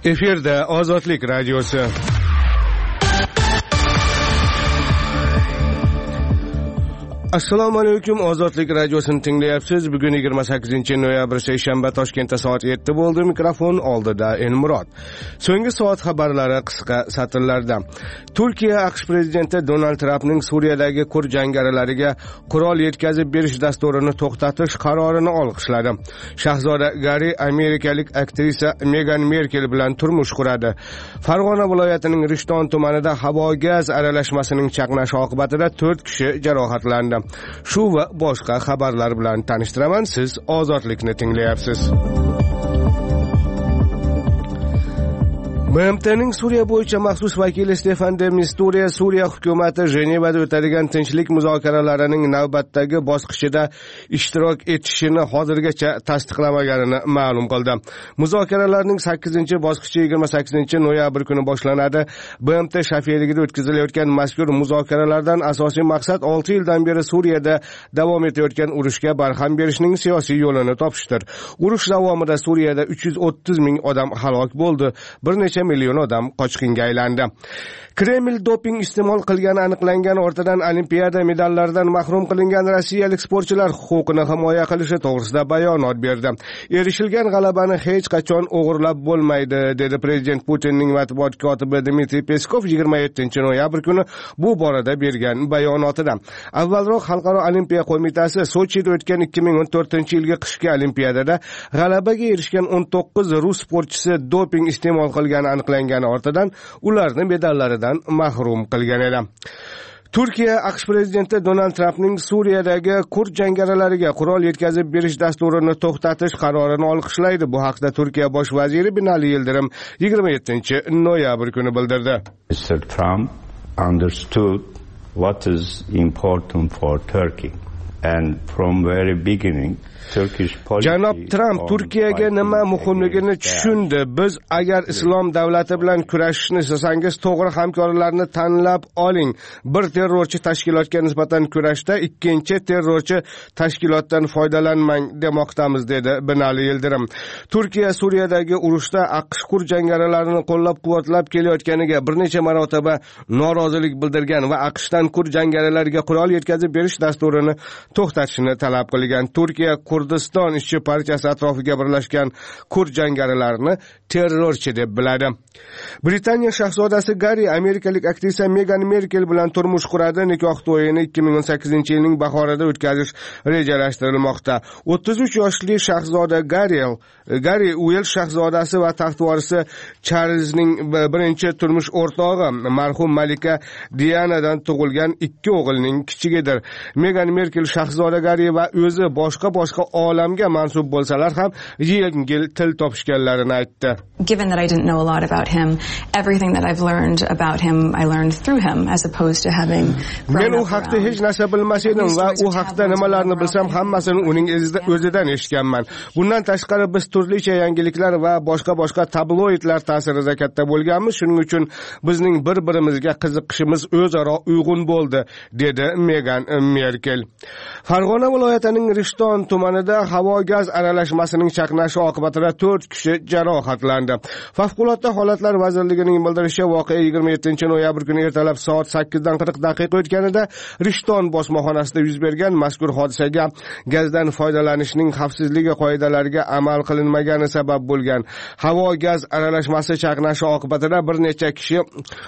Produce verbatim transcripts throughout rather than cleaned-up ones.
Efirda Ozodlik radiosi. Assalomu alaykum, Ozodlik radiosini tinglayapsiz. Bugun yigirma sakkizinchi noyabr seshanba, Toshkentda soat yetti bo'ldi. Mikrofon oldida Elmurod. So'nggi soat xabarlari qisqa satrlarda. Turkiya AQSh prezidenti Donald Trampning Suriyadagi kurd jangarilariga qurol yetkazib berish dasturini to'xtatish qarorini olqishladi. Shahzoda Garri amerikalik aktrisa Megan Merkel bilan turmush quradi. Farg'ona viloyatining Rishton tumanida havo gaz aralashmasining chaqnashi oqibatida to'rt kishi jarohatlandi. Shu va boshqa xabarlar bilan tanishtiraman. Siz Ozodlikni tinglayapsiz. B M T'ning Suriya bo'yicha maxsus vakili Stefan de Mistura Suriya hukumati Jenevada o'tadigan tinchlik muzokaralarining navbatdagi bosqichida ishtirok etishini hozirgacha tasdiqlamaganini ma'lum qildi. Muzokaralarning sakkizinchi bosqichi yigirma sakkizinchi noyabr kuni boshlanadi. B M T shafiyligida o'tkazilayotgan mazkur muzokaralardan asosiy maqsad olti yildan beri Suriyada davom etayotgan urushga barham berishning siyosiy yo'lini topishdir. Urush davomida Suriyada uch yuz o'ttiz ming odam halok bo'ldi. Bir necha million odam qochqinga aylandi. Kreml doping iste'mol qilgani aniqlangan ortidan Olimpiada medallaridan mahrum qilingan rossiyalik sportchilar huquqini himoya qilishi to'g'risida bayonot berdi. Erishilgan g'alabani hech qachon o'g'irlab bo'lmaydi, dedi prezident Putinning matbuot kotibi Dmitriy Peskov yigirma yettinchi noyabr kuni bu borada bergan bayonotida. Avvalroq Xalqaro olimpiya qo'mitasi Sochida o'tgan ikki ming o'n to'rtinchi yilgi qishki olimpiadada g'alabaga erishgan o'n to'qqiz rus sportchisi doping iste'mol qilgani aniqlangani ortidan ularni medallaridan mahrum qilgan edi. Turkiya AQSh prezidenti Donald Trampning Suriyadagi kurd jangarilariga qurol yetkazib berish dasturini to'xtatish qarorini olqishlaydi. Bu haqda Turkiya bosh vaziri Binali Yildirim yigirma yettinchi noyabr kuni bildirdi. Mister Trump understood what is important for Turkey. And from very beginning, Janob Trump Turkiyaga nima muhimligini tushundi. Biz agar islom davlati bilan kurashishni istasangiz, to'g'ri hamkorlarni tanlab oling. Bir terrorchi tashkilotga nisbatan kurashda ikkinchi terrorchi tashkilotdan foydalanmang demoqdamiz, dedi Binali Yildirim. Turkiya Suriyadagi urushda AQSh kurd jangarilarini qo'llab-quvvatlab kelayotganiga bir necha marotaba norozilik bildirgan va AQShdan kurd jangarilariga qurol yetkazib berish dasturini to'xtatishni talab qilgan. Turkiya Kurdiston ishchi partiyasi atrofiga birlashgan kurd jangarilarini terrorchi deb biladi. Britaniya shahzodasi Garri amerikalik aktrisa Megan Merkel bilan turmush quradi. Nikoh to'yini ikki ming o'n sakkizinchi yilning bahorida o'tkazish rejalashtirilmoqda. o'ttiz uch yoshli shahzoda Garri, Garri Uels shahzodasi va taxt vorisi Charlzning birinchi turmush o'rtog'i marhum malika Dianadan tug'ilgan ikki o'g'ilning kichigidir. Megan Merkel shahzoda Garri va o'zi boshqa boshqa olamga mansub bo'lsalar ham yengil til topishganlarini aytdi. Given that I didn't know a lot about him, everything that I've learned about him, I learned through him as opposed to having Men u haqda hech narsa bilmas edim va u haqda nimalarni bilsam hammasini uning o'zidan eshitganman. Bundan tashqari biz turlicha yangiliklar va boshqa-boshqa tabloidlar ta'sirida katta bo'lganmiz. Shuning uchun bizning bir-birimizga qiziqishimiz o'zaro uyg'un bo'ldi, dedi Megan Merkel. Farg'ona viloyatining Rishton tumanida havo gaz aralashmasining chaqnashi oqibatida to'rt kishi jarohatlandi. Favqulodda holatlar vazirligining bildirishicha, voqea yigirma yettinchi noyabr kuni ertalab soat sakkizdan qirq daqiqa o'tganida Rishton bosmaxonasida yuz bergan. Mazkur hodisaga gazdan foydalanishning xavfsizligi qoidalariga amal qilinmagani sabab bo'lgan. Havo gaz aralashmasi chaqnashi oqibatida bir necha kishi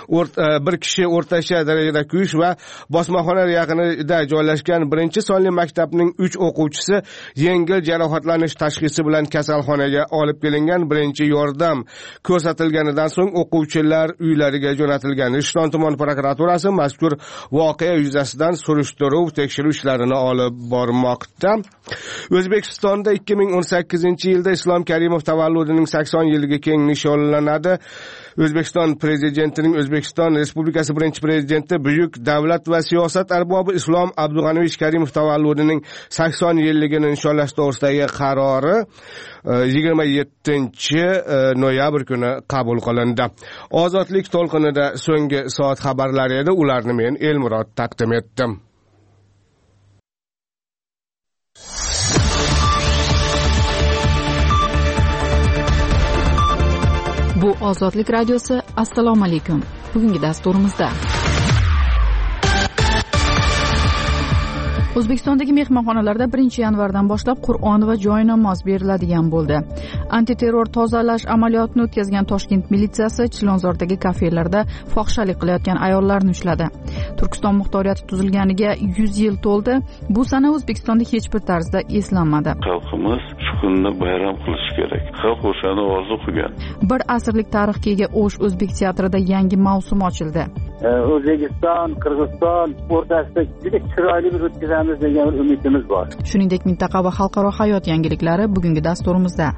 bir kishi o'rtacha darajada kuyish va bosmaxona yaqinida joylashgan birinchi sonli maktabning uch o'quvchisi yengil jarohatlanish tashxisi bilan kasalxonaga olib kelingan. Birinchi yordam ko'rsatilganidan so'ng o'quvchilar uylariga jo'natilgan. Rishton tuman prokuraturasi mazkur voqea yuzasidan surishtiruv tekshiruv ishlarini olib bormoqda. O'zbekistonda ikki ming o'n sakkizinchi yilda Islom Karimov tavalludining sakson yiliga keng nishonlanadi. O'zbekiston prezidentining O'zbekiston Respublikasi birinchi prezidenti buyuk davlat va siyosat arbobi Islom Abdug'aniyevich Karimov tavalludining sakson yilligini nishonlash to'g'risidagi qarori yigirma yettinchi noyabr kuni qabul qilindi. Ozodlik to'lqinida so'nggi soat xabarlari edi. Ularni men Elmurod taqdim etdim. Bu Bu Ozodlik radiosi. Assalomu alaykum. Bugungi dasturimizda O'zbekistondagi mehmonxonalarda birinchi yanvardan boshlab Qur'on va joy namoz beriladigan bo'ldi. Antiterror tozalash amaliyotini o'tkazgan Toshkent militsiyasi Chilonzordagi kafelarda fohishalik qilayotgan ayollarni ushladi. Turkiston muxtoriyati tuzilganiga yuz yil to'ldi. Bu sana O'zbekistonda hech bir tarzda eslanmadi. Xalqimiz shu kunni bayram qilish kerak. Xalq o'shani orzu qilgan. Bir asrlik tarixga ega O'sh o'zbek teatrida yangi mavsum ochildi. O'zbekiston, Qirg'iziston o'rtasida juda chiroyli bir o'tkazamiz degan bir umidimiz bor. Shuningdek, mintaqa va xalqaro hayot yangiliklari bugungi dasturimizda.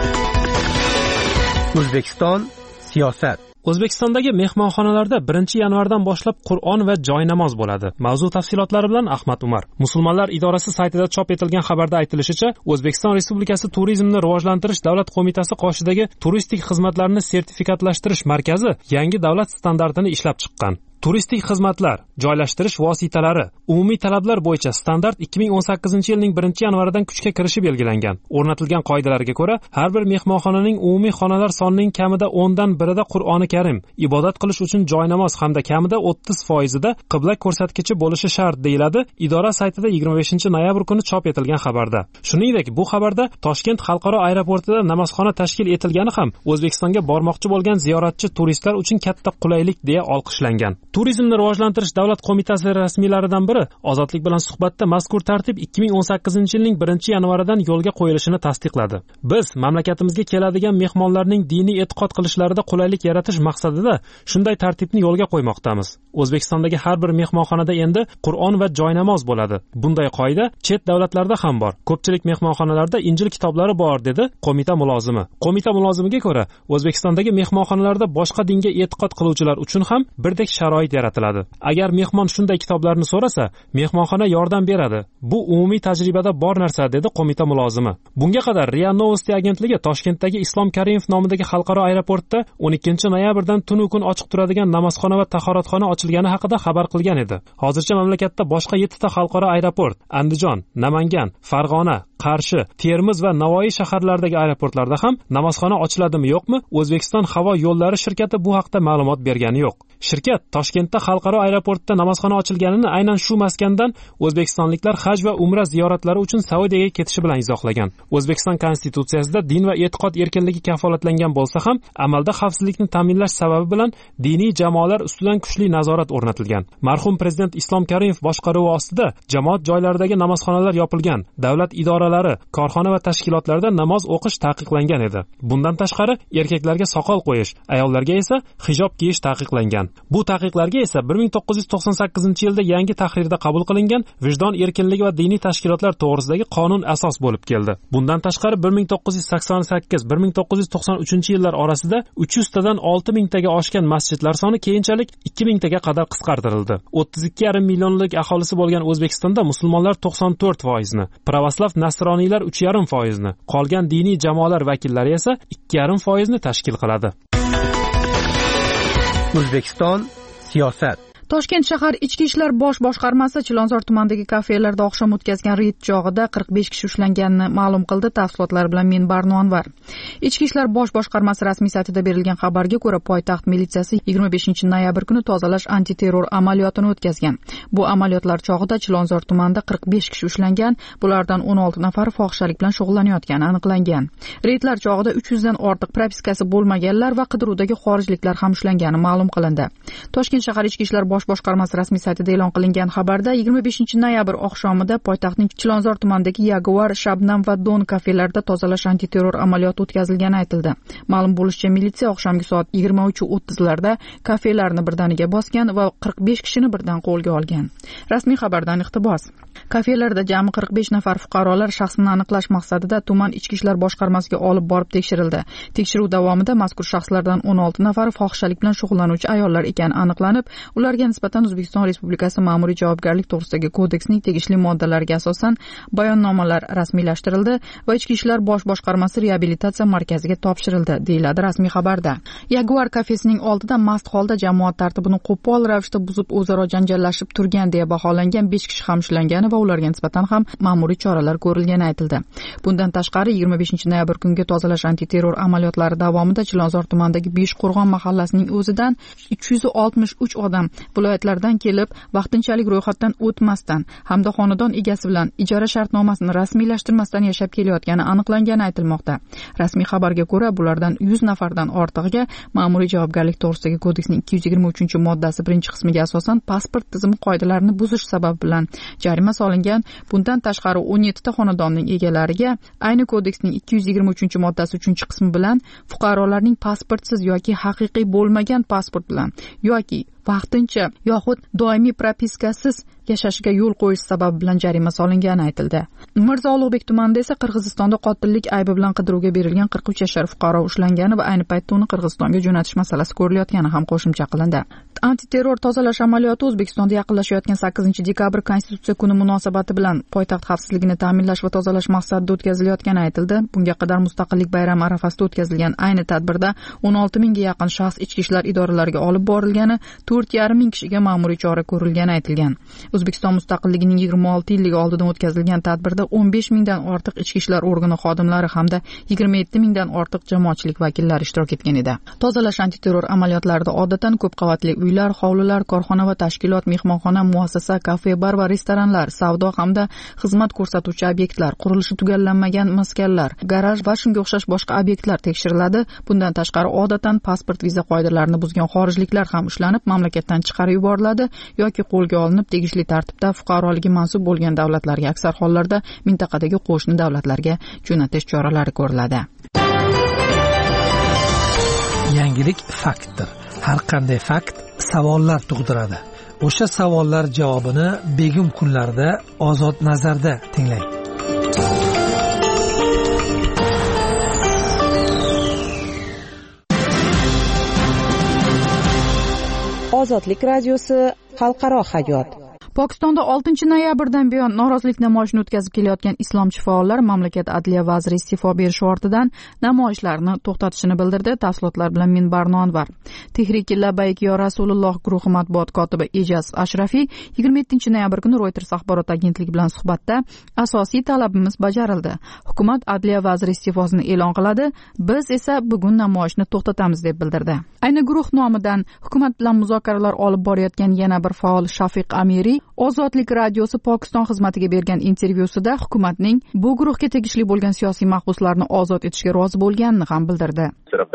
O'zbekiston siyosat. O'zbekistondagi mehmonxonalarda birinchi yanvardan boshlab Qur'on va joy namoz bo'ladi. Mavzu tafsilotlari bilan Ahmad Umar. Musulmonlar idorasi saytida chop etilgan xabarda aytilishicha, O'zbekiston Respublikasi Turizmni rivojlantirish davlat qo'mitasi qoshidagi turistik xizmatlarni sertifikatlashtirish markazi yangi davlat standartini ishlab chiqqan. Turistik xizmatlar, joylashtirish vositalari, umumiy talablar bo'yicha standart ikki ming o'n sakkizinchi yilning birinchi yanvaridan kuchga kirishi belgilangan. O'rnatilgan qoidalarga ko'ra, har bir mehmonxonaning umumiy xonalar sonining kamida o'ndan birida Qur'oni Karim, ibodat qilish uchun joy namoz hamda kamida o'ttiz foizida qibla ko'rsatkichi bo'lishi shart deyiladi idora saytida yigirma beshinchi noyabr kuni chop etilgan xabarda. Shuningdek, bu xabarda Toshkent xalqaro aeroportida namozxona tashkil etilgani ham O'zbekistonga bormoqchi bo'lgan ziyoratchi turistlar uchun katta qulaylik deya olqishlangan. Turizmni rivojlantirish davlat qo'mitasi rasmiylaridan biri Ozodlik bilan suhbatda mazkur tartib ikki ming o'n sakkizinchi yilning birinchi yanvaridan yo'lga qo'yilishini tasdiqladi. Biz mamlakatimizga keladigan mehmonlarning diniy e'tiqod qilishlarida qulaylik yaratish maqsadida shunday tartibni yo'lga qo'ymoqdamiz. O'zbekistondagi har bir mehmonxonada endi Qur'on va joy namoz bo'ladi. Bunday qoida chet davlatlarda ham bor. Ko'pchilik mehmonxonalarda Injil kitoblari bor, dedi qo'mita mulozimi. Qo'mita mulozimiga ko'ra, O'zbekistondagi mehmonxonalarda boshqa dinga e'tiqod qiluvchilar uchun ham birdek sharoit yaratiladi. Agar mehmon shunday kitoblarni so'rasa, mehmonxona yordam beradi. Bu umumiy tajribada bor narsa, dedi qo'mita mulozimi. Bunga qadar Ria Novosti agentligi Toshkentdagi Islom Karimov nomidagi xalqaro aeroportda o'n ikkinchi noyabrdan tunu kun ochiq turadigan namozxona va tahoratxona ochilgani haqida xabar qilgan edi. Hozircha mamlakatda boshqa yetti ta xalqaro aeroport, Andijon, Namangan, Farg'ona, Qarshi, Termiz va Navoiy shaharlaridagi aeroportlarda ham namozxona ochiladimi yo'qmi? O'zbekiston havo yo'llari shirkati bu haqda ma'lumot bergani yo'q. Shirkat Toshkentda xalqaro aeroportda namozxona ochilganini aynan shu maskandan o'zbekistonliklar haj va umra ziyoratlari uchun Saudiyaga ketishi bilan izohlagan. O'zbekiston konstitutsiyasida din va e'tiqod erkinligi kafolatlangan bo'lsa ham, amalda xavfsizlikni ta'minlash sababi bilan diniy jamoalar ustidan kuchli nazorat o'rnatilgan. Marhum prezident Islom Karimov boshqaruvi ostida jamoat joylaridagi namozxonalar yopilgan. Davlat idoralari, korxona va tashkilotlarda namoz o'qish taqiqlangan edi. Bundan tashqari, erkaklarga soqol qo'yish, ayollarga esa hijob kiyish taqiqlangan. Bu taqiqlarga esa bir ming to'qqiz yuz to'qson sakkizinchi yilda yangi tahrirda qabul qilingan Vijdon erkinligi va diniy tashkilotlar to'g'risidagi qonun asos bo'lib keldi. Bundan tashqari bir ming to'qqiz yuz sakson sakkiz bir ming to'qqiz yuz to'qson uchinchi yillar orasida uch yuz tadan olti ming taga oshgan masjidlar soni keyinchalik ikki ming taga qadar qisqartirildi. o'ttiz ikki yarim millionlik aholisi bo'lgan O'zbekistonda musulmonlar to'qson to'rt foizni, pravoslav nasroniylar uch yarim foizni, qolgan diniy jamoalar vakillari esa ikki yarim foizni tashkil qiladi. O'zbekiston siyosat. Toshkent shahar Ichki ishlar bosh boshqarmasi Chilonzor tumanidagi kafelarda oqshom o'tkazgan reyd chog'ida qirq besh kishi ushlanganini ma'lum qildi. Tafsilotlar bilan men Barno Anvar. Ichki ishlar bosh boshqarmasi rasmiy saytida berilgan xabarga ko'ra, poytaxt militsiyasi yigirma beshinchi noyabr kuni tozalash antiterror amaliyotini o'tkazgan. Bu amaliyotlar chog'ida Chilonzor tumanida qirq besh kishi ushlangan, bulardan o'n olti nafar fohishalik bilan shug'ullanayotgani aniqlangan. Reydlar chog'ida uch yuz dan ortiq propiskasi bo'lmaganlar va qidiruvdagi xorijliklar ham ushlangani ma'lum qilindi. Toshkent shahar Ichki ishlar bosh boshqarmasi rasmiy saytida e'lon qilingan xabarda yigirma beshinchi noyabr oqshomida poytaxtning Chilonzor tumanidagi Yaguar, Shabnam va Don kafelarida tozalash antiterror amaliyoti o'tkazilgani aytildi. Ma'lum bo'lishicha, militsiya oqshomgi soat yigirma uch o'ttizlarda kafelarni birdaniga bosgan va qirq besh kishini birdan qo'lga olgan. Rasmiy xabardan iqtibos. Kafelarda jami qirq besh nafar fuqarolar shaxsini aniqlash maqsadida tuman ichki ishlar boshqarmasiga olib borib tekshirildi. Tekshiruv davomida mazkur shaxslardan o'n olti nafari fohishalik bilan shug'ullanuvchi ayollar ekani aniqlanib, ularga nisbatan O'zbekiston Respublikasi ma'muriy javobgarlik to'g'risidagi kodeksning tegishli moddalariga asosan bayonnomalar rasmiylashtirildi va ichki ishlar bosh boshqarmasi reabilitatsiya markaziga topshirildi, deyiladi rasmiy xabarda. Yaguar kafesining oldida mast holda jamoat tartibini qo'pol ravishda buzib o'zaro janjallashib turgan deya baholangan besh kishi ham ushlangani ushlangani va ularga nisbatan ham ma'muriy choralar ko'rilgani aytildi. Bundan tashqari yigirma beshinchi noyabr kungi tozalash antiterror amaliyotlari davomida Chilonzor tumanidagi Beshqo'rg'on mahallasining o'zidan uch yuz oltmish uch odam viloyatlardan kelib, vaqtinchalik ro'yxatdan o'tmasdan hamda xonadon egasi bilan ijara shartnomasini rasmiylashtirmasdan yashab kelayotgani aniqlangani aytilmoqda. Rasmiy xabarga ko'ra, bulardan yuz nafardan ortig'iga ma'muriy javobgarlik to'g'risidagi kodeksning ikki yuz yigirma uchinchi moddasi birinchi qismiga asosan pasport tizimi qoidalarini buzish sababi bilan jarima solingan. Bundan tashqari o'n yettita xonadonning egalariga ayni kodeksning ikki yuz yigirma uchinchi moddasi uchinchi qismi bilan fuqarolarning pasportsiz yoki haqiqiy bo'lmagan pasport bilan yoki vaqtincha yoxud doimiy propiskasiz yashashiga yo'l qo'yish sababi bilan jarima solingani aytildi. Mirzo Ulug'bek tumanida esa Qirg'izistonda qotillik aybi bilan qidiruvga berilgan qirq uch yashar fuqaro ushlangani va ayni paytda uni Qirg'izistonga jo'natish masalasi ko'rilayotgani ham qo'shimcha qilindi. Antiterror tozalash amaliyoti O'zbekistonda yaqinlashayotgan sakkizinchi dekabr Konstitutsiya kuni munosabati bilan poytaxt xavfsizligini ta'minlash va tozalash maqsadida o'tkazilayotgani aytildi. Bunga qadar Mustaqillik bayrami arafasida o'tkazilgan ayni tadbirda o'n olti mingga yaqin shaxs ichki ishlar idoralariga olib borilgani, to'rt yarim ming kishiga ma'muriy chora ko'rilgani aytilgan. O'zbekiston mustaqilligining yigirma olti yilligi oldidan o'tkazilgan tadbirda o'n besh mingdan ortiq ichki ishlar organi xodimlari hamda yigirma yetti mingdan ortiq jamoatchilik vakillari ishtirok etgan edi. Tozalash antiterror amaliyotlarida odatdan ko'p qavatli uylar, hovlilar, korxona va tashkilot, mehmonxona, muassasa, kafe, bar va restoranlar, savdo hamda xizmat ko'rsatuvchi obyektlar, qurilishi tugallanmagan maskanlar, garaj va shunga o'xshash boshqa obyektlar tekshiriladi. Bundan tashqari odatdan pasport, viza qoidalarini buzgan xorijliklar ham ushlanib, mamlakatdan chiqarib yuboriladi yoki qo'lga olinib tegishli tartibda fuqaroligi mansub bo'lgan davlatlarga, aksar hollarda mintaqadagi qo'shni davlatlarga jo'natish choralari ko'riladi. Yangilik faktdir. Har qanday fakt savollar tug'diradi. O'sha savollar javobini begim kunlarda Ozod nazarda tinglang. Ozodlik radiosi xalqaro hayot. Pokistonda oltinchi noyabrdan buyon norozilik namoyishini o'tkazib kelayotgan islomchi faollar mamlakat adliya vaziri iste'fo berishi ortidan namoyishlarni to'xtatishini bildirdi. Tafsilotlar bilan men Barnonvar. Tehrik Labayk yo Rasululloh guruhi matbuot kotibi Ejaz Ashrafiy yigirma yettinchi noyabr kuni Reuters axborot agentligi bilan suhbatda asosiy talabimiz bajarildi. Hukumat adliya vaziri iste'fosini e'lon qiladi, biz esa bugun namoyishni to'xtatamiz deb bildirdi. Ayni guruh nomidan hukumat bilan muzokaralar olib borayotgan yana bir faol Shafiq Amiri Ozodlik radiosi Pokiston xizmatiga bergan intervyusida hukumatning bu guruhga tegishli bo'lgan siyosiy mahbuslarni ozod etishga rozi bo'lganini ham bildirdi.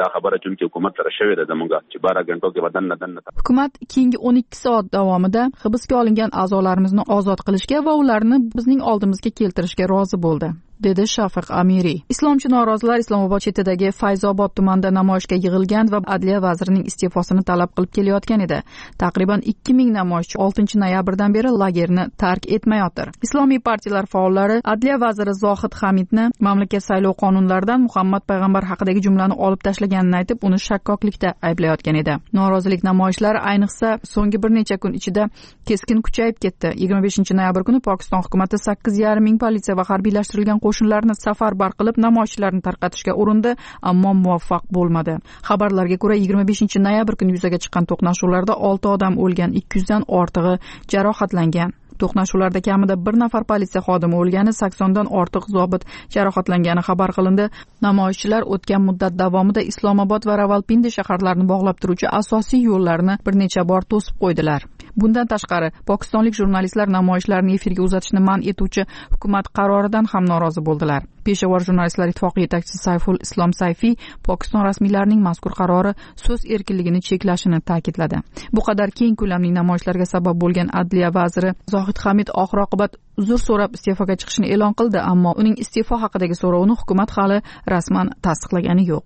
Hukumat keyingi o'n ikki soat davomida hibsga olingan a'zolarimizni ozod qilishga va ularni bizning oldimizga keltirishga rozi bo'ldi, dedi Shafiq Amiri. Islomchi norozilar Islomobod chetidagi Fayzobod tumanida namoyishga yig'ilgan va adliya vazirining iste'fosini talab qilib kelayotgan edi. Taqriban ikki ming namoyishchi oltinchi noyabrdan beri lagerni tark etmayotir. Islomiy partiyalar faollari adliya vaziri Zohid Hamidni mamlakat saylov qonunlaridan Muhammad payg'ambar haqidagi jumlani olib tashlaganini aytib, uni shakkoklikda ayblayotgan edi. Norozilik namoyishlari ayniqsa so'nggi bir necha kun ichida keskin kuchayib ketdi. yigirma beshinchi noyabr kuni Pokiston hukumatı sakkiz yarim ming politsiya va harbiylashtirilgan qo'shinlarni safarbar qilib namoyishchilarni tarqatishga urindi, ammo muvaffaq bo'lmadi. Xabarlarga ko'ra yigirma beshinchi noyabr kuni yuzaga chiqqan to'qnashuvlarda olti odam o'lgan, ikki yuzdan ortig'i jarohatlangan. To'qnashuvlarda kamida bir nafar politsiya xodimi o'lgani, saksondan ortiq zobit jarohatlangani xabar qilindi. Namoyishchilar o'tgan muddat davomida Islomobod va Ravalpindi shaharlarini bog'lab turuvchi asosiy yo'llarni bir necha bor to'sib qo'ydilar. Bundan tashqari, pokistonlik jurnalistlar namoyishlarni efirga uzatishni man etuvchi hukumat qaroridan ham norozi bo'ldilar. Peshawar jurnalistlar ittifoqi yetakchisi Sayful Islom Sayfiy Pokiston rasmiylarining mazkur qarori so'z erkinligini cheklashini ta'kidladi. Bu qadar keng ko'lamli namoyishlarga sabab bo'lgan adliya vaziri Zohid Hamid oxir-oqibat uzr so'rab iste'foga chiqishni e'lon qildi, ammo uning iste'fo haqidagi so'rovini hukumat hali rasman tasdiqlagani yo'q.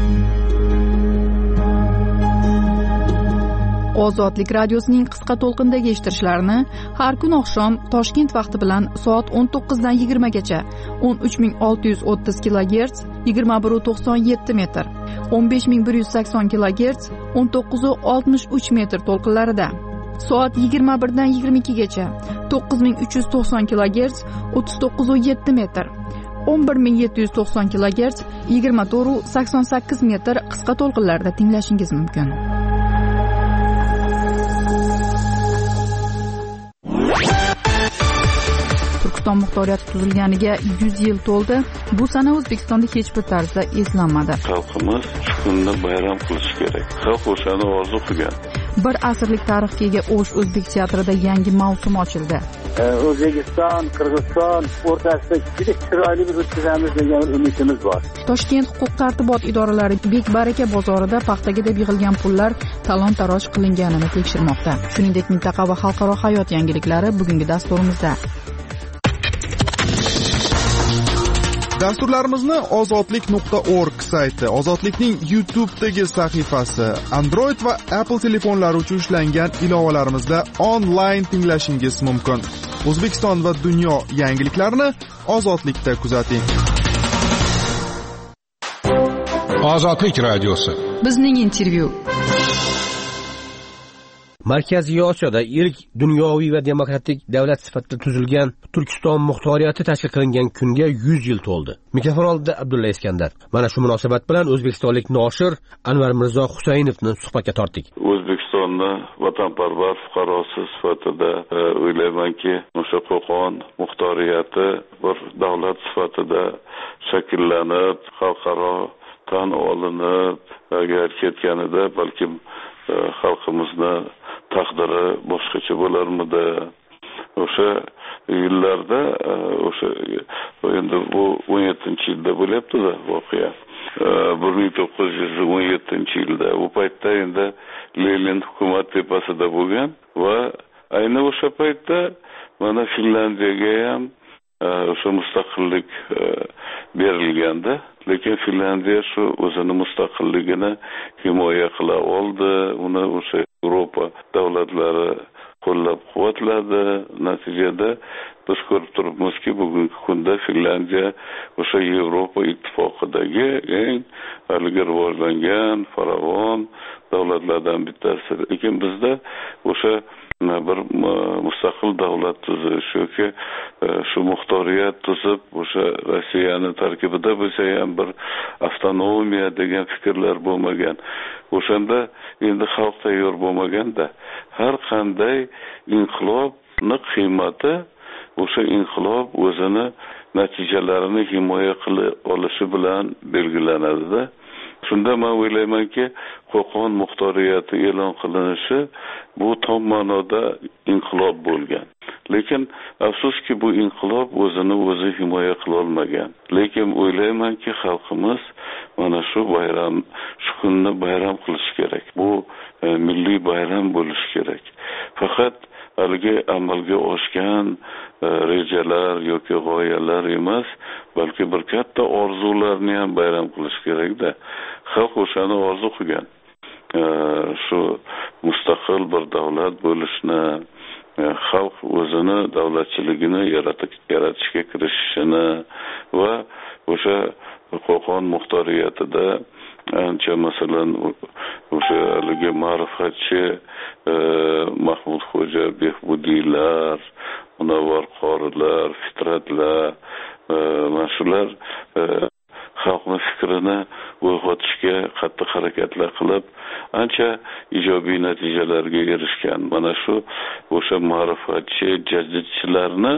Ozodlik radiosining qisqa to'lqindagi eshittirishlarini har kun oqshom Toshkent vaqti bilan soat o'n to'qqizdan yigirma gacha o'n uch ming olti yuz o'ttiz kilogerts yigirma bir nuqta to'qson yetti metr, o'n besh ming bir yuz sakson kilogerts o'n to'qqiz nuqta oltmish uch metr to'lqinlarida, soat yigirma birdan yigirma ikki gacha to'qqiz ming uch yuz to'qson kilogerts o'ttiz to'qqiz nuqta yetti metr, o'n bir ming yetti yuz to'qson kilogerts yigirma to'rt nuqta sakson sakkiz metr qisqa to'lqinlarda tinglashingiz mumkin. O'zbekiston muxtoriyati tuzilganiga yuz yil to'ldi. Bu sana O'zbekistonda hech bir tarzda eslanmadi. Xalqimiz shu kunni bayram qilish kerak. Xalq o'shani orzu qilgan. Bir asrlik tarixga ega O'sh o'zbek teatrida yangi mavsum ochildi. O'zbekiston, Qirg'iziston o'rtasida juda chiroyli bir o'tkazamiz degan umidimiz bor. Toshkent huquq tartibot idoralari Bekbaraka bozorida paxtaga deb yig'ilgan pullar talon-taroj qilinganini tekshirmoqda. Shuningdek, mintaqa va xalqaro hayot yangiliklari bugungi dasturimizda. Dasturlarimizni ozodlik nuqta org sayti, Ozodlikning YouTube'dagi sahifasi, Android va Apple telefonlari uchun ishlangan ilovalarimizda onlayn tinglashingiz mumkin. O'zbekiston va dunyo yangiliklarini Ozodlikda kuzating. Ozodlik radiosi. Bizning intervyu. Markaziy Osiyoda ilk dunyoviy va demokratik davlat sifatida tuzilgan Turkiston muxtoriyati tashkil qilingan kunga yuz yil to'ldi. Mikrofon oldida Abdulla Iskandar. Mana shu munosabat bilan o'zbekistonlik noshir Anvar Mirzo Husaynovni suhbatga tortdik. O'zbekistonni vatanparvar fuqarosi sifatida o'ylaymanki, o'sha Qo'qon muxtoriyati bir davlat sifatida shakllanib, xalqaro tan olinib, agar ketganida balkim xalqimizni taqdiri boshqacha bo'larmidi? O'sha yillarda, o'sha endi bu o'n yettinchi yilda bo'lyapti-da voqea. bir ming to'qqiz yuz o'n yettinchi yilda u paytda endi Lenin hukumat tepasida bo'lgan va ayni o'sha paytda mana Finlandiyaga ham o'sha mustaqillik berilganda, lekin Finlandiya shu o'zini mustaqilligini himoya qila oldi. Uni o'sha Yevropa davlatlari qo'llab-quvvatladi. Natijada biz ko'rib turibmizki, bugungi kunda Finlandiya o'sha Yevropa ittifoqidagi eng ilgari rivojlangan farovon davlatlardan bittasi. Lekin bizda o'sha bir mustaqil davlat tuzish yoki shu muxtoriyat tuzib o'sha Rossiyani tarkibida bo'lsa ham bir avtonomiya degan fikrlar bo'lmagan. O'shanda endi xalq tayyor bo'lmaganda har qanday inqilobni qiymati o'sha inqilob o'zini natijalarini himoya qila olishi bilan belgilanadi-da. Shunda men o'ylaymanki, Qo'qon muxtoriyati e'lon qilinishi bu tom ma'noda inqilob bo'lgan. Lekin afsuski bu inqilob o'zini o'zi himoya qila olmagan. Lekin o'ylaymanki, xalqimiz mana shu bayram, shu kunni bayram qilish kerak. Bu e, milliy bayram bo'lishi kerak. Faqat haligi amalga oshgan e, rejalar yoki g'oyalar emas, balki bir katta orzularni ham bayram qilish kerak-da. Xalq o'shani orzu qilgan. E, shu mustaqil bir davlat bo'lishni, e, xalq o'zini davlatchiligini yaratishga kirishishini va o'sha Qo'qon muxtoriyatida ancha masalan o'sha haligi ma'rifatchi e, Mahmud Xo'ja Behbudiylar, Munavvar qorilar, Fitratlar, e, mana shular e, xalqni fikrini uyg'otishga qattiq harakatlar qilib ancha ijobiy natijalarga erishgan. Mana shu o'sha ma'rifatchi jaddidchilarni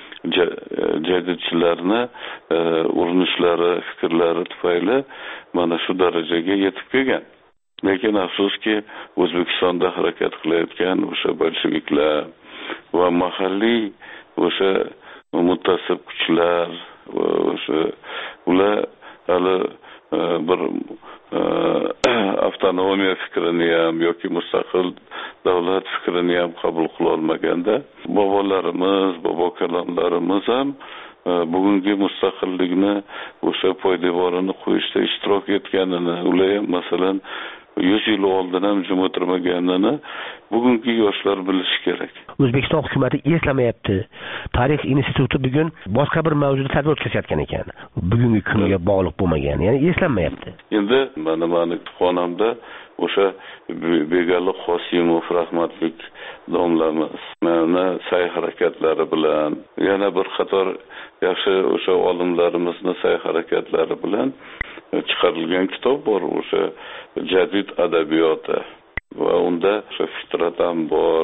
jaddidchilarni e, urinishlari, fikrlari tufayli mana shu darajaga yetib kelgan. Lekin afsuski O'zbekistonda harakat qilayotgan o'sha bolsheviklar va mahalliy o'sha muttasib kuchlar va o'sha ular hali e, bir e, avtonomiya fikrini ham yoki mustaqil davlat fikrini ham qabul qila olmaganda, bobolarimiz, bobo kalonlarimiz ham e, bugungi mustaqillikni o'sha poydevorini qo'yishda ishtirok etganini, ular ham masalan yuz yil oldin ham jim o'tirmaganini bugungi yoshlar bilishi kerak. O'zbekiston hukumati eslamayapti. Tarix instituti bugun boshqa bir mavzuda tadbir o'tkazayotgan ekan. Bugungi kunga bog'liq bo'lmagan, ya'ni eslanmayapti. Endi mana meni xonamda o'sha Begali Qosimov rahmatlik domlamiz mana sa'y harakatlari bilan, yana bir qator yaxshi o'sha olimlarimizni sa'y harakatlari bilan chiqarilgan kitob bor, o'sha jadid adabiyoti va unda o'sha Fitrat ham bor,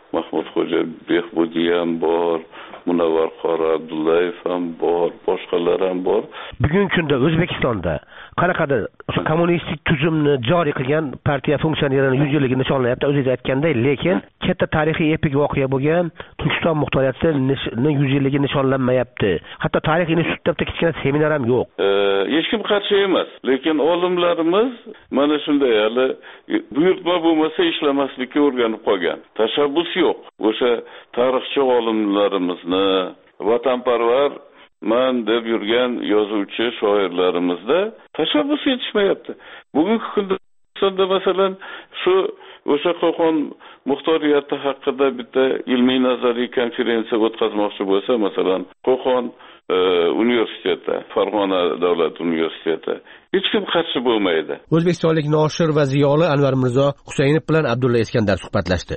Mahmudxo'ja Behbudiy ham bor, Munavvar qori Abdullayev ham bor, boshqalar ham bor. Bugungi kunda O'zbekistonda qanaqadir kommunistik tuzumni joriy qilgan partiya funksiyonerini yuz yilligini nishonlayapti, o'zingiz aytganday, lekin katta tarixiy epik voqea bo'lgan Turkiston muxtoriyatining yuz yilligi nishonlanmayapti. Hatto tarix institutida kichkina seminar ham yo'q. Hech kim qarshi emas, lekin olimlarimiz mana shunday hali buyurtma bo'lmasa ishlamaslikka o'rganib qolgan. Tashabbus yo'q. O'sha tarixchi olimlarimizni, vatanparvar man deb yurgan yozuvchi shoirlarimizda tashabbus yetishmayapti. Bugungi kunda masalan shu o'sha Qo'qon muxtoriyati haqida bitta ilmiy nazariy konferensiya o'tkazmoqchi bo'lsa, masalan Qo'qon e, universiteti, Farg'ona davlat universiteti hech kim qarshi bo'lmaydi. O'zbekistonlik noshir va ziyoli Anvar Mirzo Husaynov bilan Abdulla Iskandar suhbatlashdi.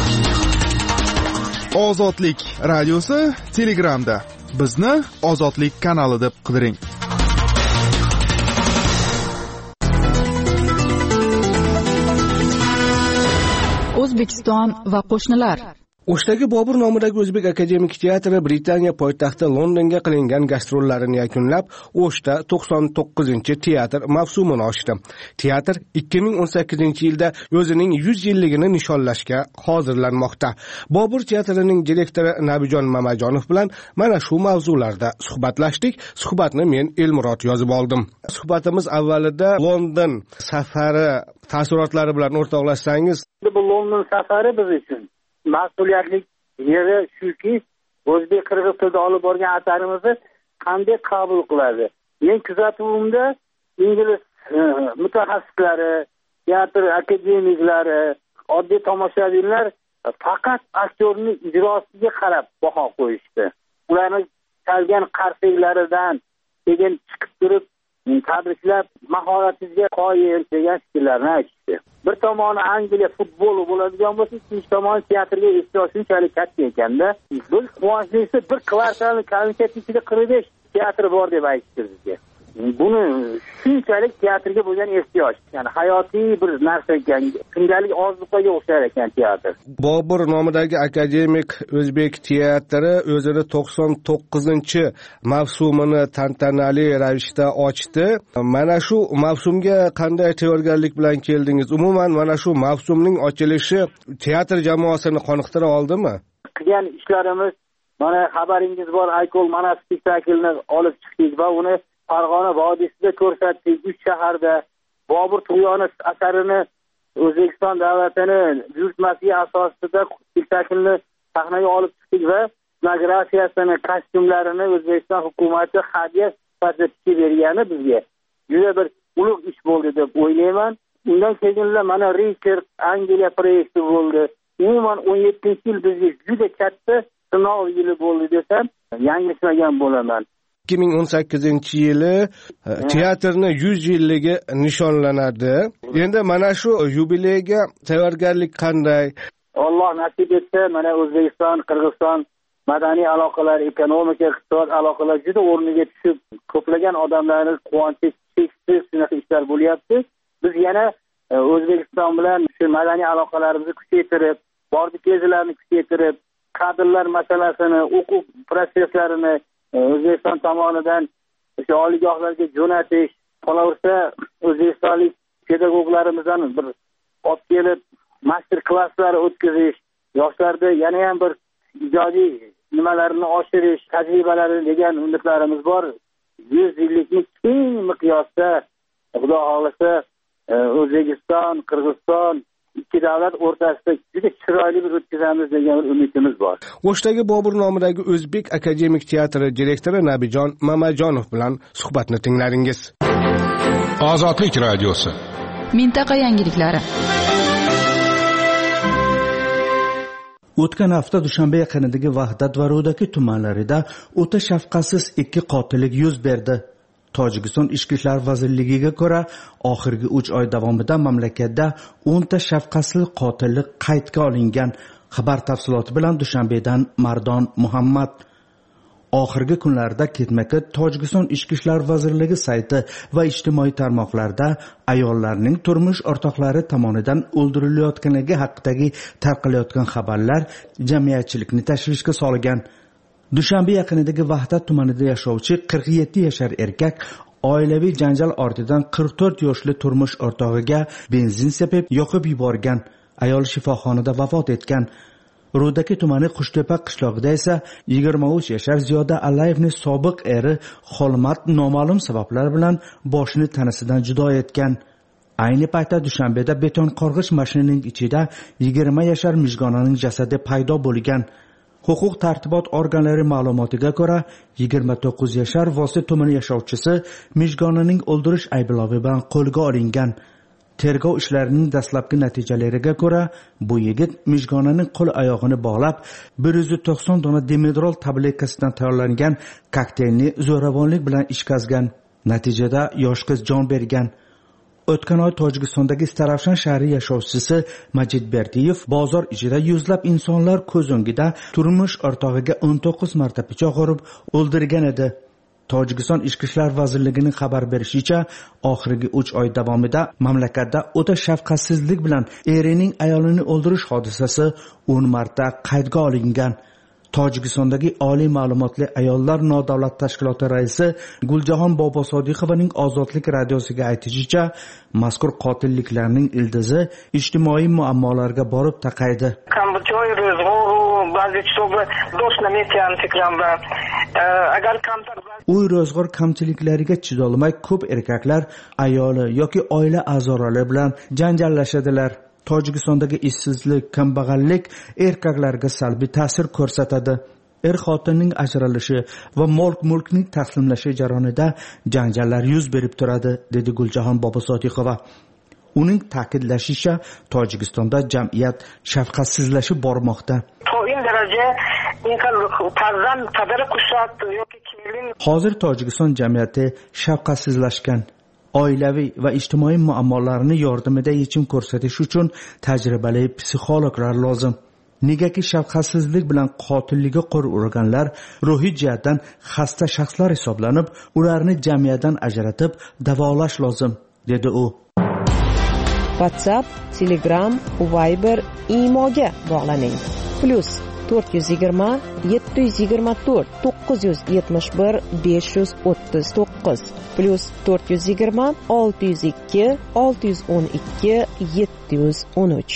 Ozodlik radiosi Telegramda. Bizni Ozodlik kanali deb qidiring. O'zbekiston va qo'shnilar. O'shdagi Bobur nomidagi O'zbek akademik teatri Britaniya poytaxti Londonga qilingan gastrollarini yakunlab, O'shda to'qson to'qqizinchi teatr mavsumini ochdi. Teatr ikki ming o'n sakkizinchi yilda o'zining yuz yilligini nishonlashga hozirlanmoqda. Bobur teatrining direktori Nabijon Mamajonov bilan mana shu mavzularda suhbatlashdik. Suhbatni men Elmurod yozib oldim. Suhbatimiz avvalida London safari taassurotlari bilan o'rtoqlashsangiz. Bu London safari biz uchun mas'uliyatli yeri shuki, o'zbek qirg'iz tilida olib borgan asarimizni qanday qabul qiladi. Men kuzatuvimda ingliz e, mutaxassislari, teatr akademiklari, oddiy tomoshabinlar faqat aktyorning ijrosiga qarab baho qo'yishdi. Ularning chalgan qarsaklaridan keyin chiqib turib tabriklab, mahoratingizga qoyil degan fikrlarni aytishdi. Bir tomoni Angliya futboli bo'ladigan bo'lsa, ikkinchi tomoni teatrga ehtiyoj shunchalik katta ekanda, biz quvonchli bir kvartalni konserti ichida qirq besh teatr bor deb aytishdi bizga. Buni shunchalik teatrga bo'lgan ehtiyoj, ya'ni hayotiy bir narsa ekan, kundalik ozuqaga o'xshar ekan teatr. Bobur nomidagi akademik O'zbek teatri o'zini to'qson to'qqizinchi mavsumini tantanali ravishda ochdi. Mana shu mavsumga qanday tayyorgarlik bilan keldingiz? Umuman mana shu mavsumning ochilishi teatr jamoasini qoniqtira oldimi? Qilgan ishlarimiz, mana xabaringiz bor, Aykol mana spektaklni olib chiqdik va uni Farg'ona vodiysida ko'rsatdik, uch shaharda. Bobur tug'yoni asarini O'zbekiston davlatini buyurtmasiga asosida spektaklni sahnaga olib chiqdik va scenografiyasini, kostyumlarini O'zbekiston hukumati hadya sifatida tikib bergani bizga juda bir ulug' ish bo'ldi deb o'ylayman. Undan keyin mana Richard Angliya proyekti bo'ldi. Umuman o'n yettinchi yil bizga juda katta sinov yili bo'ldi desam, yanglishmagan bo'laman. ikki ming o'n sakkizinchi yili teatrning yuz yilligi nishonlanadi. Endi mana shu yubileyga tayyorgarlik qanday? Alloh nasib etsa, mana O'zbekiston, Qirg'iziston madaniy aloqalar, ekonomik, iqtisod aloqalar juda o'rniga tushib, ko'plagan odamlarning quvonchi cheksiz shunaqa ishlar bo'lyapti. Biz yana O'zbekiston bilan shu madaniy aloqalarimizni kuchaytirib, bordi kezilarni kuchaytirib, kadrlar masalasini, o'quv prosesslarini O'zbekiston tomonidan o'sha oliygohlarga jo'natish, qolaversa o'zbekistonlik pedagoglarimizdan bir olib kelib master klasslar o'tkazish, yoshlarda yana ham bir ijodiy nimalarini oshirish, tajribalari degan umidlarimiz bor. yuz yillikni keng miqyosda Xudo xohlasa O'zbekiston, Qirg'iziston ikki davlat o'rtasida juda chiroyli bir o'tkazamiz degan umidimiz bor. O'shdagi Bobur nomidagi O'zbek akademik teatri direktori Nabijon Mamajonov bilan suhbatni tinglaringiz. Ozodlik radiosi. Mintaqa yangiliklari. O'tgan hafta Dushanbe yaqinidagi Vahdat va Ro'daki tumanlarida o'ta shafqatsiz ikki qotillik yuz berdi. Tojikiston Ichki ishlar vazirligiga ko'ra, oxirgi uch oy davomida mamlakatda o'nta shafqatsiz qotillik qaydga olingan. Xabar tafsiloti bilan Dushanbedan Mardon Muhammad. oxirgi kunlarda ketma-ket Tojikiston Ichki ishlar vazirligi sayti va ijtimoiy tarmoqlarda ayollarning turmush o'rtoqlari tomonidan o'ldirilayotganligi haqidagi tarqalayotgan xabarlar jamiyatchilikni tashvishga solgan. Dushanba yaqinidagi Vahdat tumanida yashovchi qirq yetti yashar erkak oilaviy janjal ortidan qirq to'rt yoshli turmush o'rtog'iga benzin sepib yoqib yuborgan. Ayol shifoxonada vafot etgan. Rudaki tumani Qushtepa qishlog'ida esa yigirma uch yashar Ziyoda Allayevning sobiq eri Xolmat noma'lum sabablar bilan boshini tanasidan judo etgan. Ayni paytda Dushanbeda beton qorg'ish mashinining ichida yigirma yashar Mijgonaning jasadi paydo bo'lgan. Huquq tartibot organlari ma'lumotiga ko'ra, yigirma to'qqiz yashar Vosi tumani yashovchisi Mijgonaning o'ldirish ayblovi bilan qo'lga olingan. Tergov ishlarining dastlabki natijalariga ko'ra, bu yigit Mijgonaning qo'l oyog'ini bog'lab, bir yuz to'qson dona dimedrol tabletkasidan tayyorlangan kokteylni zo'ravonlik bilan ishqazgan. Natijada yosh qiz jon bergan. O'tgan oy Tojikistondagi Starafshan shahri yashovchisi Majid Berdiyev bozor ichida yuzlab insonlar ko'z o'ngida turmush o'rtog'iga o'n to'qqiz marta pichoq urib o'ldirgan edi. Tojikiston Ichki ishlar vazirligining xabar berishicha, oxirgi uch oy davomida mamlakatda o'ta shafqatsizlik bilan erining ayolini o'ldirish hodisasi o'n marta qaydga olingan. Tojikistondagi oliy ma'lumotli ayollar nodavlat tashkiloti raisi Guljahon Bobosodiqovaning Ozodlik radiosiga aytishicha, mazkur qotilliklarning ildizi ijtimoiy muammolarga borib taqaydi. Uy ro'zg'or kamchiliklariga chidolmay ko'p erkaklar ayoli yoki oila a'zolari bilan janjallashadilar. Tojikistondagi ishsizlik, kambag'allik erkaklarga salbiy ta'sir ko'rsatadi. Er xotinning ajralishi va mol-mulkning taqsimlashi jarayonida janjallar yuz berib turadi, dedi Guljahon Bobosodiqova. Uning ta'kidlashicha, Tojikistonda jamiyat shafqatsizlashib bormoqda. Hozir Tojikiston jamiyati shafqatsizlashgan. Oilaviy va ijtimoiy muammolarni yordamida yechim ko'rsatish uchun tajribali psixologlar lozim. Negaki shafqatsizlik bilan qotillikka qo'l urganlar ruhiy jihatdan xasta shaxslar hisoblanib, ularni jamiyatdan ajratib davolash lozim, dedi u. WhatsApp, Telegram, Viber, Imoga bog'laning. Plus to'rt yuz yigirma yetti yuz yigirma to'rt to'qqiz yuz yetmish bir besh yuz o'ttiz to'qqiz plus to'rt yuz yigirma olti yuz ikki olti yuz o'n ikki yetti yuz o'n uch.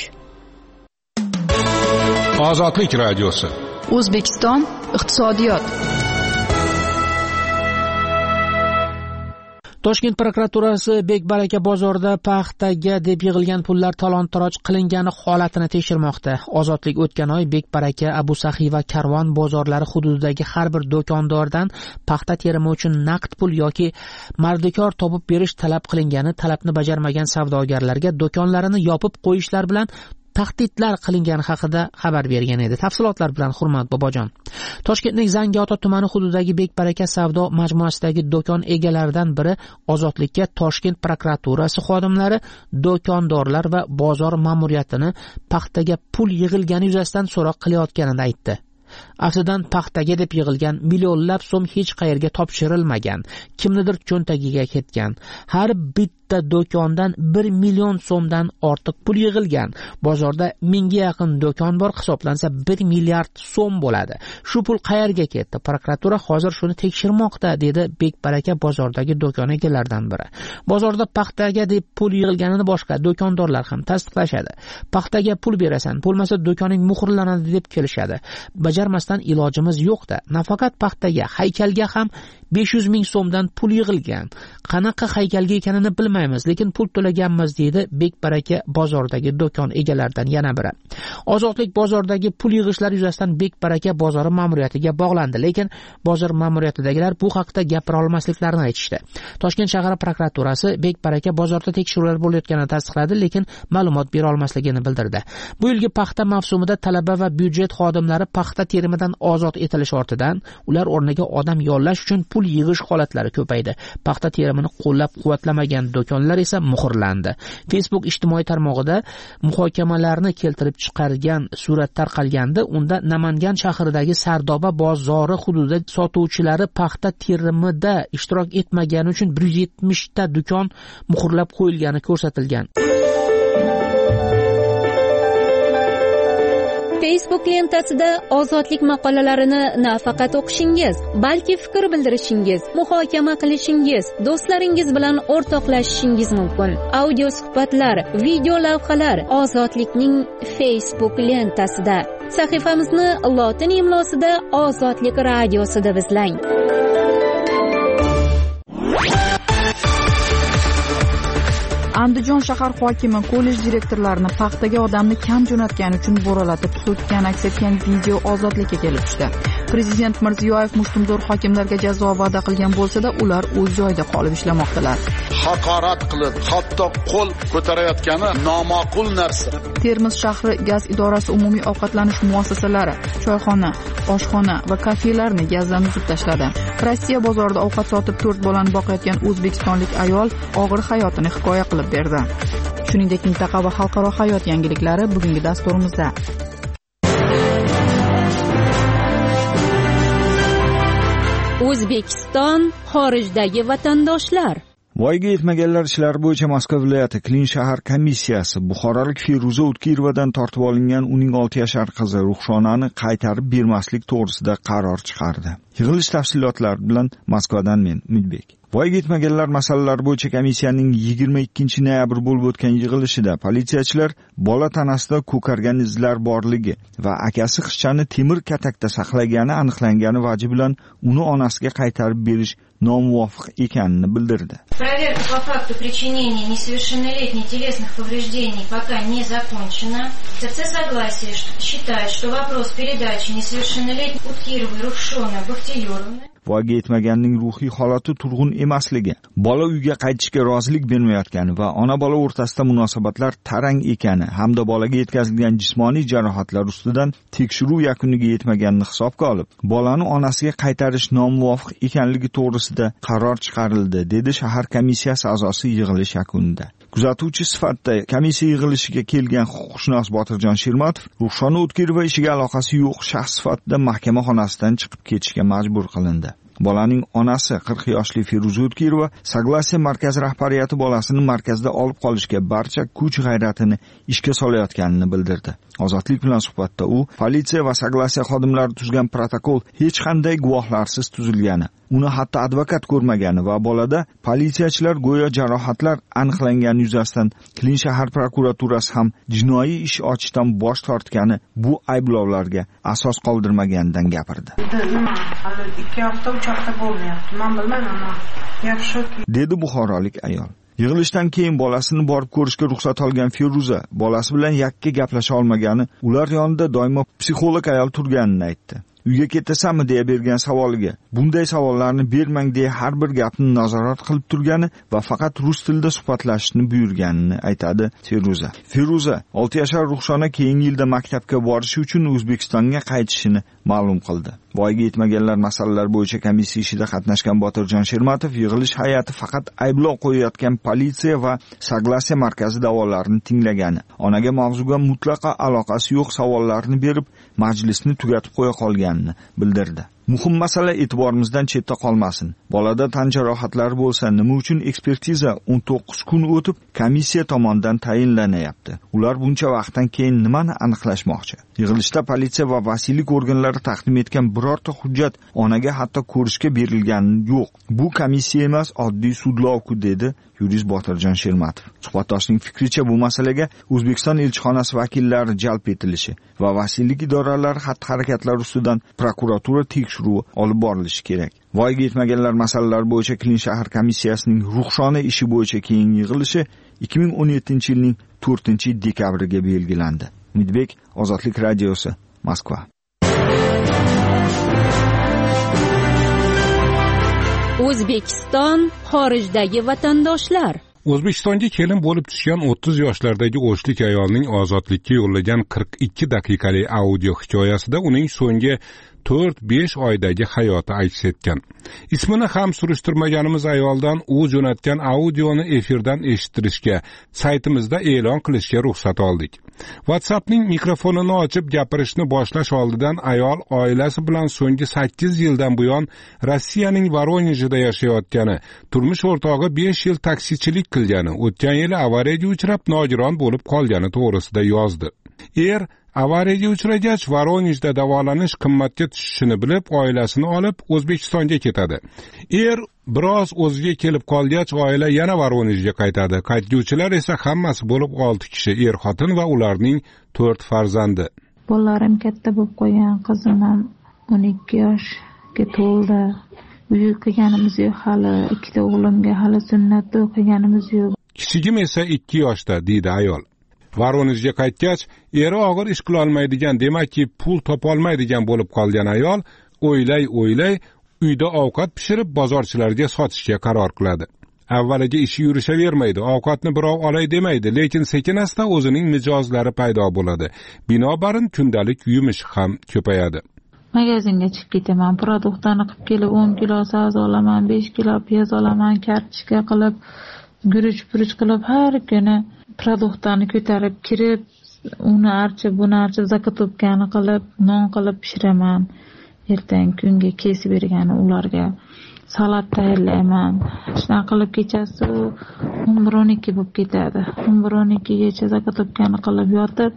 Ozodlik radiosi. O'zbekiston iqtisodiyot. Toshkent prokuraturasi Bekbaraka bozorida paxtaga deb yig'ilgan pullar talon-taroj qilingani holatini tekshirmoqda. Ozodlik o'tgan oy Bekbaraka, Abu Saxiy va Karvon bozorlari hududidagi har bir do'kondordan paxta terimi uchun naqd pul yoki mardikor topib berish talab qilingani, talabni bajarmagan savdogarlarga do'konlarini yopib qo'yishlar bilan tahdidlar qilingani haqida xabar bergan edi. Tafsilotlar bilan Hurmat Bobojon. Toshkentning Zangiota tumani hududidagi Bekbaraka savdo majmuasidagi do'kon egalaridan biri Ozodlikka Toshkent prokuraturasi xodimlari do'kondorlar va bozor ma'muriyatini paxtaga pul yig'ilgani yuzasidan so'roq qilayotganini aytdi. Aftidan paxtaga deb yig'ilgan millionlab so'm hech qayerga topshirilmagan, kimnidir cho'ntagiga ketgan. Har bitta do'kondan bir million so'mdan ortiq pul yig'ilgan. Bozorda mingga yaqin do'kon bor, hisoblansa bir milliard so'm bo'ladi. Shu pul qayerga ketdi? Prokuratura hozir shuni tekshirmoqda, dedi Bekbaraka bozordagi do'kon egalaridan biri. Bozorda paxtaga deb pul yig'ilganini boshqa do'kondorlar ham tasdiqlashadi. Paxtaga pul berasan, bo'lmasa do'koning muhrlanadi deb kelishadi. Bajarmasdan ilojimiz yo'q-da. Nafaqat paxtaga, haykalga ham besh yuz ming so'mdan pul yig'ilgan. Qanaqa haykalga ekanini bilmaymiz, lekin pul to'laganmiz, deydi Bekbaraka bozordagi do'kon egalaridan yana biri. Ozodlik bozordagi pul yig'ishlar yuzasidan Bekbaraka bozori ma'muriyatiga bog'landi, lekin bozor ma'muriyatidagilar bu haqda gapira olmasliklarini aytishdi. Toshkent shahar prokuraturasi Bekbaraka bozorda tekshiruvlar bo'layotganini tasdiqladi, lekin ma'lumot bera olmasligini bildirdi. Bu yilgi paxta mavsumida talaba va byudjet xodimlari paxta terimidan ozod etilish ortidan ular o'rniga odam yollash uchun pul pul yig'ish holatlari ko'paydi. Paxta terimini qo'llab-quvvatlamagan do'konlar esa muhrlandi. Facebook ijtimoiy tarmog'ida muhokamalarni keltirib chiqargan surat tarqalganda, unda Namangan shahridagi Sardoba bozori hududida sotuvchilari paxta terimida ishtirok etmagani uchun bir yuz yetmish ta do'kon muhrlab qo'yilgani ko'rsatilgan. Facebook lentasida ozodlik maqolalarini nafaqat o'qishingiz, balki fikr bildirishingiz, muhokama qilishingiz, do'stlaringiz bilan o'rtoqlashishingiz mumkin. Audio suhbatlar, video lavhalar ozodlikning Facebook lentasida. Sahifamizni lotin imlosida Ozodlik radiosi deb izlang. Andijon shahar hokimi kollej direktorlarini paxtaga odamni kam jo'natgani uchun bo'ralatib so'kkan aks etgan video ozodlikka kelib tushdi. Prezident Mirziyoyev mushtumzo'r hokimlarga jazo va'da qilgan bo'lsa-da, ular o'z joyida qolib ishlamoqdalar. Haqorat qilib, hatto qo'l ko'tarayotgani noma'qul narsa. Termiz shahri gaz idorasi umumiy ovqatlanish muassasalari, choyxona, oshxona va kafelarni gazdan uzib tashladi. Rossiya bozorida ovqat sotib to'rt bolani boqayotgan o'zbekistonlik ayol og'ir hayotini hikoya qilib berdi. Shuningdek, mintaqa va xalqaro hayot yangiliklari bugungi dasturimizda. O'zbekiston xorijdagi vatandoshlar. Voyaga yetmaganlar ishlari bo'yicha Moskva viloyati Klin shahar komissiyasi Buxorolik Feruza O'tkirovadan tortib olingan uning olti yashar qizi Ruxshonani qaytarib bermaslik to'g'risida qaror chiqardi. Yig'ilish tafsilotlari bilan Moskvadan men Umidbek. Voyaga yetmaganlar masalalari bo'yicha komissiyaning yigirma ikkinchi noyabr bo'lib o'tgan yig'ilishida politsiyachilar bola tanasida ko'kargan izlar borligi va akasi qizchani temir katakda saqlagani aniqlangani vaji bilan uni onasiga qaytarib berish nomuvofiq ekanini bildirdi. Проверка по факту причинения несовершеннолетней телесных повреждений пока не закончена. ТЦ согласие считает, что вопрос передачи несовершеннолетней Уткировой Рухшоны Бахтиёровны voyaga yetmaganning ruhiy holati turg'un emasligi, bola uyga qaytishga rozilik bermayotgani va ona bola o'rtasida munosabatlar tarang ekani hamda bolaga yetkazilgan jismoniy jarohatlar ustidan tekshiruv yakuniga yetmaganini hisobga olib, bolani onasiga qaytarish nomuvofiq ekanligi to'g'risida qaror chiqarildi, dedi shahar komissiyasi a'zosi yig'ilish yakunida. Kuzatuvchi sifatida komissiya yig'ilishiga kelgan huquqshunos Botirjon Shermatov Ruxshona O'tkirova ishiga aloqasi yo'q shaxs sifatida mahkama xonasidan chiqib ketishga majbur qilindi. Bolaning onasi qirq yoshli Feruza O'tkirova Saglasiya markazi rahbariyati bolasini markazda olib qolishga barcha kuch g'ayratini ishga solayotganini bildirdi. Ozodlik bilan suhbatda u politsiya va Saglasiya xodimlari tuzgan protokol hech qanday guvohlarsiz tuzilgani, uni hatto advokat ko'rmagani va bolada politsiyachilar go'yo jarohatlar aniqlangani yuzasidan Klin shahar prokuraturasi ham jinoiy ish ochishdan bosh tortgani bu ayblovlarga asos qoldirmaganidan gapirdi. ikki hafta uch hafta bo'lmayapti. Men bilmayman. Yaxshi. Dedi buxorolik ayol. Yig'ilishdan keyin bolasini borib ko'rishga ruxsat olgan Feruza bolasi bilan yakka gaplasha olmagani, ular yonida doimo psixolog ayol turganini aytdi. Uyga ketasanmi deya bergan savoliga bunday savollarni bermang deya har bir gapni nazorat qilib turgani va faqat rus tilida suhbatlashishni buyurganini aytadi Feruza. Feruza olti yashar Ruxshona keyingi yilda maktabga borishi uchun O'zbekistonga qaytishini ma'lum qildi. Voyaga yetmaganlar masalalar bo'yicha komissiya ishida qatnashgan Botirjon Shermatov yig'ilish hay'ati faqat ayblov qo'yayotgan politsiya va Saglasiya markazi da'volarini tinglagani, onaga mavzuga mutlaqo aloqasi yo'q savollarni berib majlisni tugatib qo'ya qolganini bildirdi. Muhim masala e'tiborimizdan chetda qolmasin. Bolada tan jarohatlari bo'lsa, nima uchun ekspertiza o'n to'qqiz kun o'tib komissiya tomonidan tayinlanayapti? Ular buncha vaqtdan keyin nimani aniqlashmoqchi? Yig'ilishda politsiya va vasiylik organlari taqdim etgan birorta hujjat onaga hatto ko'rishga berilgani yo'q. Bu komissiya emas, oddiy sudlovku, dedi yurist Botirjon Shermatov. Suhbatdoshning fikricha bu masalaga O'zbekiston elchixonasi vakillari jalb etilishi va vasiylik idoralari xatti-harakatlari ustidan prokuratura tekshiruvi olib borilishi kerak. Voyaga yetmaganlar masalalari bo'yicha Klin shahar komissiyasining Ruxshona ishi bo'yicha keyingi yig'ilishi ikki ming o'n yettinchi yilning to'rtinchi dekabriga belgilandi. Umidbek, Ozodlik radiosi, Moskva. O'zbekiston xorijdagi vatandoshlar. O'zbekistonga kelin bo'lib tushgan o'ttiz yoshlardagi o'shlik ayolning ozodlikka yo'llagan qirq ikki daqiqalik audio hikoyasida uning so'nggi to'rt besh oydagi hayoti aks etgan. Ismini ham surishtirmaganimiz ayoldan u jo'natgan audioni efirdan eshittirishga, saytimizda e'lon qilishga ruxsat oldik. WhatsAppning mikrofonini ochib gapirishni boshlash oldidan ayol oilasi bilan so'nggi sakkiz yildan buyon Rossiyaning Voronejida yashayotgani, turmush o'rtog'i besh yil taksichilik qilgani, o'tgan yili avariyaga uchrab nogiron bo'lib qolgani to'g'risida yozdi. Er avariyaga uchragach Voronejda davolanish qimmatga tushishini bilib, oilasini olib O'zbekistonga ketadi. Er biroz o'ziga kelib qolgach, oila yana Voronejga qaytadi. Qaytguvchilar esa hammasi bo'lib olti kishi, er xotin va ularning to'rt farzandi. Bolalarim katta bo'lib qolgan, qizim ham o'n ikki yoshga to'ldi. Uy qilganimiz yo'q hali, ikkita o'g'limga hali sunnatda o'qiganimiz yo'q. Kichigim esa ikki yoshda, deydi ayol. Voronejga qaytgach, eri og'ir ish qila olmaydigan, demakki pul topolmaydigan bo'lib qolgan ayol o'ylay-o'ylay uyda ovqat pishirib bozorchilarga sotishga qaror qiladi. Avvaliga ishi yurishavermaydi, ovqatni birov olay demaydi, lekin sekin-asta o'zining mijozlari paydo bo'ladi. Binobarin kundalik yumush ham ko'payadi. Magazinga chiqib ketaman, produktlarni qilib kelib o'n kilo sabzi olaman, besh kilo piyoz olaman, kartoshka qilib, guruch-puruch qilib har kuni produktlarni ko'tarib kirib, uni archib, buni archib, zakotubkani qilib, non qilib pishiraman. Ertangi kunga kesib bergani ularga salat tayyorlayman. Shunday qilib kechasi o'n bir o'n ikki bo'lib ketadi. o'n bir o'n ikkigacha zakotubkani qilib yotib,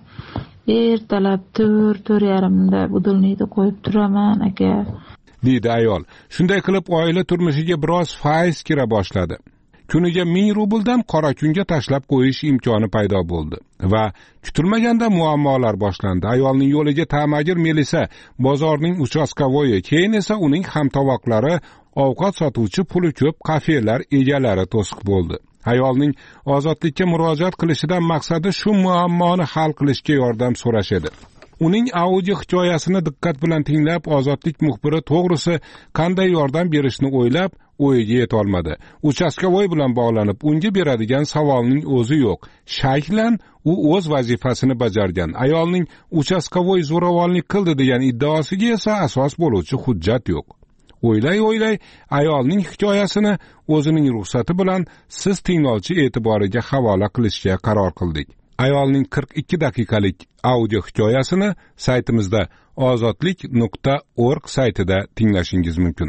ertalab to'rt to'rt yarimda budilnikni qo'yib turaman aka, deydi ayol. Shunday qilib oila turmushiga biroz faiz kira boshladi. Kuniga ming rubldan qora kunga tashlab qo'yish imkoni paydo bo'ldi va kutilmaganda muammolar boshlandi. Ayolning yo'liga ta'magir Melisa, bozorning uchastkavoyi, keyin esa uning hamtovoqlari, ovqat sotuvchi, puli ko'p kafelar egalari to'siq bo'ldi. Ayolning ozodlikka murojaat qilishidan maqsadi shu muammoni hal qilishga yordam so'rash edi. Uning audio hikoyasini diqqat bilan tinglab, ozodlik muxbiri to'g'risi qanday yordam berishni o'ylab, o'yiga yeta olmadi. Uchastkavoy bilan bog'lanib, unga beradigan savolning o'zi yo'q. Shaklan u o'z vazifasini bajargan. Ayolning uchastkavoy zo'ravonlik qildi degan iddaosiga esa asos bo'luvchi hujjat yo'q. O'ylay-o'ylay ayolning hikoyasini o'zining ruxsati bilan siz tinglovchi e'tiboriga havola qilishga qaror qildik. Ayolning qirq ikki daqiqalik audio hikoyasini saytimizda ozodlik nuqta org saytida tinglashingiz mumkin.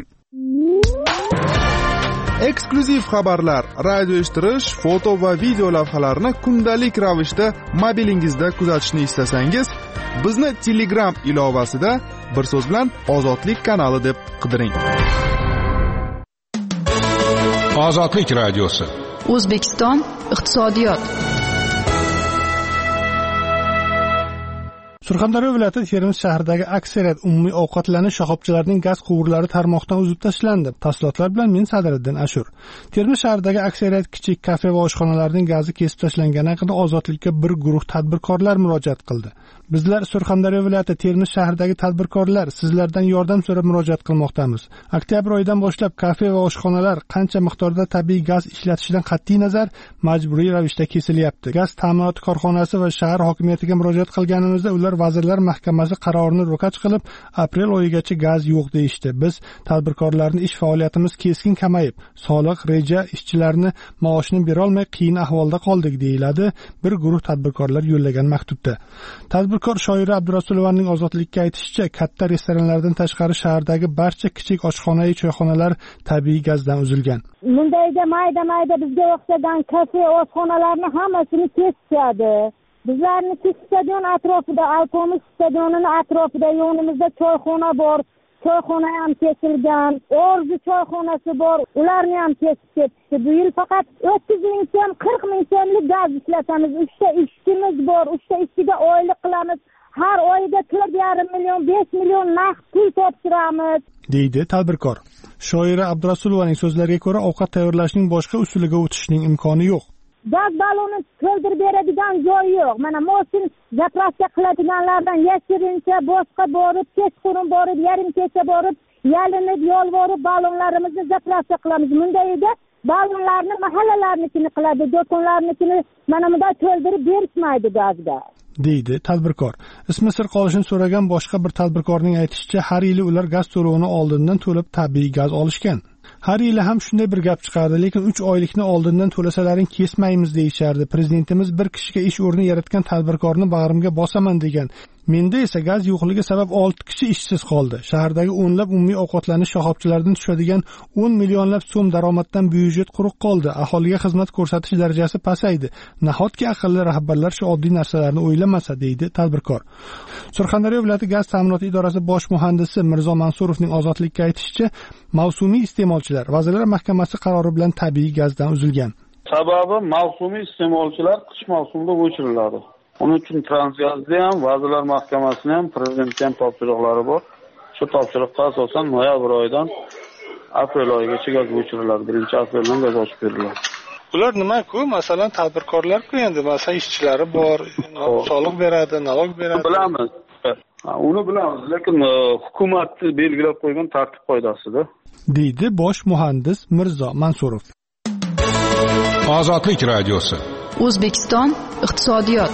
Eksklyuziv xabarlar, radio eshittirish, foto va video lavhalarni kundalik ravishda mobilingizda kuzatishni istasangiz, bizni Telegram ilovasida bir so'z bilan Ozodlik kanali deb qidiring. Ozodlik radiosi. O'zbekiston iqtisodiyot. Surxondaryo viloyati Termiz shahridagi aksariyat umumiy ovqatlanish shoxobchalarining gaz quvurlari tarmoqdan uzib tashlandi. Tafsilotlar bilan men Sadriddin Ashur. Termiz shahridagi aksariyat kichik kafe va oshxonalarning gazi kesib tashlangani haqida Ozodlikka bir guruh tadbirkorlar murojaat qildi. Bizlar Surxondaryo viloyati Termiz shahridagi tadbirkorlar sizlardan yordam so'rab murojaat qilmoqdamiz. Oktyabr oyidan boshlab kafe va oshxonalar qancha miqdorda tabiiy gaz ishlatishidan qat'iy nazar majburiy ravishda kesilyapti. Gaz ta'minoti korxonasi va shahar hokimiyatiga murojaat qilganimizda ular Vazirlar Mahkamasi qarorini ro'kach qilib, aprel oyigacha gaz yo'q deyishdi. Biz tadbirkorlarning ish faoliyatimiz keskin kamayib, soliq, reja, ishchilarni maoshini bera olmay qiyin ahvolda qoldik, deyiladi bir guruh tadbirkorlar yo'llagan maktubda. Tadbirkor Shoira Abdurasulovaning Ozodlikka aytishicha, katta restoranlardan tashqari shahardagi barcha kichik oshxona-yu choyxonalar tabiiy gazdan uzilgan. Bundayda mayda-mayda bizga o'xshagan kafe, oshxonalarni hammasini kesishadi. Bizlarniki stadion atrofida, Alpomish stadionining atrofida yonimizda choyxona bor. Choyxona ham kesilgan, Orzu choyxonasi bor. Ularni ham kesib ketishdi. Bu yil faqat o'ttiz ming so'm, qirq ming so'mlik gaz ishlatamiz. uchta ishchimiz bor. uchta ishchiga oylik qilamiz. Har oyda to'rt yarim million, besh million naqd pul topshiramiz, deydi tadbirkor. Shoira Abdurasulovaning so'zlariga ko'ra, ovqat tayyorlashning boshqa usuliga o'tishning imkoni yo'q. Gaz baloni to'ldirib beradigan joy yo'q. Mana mosin zapravka qiladiganlardan yashirincha boshqa borib, kechqurun borib, yarim kecha borib, yalinib, yolvorib balonlarimizni zapravka qilamiz. Bundayda balonlarni mahallalarnikini qiladi, do'konlarnikini mana bunday to'ldirib berishmaydi gazga. deydi tadbirkor. Ismi sir qolishini so'ragan boshqa bir tadbirkorning aytishicha, har yili ular gaz to'lovini oldindan to'lab tabiiy gaz olishgan. Har yili ham shunday bir gap chiqardi, lekin uch oylikni oldindan to'lasalaring kesmaymiz deyishardi. Prezidentimiz bir kishiga ish o'rni yaratgan tadbirkorni bag'rimga bosaman degan. Menda esa gaz yo'qligi sabab olti kishi ishsiz qoldi. Shahardagi o'nlab umumiy ovqatlanish shoxobchalaridan tushadigan o'n millionlab so'm daromaddan byudjet quruq qoldi. Aholiga xizmat ko'rsatish darajasi pasaydi. Nahotki aqlli rahbarlar shu oddiy narsalarni o'ylamasa, deydi tadbirkor. Surxondaryo viloyati gaz ta'minoti idorasi bosh muhandisi Mirzo Mansurovning Ozodlikka aytishicha, mavsumiy iste'molchilar Vazirlar Mahkamasi qarori bilan tabiiy gazdan uzilgan. Sababi mavsumiy iste'molchilar qish mavsumida o'chiriladi. Uning uchun Transgazda ham, Vazirlar Mahkamasida ham prezidentdan topshiriqlari bor. Shu topshiriqqa asosan noyabr oyidan aprel oyigacha gaz o'chiriladi. birinchi apreldan gaz ochib beriladi. Bular nima-ku? Masalan, tadbirkorlar-ku endi, masalan, ishchilari bor, soliq beradi, nalog beradi. Bilamiz. Uni bilamiz, lekin hukumat belgilab qo'ygan tartib qoidasida, deydi bosh muhandis Mirzo Mansurov. Ozodlik radiosi. O'zbekiston iqtisodiyot.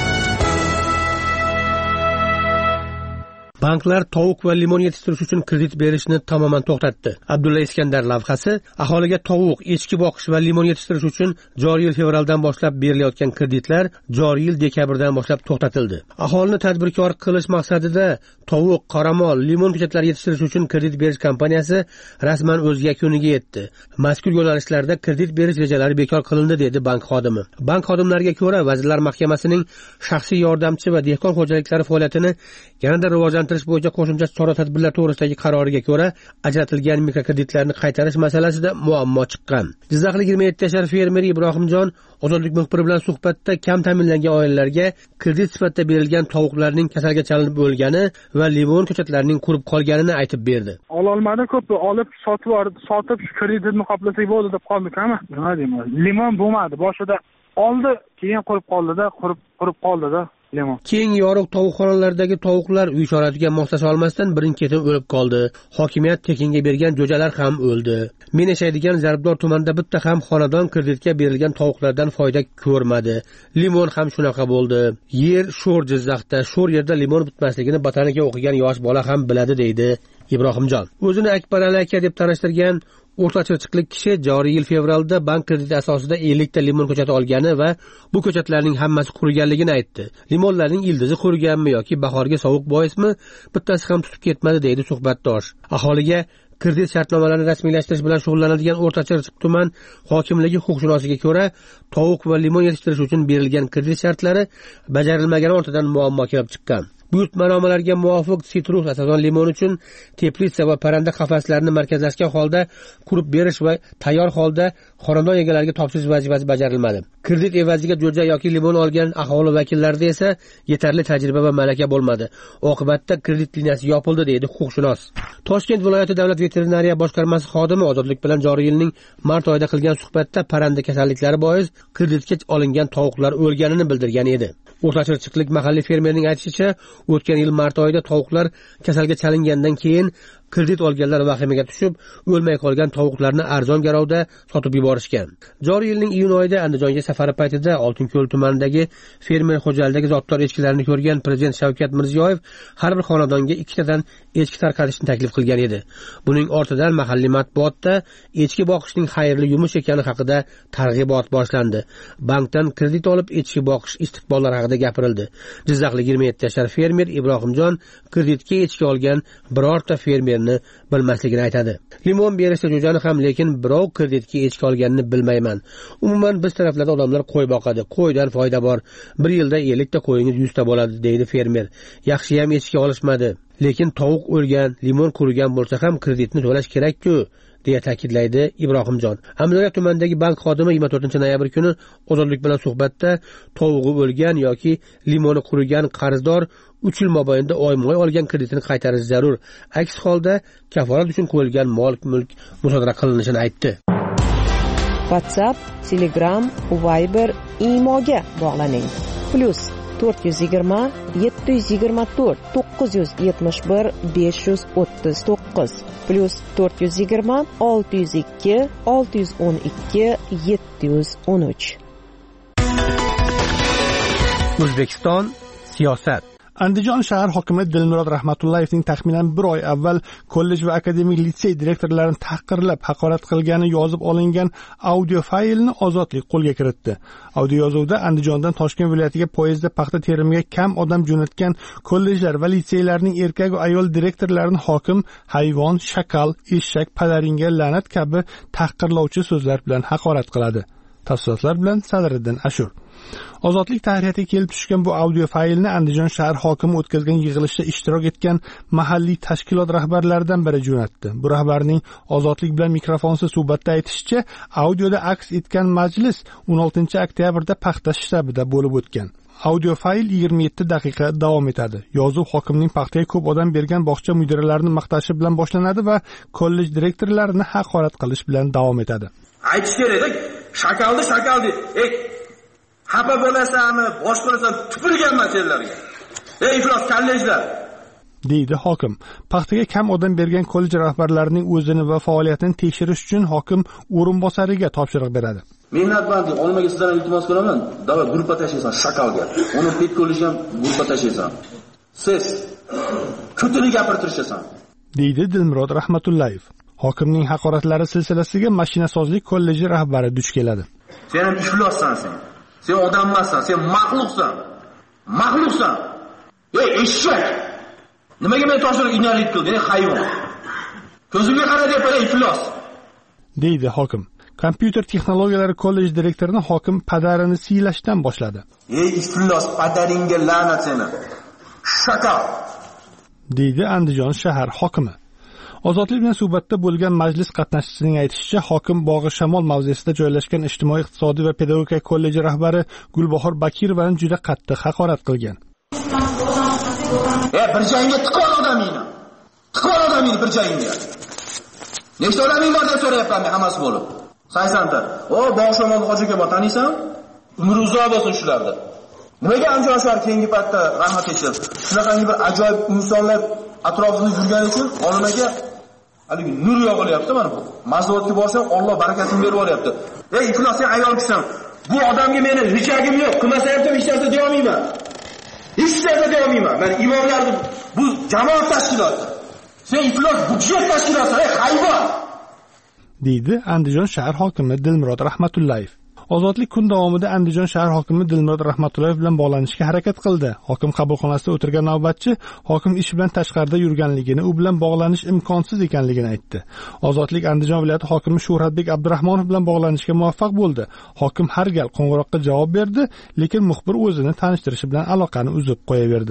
Banklar tovuq va limon yetishtirish uchun kredit berishni tamoman to'xtatdi. Abdulla Iskandar lavhasi aholiga tovuq, echki boqish va limon yetishtirish uchun joriy yil fevraldan boshlab berilayotgan kreditlar joriy yil dekabrdan boshlab to'xtatildi. Aholini tadbirkor qilish maqsadida tovuq, qoramol, limon ko'chatlari yetishtirish uchun kredit berish kompaniyasi rasman o'z yakuniga yetdi. Mazkur yo'nalishlarda kredit berish rejalari bekor qilindi, dedi bank xodimi. Bank xodimlariga ko'ra, Vazirlar Mahkamasining shaxsiy yordamchi va dehqon xo'jaliklari faoliyatini yanada rivojlantirish bo'yicha qo'shimcha chora-tadbirlar to'g'risidagi qaroriga ko'ra, ajratilgan mikrokreditlarni qaytarish masalasida muammo chiqqan. Jizzaxlik yigirma yetti yashar fermer Ibrohimjon Ozodlik muxbiri bilan suhbatda kam ta'minlangan oilalarga kredit sifatida berilgan tovuqlarning kasalga chalinib o'lgani va limon ko'chatlarining qurib qolganini aytib berdi. Ololmadi, ko'p olib sotib sotib shu kreditni qoplasak bo'ldi deb qoldik-a? Nima deyman? Limon bo'lmadi. Boshida oldi, keyin qurib qoldi-da, qurib qurib qoldi-da. Keng yorug' tovuqxonalardagi tovuqlar uy sharoitiga moslasha olmasdan birin-ketin o'lib qoldi. Hokimiyat tekinga bergan jo'jalar ham o'ldi. Men yashaydigan Zarbdor tumanida bitta ham xonadon kreditga berilgan tovuqlardan foyda ko'rmadi. Limon ham shunaqa bo'ldi. Yer sho'r Jizzaxda, sho'r yerda limon bitmasligini botanika o'qigan yosh bola ham biladi, deydi Ibrohimjon. O'zini Akbar aka deb tanishtirgan o'rta chirchiqlik kishi joriy yil fevralda bank krediti asosida ellik ta limon ko'chati olgani va bu ko'chatlarning hammasi quriganligini aytdi. Limonlarning ildizi quriganmi yoki bahorga sovuq boismi, bittasi ham tutib ketmadi, deydi suhbatdosh. Aholiga kredit shartnomalarini rasmiylashtirish bilan shug'ullanadigan o'rta chirchiq tuman hokimligi huquqshunoshiga ko'ra, tovuq va limon yetishtirish uchun berilgan kredit shartlari bajarilmagani ortidan muammo kelib chiqqan. Buyurtmanomalarga muvofiq sitrus asosan limon uchun teplitsa va parranda qafaslarini markazlashgan holda qurib berish va tayyor holda xonadon egalariga topshirish vazifasi bajarilmadi. Kredit evaziga jo'ja yoki limon olgan aholi vakillarida esa yetarli tajriba va malaka bo'lmadi. Oqibatda kredit liniyasi yopildi, deydi huquqshunos. Toshkent viloyati davlat veterinariya boshqarmasi xodimi Ozodlik bilan joriy yilning mart oyida qilgan suhbatda parranda kasalliklari bois kreditga olingan tovuqlar o'lganini bildirgan edi. O'rta chirchiqlik mahalliy fermerning aytishicha, o'tgan yil mart oyida tovuqlar kasalga chalingandan keyin kredit olganlar vahimaga tushib, o'lmay qolgan tovuqlarni arzon garovda sotib yuborishgan. Joriy yilning iyun oyida Andijonga safari paytida Oltinko'l tumanidagi fermer xo'jaligidagi zotdor echkilarni ko'rgan Prezident Shavkat Mirziyoyev har bir xonadonga ikkitadan echki tarqatishni taklif qilgan edi. Buning ortidan mahalliy matbuotda echki boqishning xayrli yumush ekani haqida targ'ibot boshlandi. Bankdan kredit olib echki boqish istiqbollari haqida gapirildi. Jizzaxlik yigirma yetti yashar fermer Ibrohimjon kreditga echki olgan birorta fermer bilmasligini aytadi. Limon berishda jo'jani ham, lekin birov kreditga echki olganini bilmayman. Umuman biz taraflarda odamlar qo'y boqadi. Qo'ydan foyda bor. Bir yilda ellik ta qo'yingiz yuz ta bo'ladi, deydi fermer. Yaxshi ham echki olishmadi. Lekin tovuq o'lgan, limon qurigan bo'lsa ham kreditni to'lash kerak-ku, deya ta'kidlaydi Ibrohimjon. Amirobod tumanidagi bank xodimi yigirma to'rtinchi noyabr kuni Ozodlik bilan suhbatda tovuqi o'lgan yoki limoni qurigan qarzdor uch yil mobaynida oyma-oy olgan kreditini qaytarish zarur. Aks holda kafolat uchun qo'yilgan mol-mulk musodara qilinishini aytdi. WhatsApp, Telegram, Viber, Imoga bog'laning. Plus to'rt yuz yigirma yetti yuz yigirma to'rt to'qqiz yuz yetmish bir besh yuz o'ttiz to'qqiz plus to'rt yuz yigirma olti yuz ikki olti yuz o'n ikki yetti yuz o'n uch. O'zbekiston siyosat. Andijon shahar hokimi Dilmurod Rahmatullayevning taxminan bir oy avval kollej va akademik litsey direktorlarini tahqirlab, haqorat qilgani yozib olingan audio faylni Ozodlik qo'lga kiritdi. Audio yozuvda Andijondan Toshkent viloyatiga poyezdda paxta terimiga kam odam jo'natgan kollejlar va litseylarning erkak va ayol direktorlarini hokim hayvon, shakal, eshak, padaringga la'nat kabi tahqirlovchi so'zlar bilan haqorat qiladi. Tafsilotlar bilan Sadriddin Ashur. Ozodlik tahriyatiga kelib tushgan bu audio faylni Andijon shahar hokimi o'tkazgan yig'ilishda ishtirok etgan mahalliy tashkilot rahbarlaridan biri jo'natdi. Bu rahbarning Ozodlik bilan mikrofonsiz suhbatda aytishicha, audioda aks etgan majlis o'n oltinchi oktyabrda paxta shtabida bo'lib o'tgan. Audio fayl yigirma yetti daqiqa davom etadi. Yozuv hokimning paxtaga ko'p odam bergan bog'cha mudiralarini maqtashi bilan boshlanadi va kollej direktorlarini haqorat qilish bilan davom etadi. Aytish kerak, shakalni shakal deb, ey xafa bo'lasanmi, bosh bo'lasan, tupurganman senlarga. Ey iflos kollejlar, deydi hokim. Paxtaga kam odam bergan kollej rahbarlarining o'zini va faoliyatini tekshirish uchun hokim o'rinbosariga topshiriq beradi. Mehnatbandlik olmaga sizdan iltimos qilaman, davlat gruppa tashlaysan shakalga. Uni pet kollejga gruppa tashlaysan. Siz ko'tini gapirtirishasan, deydi Dilmurod Rahmatullayev. Hokimning haqoratlari silsilasiga mashinasozlik kolleji rahbari duch keladi. Sen ham iflossan sen. Sen odam emassan, sen maxluqsan. Maxluqsan. Ey eshak. Nimaga meni toshirib ignorlik qilding, ey hayvon? Ko'zimga qara deb ey iflos, deydi hokim. Kompyuter texnologiyalari kolleji direktorini hokim padarini siylashdan boshladi. Ey iflos, padaringga la'nat seni. Shakal, deydi Andijon shahar hokimi. Ozodlik bilan suhbatda bo'lgan majlis qatnashchisining aytishicha, hokim Bog'i Shamol mavzesida joylashgan ijtimoiy, iqtisodiy va pedagogika kolleji rahbari Gulbahor Bakirovani juda qattiq haqorat qilgan. E bir joyingga tiqol odamingni. Tiqol odamingni bir joyingga. Nechta odaming bor deb so'rayapman men hammasi bo'lib. Saysandir. O Bog'i Shamol hojiga bor, taniysan? Umri uzoq bo'lsin shularda. Nimaga Andijon shahar keyingi paytda rahmat etsin? Shunaqangi bir ajoyib insonlar atrofida yurgani uchun olmaga haligi nur yog'ilyapti mana bu. Mazlumotga borsam Alloh barakatini berib yuboryapti. Ey iflos, sen ayolkisan. Bu odamga meni rijagim yo'q. Qilmasa ham hech narsa deya olmayman. Hech narsa deya olmayman. Men imomlarni bu jamoat tashkiloti. Sen iflos budjet tashkiloti, ey hayvon, deydi Andijon shahar hokimi Dilmurod Rahmatullayev. Ozodlik kun davomida Andijon shahar hokimi Dilmurod Rahmatullayev bilan bog'lanishga harakat qildi. Hokim qabulxonasida o'tirgan navbatchi hokim ish bilan tashqarida yurganligini, u bilan bog'lanish imkonsiz ekanligini aytdi. Ozodlik Andijon viloyati hokimi Shuhratbek Abdurahmonov bilan bog'lanishga muvaffaq bo'ldi. Hokim har gal qo'ng'iroqqa javob berdi, lekin muxbir o'zini tanishtirishi bilan aloqani uzib qo'yaverdi.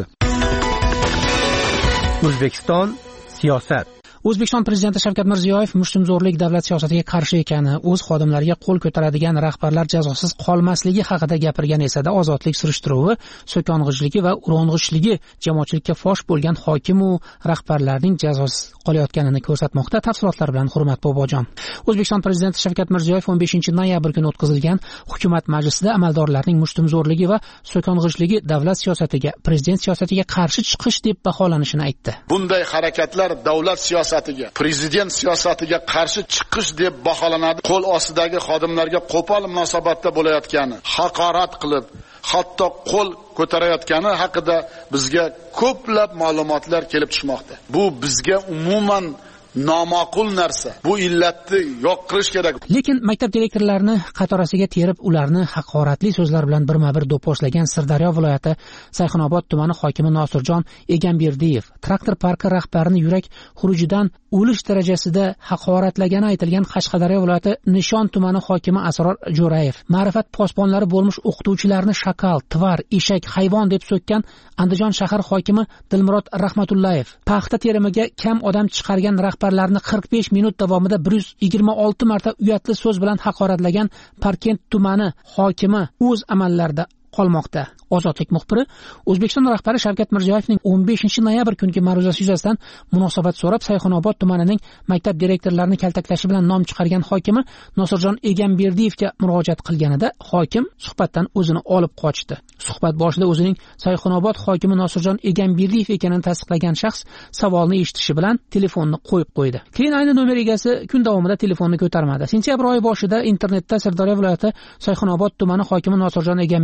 O'zbekiston siyosat. O'zbekiston prezidenti Shavkat Mirziyoyev mushtumzo'rlik davlat siyosatiga qarshi ekani, o'z xodimlariga qo'l ko'taradigan rahbarlar jazosiz qolmasligi haqida gapirgan esa-da, ozodlik surishtiruvi, so'kong'ichligi va urong'ichligi jamoatchilikka fosh bo'lgan hokim va rahbarlarning jazosiz qolayotganini ko'rsatmoqda. Tafsilotlar bilan Hurmat Bobojon. O'zbekiston prezidenti Shavkat Mirziyoyev o'n beshinchi noyabr kuni o'tkazilgan hukumat majlisida amaldorlarning mushtumzo'rligi va so'kong'ichligi davlat siyosatiga, prezident siyosatiga qarshi chiqish deb baholanishini aytdi. Bunday harakatlar davlat siyosatiga, prezident siyosatiga qarshi chiqish deb baholanadi. Qo'l ostidagi xodimlarga qo'pol munosabatda bo'layotgani, haqorat qilib, hatto qo'l ko'tarayotgani haqida bizga ko'plab ma'lumotlar kelib tushmoqda. Bu bizga umuman nomaqul narsa. Bu illatni yo'q qilish kerak. Lekin maktab direktorlarini qatorasiga terib, ularni haqoratli so'zlar bilan birma-bir do'pposlagan Sirdaryo viloyati Sayxunobod tumani hokimi Nosirjon Egamberdiyev traktor parki rahbarini yurak xurujidan o'lish darajasida haqoratlagani aytilgan Qashqadaryo viloyati Nishon tumani hokimi Asror Jo'rayev ma'rifat posbonlari bo'lmish o'qituvchilarni shakal, tvar, eshak, hayvon deb so'kkan Andijon shahar hokimi Dilmurod Rahmatullayev paxta terimiga kam odam chiqargan rahbarlarni qirq besh minut davomida bir yuz yigirma olti marta uyatli so'z bilan haqoratlagan Parkent tumani hokimi o'z amallarida qolmoqda. Ozodlik muxbiri O'zbekiston rahbari Shavkat Mirziyoyevning o'n beshinchi noyabr kungi ma'ruzasi yuzasidan munosabat so'rab Sayxunobod tumanining maktab direktorlarini kaltaklashi bilan nom chiqargan hokimi Nosirjon Egamberdiyevga murojaat qilganida hokim suhbatdan o'zini olib qochdi. Suhbat boshida o'zining Sayxunobod hokimi Nosirjon Egamberdiyev ekanini tasdiqlagan shaxs savolni eshitishi bilan telefonni qo'yib qo'ydi. Keyin ayni nomer egasi kun davomida telefonni ko'tarmadi. Sentyabr oyi boshida internetda Sirdaryo viloyati Sayxunobod tumani hokimi Nosirjon Egamberdiyev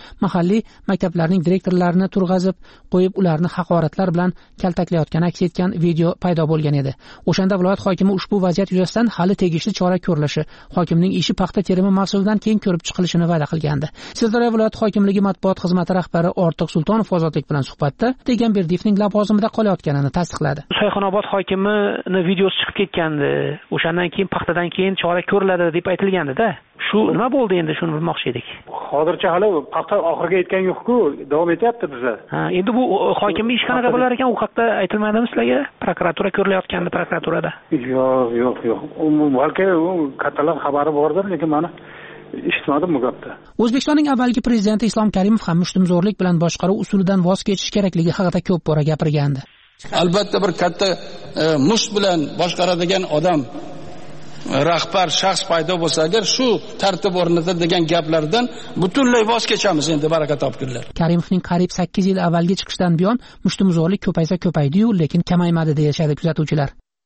mahalliy maktablarning direktorlarini turg'azib qo'yib ularni haqoratlar bilan kaltaklayotgani aks etgan video paydo bo'lgan edi. O'shanda viloyat hokimi ushbu vaziyat yuzasidan hali tegishli chora ko'rilishi, hokimning ishi paxta terimi mavsumidan keyin ko'rib chiqilishini va'da qilgandi. Sirdaryo viloyat hokimligi matbuot xizmati rahbari Ortiq Sultonov Ozodlik bilan suhbatda Egamberdiyevning lavozimida qolayotganini tasdiqladi. Shayxonobod hokimini videosi chiqib ketgandi. O'shandan keyin paxtadan keyin chora ko'riladi deb aytilgandi-da. Shu nima bo'ldi endi, shuni bilmoqchi edik. Hozircha hali paxta oxiriga yetgan yo'q-ku, davom etyapti bizlar. Ha, endi bu hokimning ish qanaqa bo'lar ekan, u haqda aytilmadimi sizlarga? Prokuratura ko'rilayotgandi prokuraturada. Yo'q, yo'q, yo'q. Balki kattalar xabari bordir, lekin mana eshitmadim bu gapda. O'zbekistonning avvalgi prezidenti Islom Karimov ham mushtumzo'rlik bilan boshqaruv usulidan voz kechish kerakligi haqida ko'p bora gapirgandi. Albatta bir katta e, musht bilan boshqaradigan odam, rahbar shaxs paydo bo'lsa agar shu tartib o'rnatadigan gaplardan butunlay voz kechamiz endi, baraka topkunlar. Karimovning qariyb sakkiz yil avvalgi chiqishidan buyon mushtumzo'rlik ko'paysa ko'paydi-yu, lekin kamaymadi deyishadi kuzatuvchilar.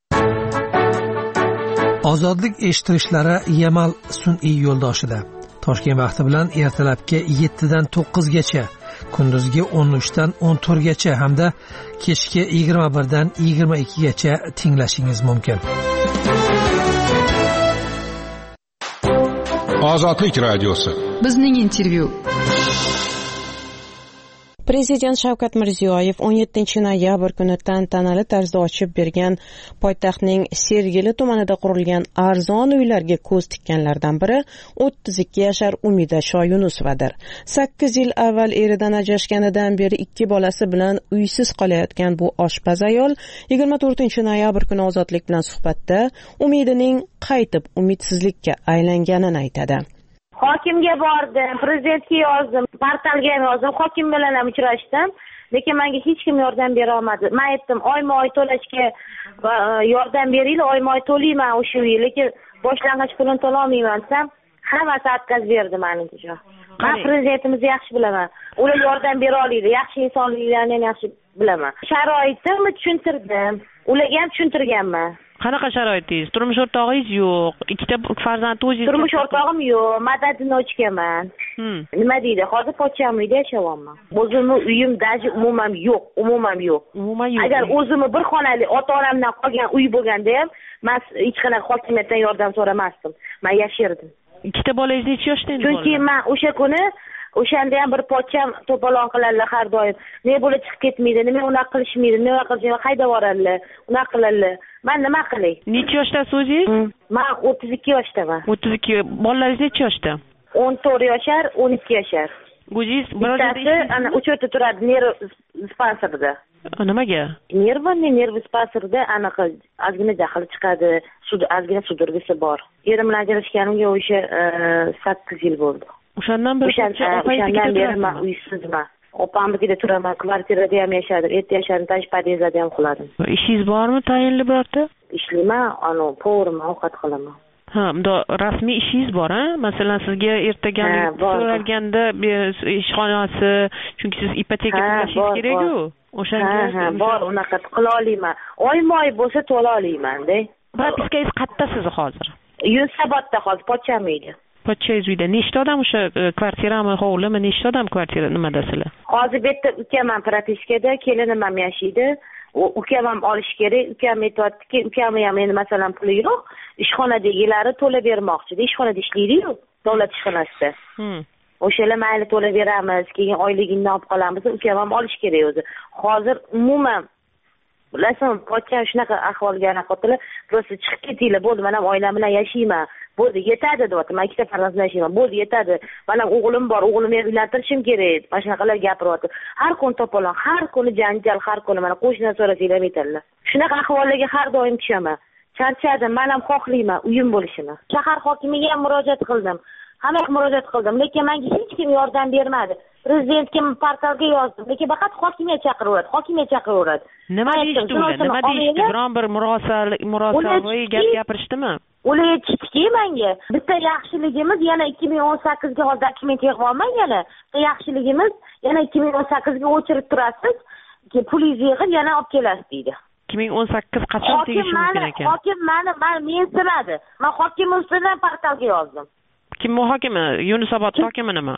Ozodlik eshittirishlari Yamal sun'iy yo'ldoshida. Toshkent vaqti bilan ertalabki yettidan to'qqizgacha, kunduzgi o'n uchdan o'n to'rtgacha hamda kechki yigirma birdan yigirma ikkigacha tinglashingiz mumkin. Ozodlik radiosi. Bizning intervyu. Prezident Shavkat Mirziyoyev o'n yettinchi noyabr kuni tantanali tarzda ochib bergan poytaxtning Sergeli tumanida qurilgan arzon uylarga ko'z tikkanlardan biri o'ttiz ikki yashar Umida Shoyunusovadir. sakkiz yil avval eridan ajrashganidan beri ikki bolasi bilan uysiz qolayotgan bu oshpaz ayol yigirma to'rtinchi noyabr kuni Ozodlik bilan suhbatda Umidining qaytib umidsizlikka aylanganini aytadi. Hokimga bordim, prezidentga yozdim, portalga ham yozdim, hokim bilan ham uchrashdim, lekin menga hech kim yordam bera olmadi. Men aytdim, oyma-oy to'lashga yordam beringlar, oyma-oy to'layman o'sha uy, lekin boshlang'ich pulini to'la olmayman desam, hammasi отказ berdi menimcha. Men prezidentimizni yaxshi bilaman. Ular yordam bera oladi, yaxshi insonliklarni ham yaxshi bilaman. Sharoitimni tushuntirdim, ularga ham tushuntirganman. Qanaqa sharoitingiz? Turmush o'rtog'ingiz yo'q, ikkita farzand o'zingiz. Turmush o'rtog'im yo'q, madadini ochganman. Nima deydi? Hozir pochcham uyda yashayapman. O'zimning uyim daji umuman yo'q, umuman yo'q. Umuman yo'q. Agar o'zimni bir xonali ota-onamdan qolgan uy bo'lganda ham, men hech qanaqa hokimiyatdan yordam so'ramasdim. Men yashardim. Ikkita bolangiz necha yoshda endi? Chunki men o'sha kuni o'shanda ham bir pochcham to'polon qiladilar har doim. Ne bo'lib chiqib ketmaydi, nima unaqa qilishmaydi, nima qilishni qayda boradilar, unaqa qiladilar. Men nima qilay? Necha yoshdasiz o'zingiz? Men o'ttiz ikki yoshdaman. o'ttiz ikki. Bolalaringiz necha yoshda? o'n to'rt yashar, o'n ikki yashar. O'zingiz bittasi ana o'sha yerda turadi, nerv dispanserida. Nimaga? Nervni nerv dispanserida anaqa ozgina jahli chiqadi, sud ozgina sudurgisi bor. Erim bilan ajrashganimga o'sha sakkiz yil bo'ldi. O'shandan beri o'shandan beri men uysizman. Opamnikida turaman, kvartirada ham yashadim, erta yashadim, tash podyezdda ham quladim. Ishingiz bormi tayinli birorta? Ishlayman, ana povrim, ovqat qilaman. Ha, unda rasmiy ishingiz bor, ha? Masalan, sizga ertagan so'ralganda ishxonasi, chunki siz ipoteka to'lashingiz kerak-ku. O'shanga ha, bor, unaqa qila olaman. Oyma-oy bo'lsa to'la olaman-da. Propiskangiz qayerda siz hozir? Yunusobodda hozir, pochcham uyda. Pochchangiz uyda nechta odam o'sha kvartirami, hovlimi, nechta odam kvartira nimadasilar? Hozir bu yerda ukam ham propiskada, kelinim ham yashaydi. Ukam ham olish kerak, ukam aytayaptiki, ukam ham endi masalan puli yo'q, ishxonadagilari to'la bermoqchi. Ishxonada ishlaydi-ku, davlat ishxonasida. O'shalar mayli to'la beramiz, keyin oyligingni olib qolamiz, ukam ham olish kerak o'zi. Hozir umuman bilasizmi, pochcham shunaqa ahvolga anaqa просто chiqib ketinglar, bo'ldi, men ham oilam bilan yashayman. Bo'ldi, yetadi deyapti. Men ikkita farzand bilan yashayman. Bo'ldi, yetadi. Men ham o'g'lim bor, o'g'limni uylantirishim kerak. Mana shunaqalar gapiryapti. Har kun to'polon, har kuni janjal, har kuni mana qo'shnidan so'rasanglar aytadilar. Shunaqa ahvollarga har doim tushaman. Charchadim, men ham xohlayman uyim bo'lishini. Shahar hokimiga ham murojaat qildim. Hammaga murojaat qildim, lekin menga hech kim yordam bermadi. Prezidentga portalga yozdim, lekin faqat hokimiyat chaqiraveradi, hokimiyat chaqiraveradi. Nima deyishdi ular? Nima deyishdi? Biron bir murosalik, murosaviy gap gapirishdimi? Ular aytishdiki menga, bitta yaxshiligimiz yana ikki ming o'n sakkizga hozir dokument yig'ib olmang yana. Bitta yaxshiligimiz yana ikki ming o'n sakkizga o'chirib turasiz, pulingizni yig'ib yana olib kelasiz deydi. ikki ming o'n sakkiz qachon tegishi mumkin ekan? Hokim meni, men mensimadi. Men hokim ustidan portalga yozdim. Kim hokimi? Yunusobod hokimi nima?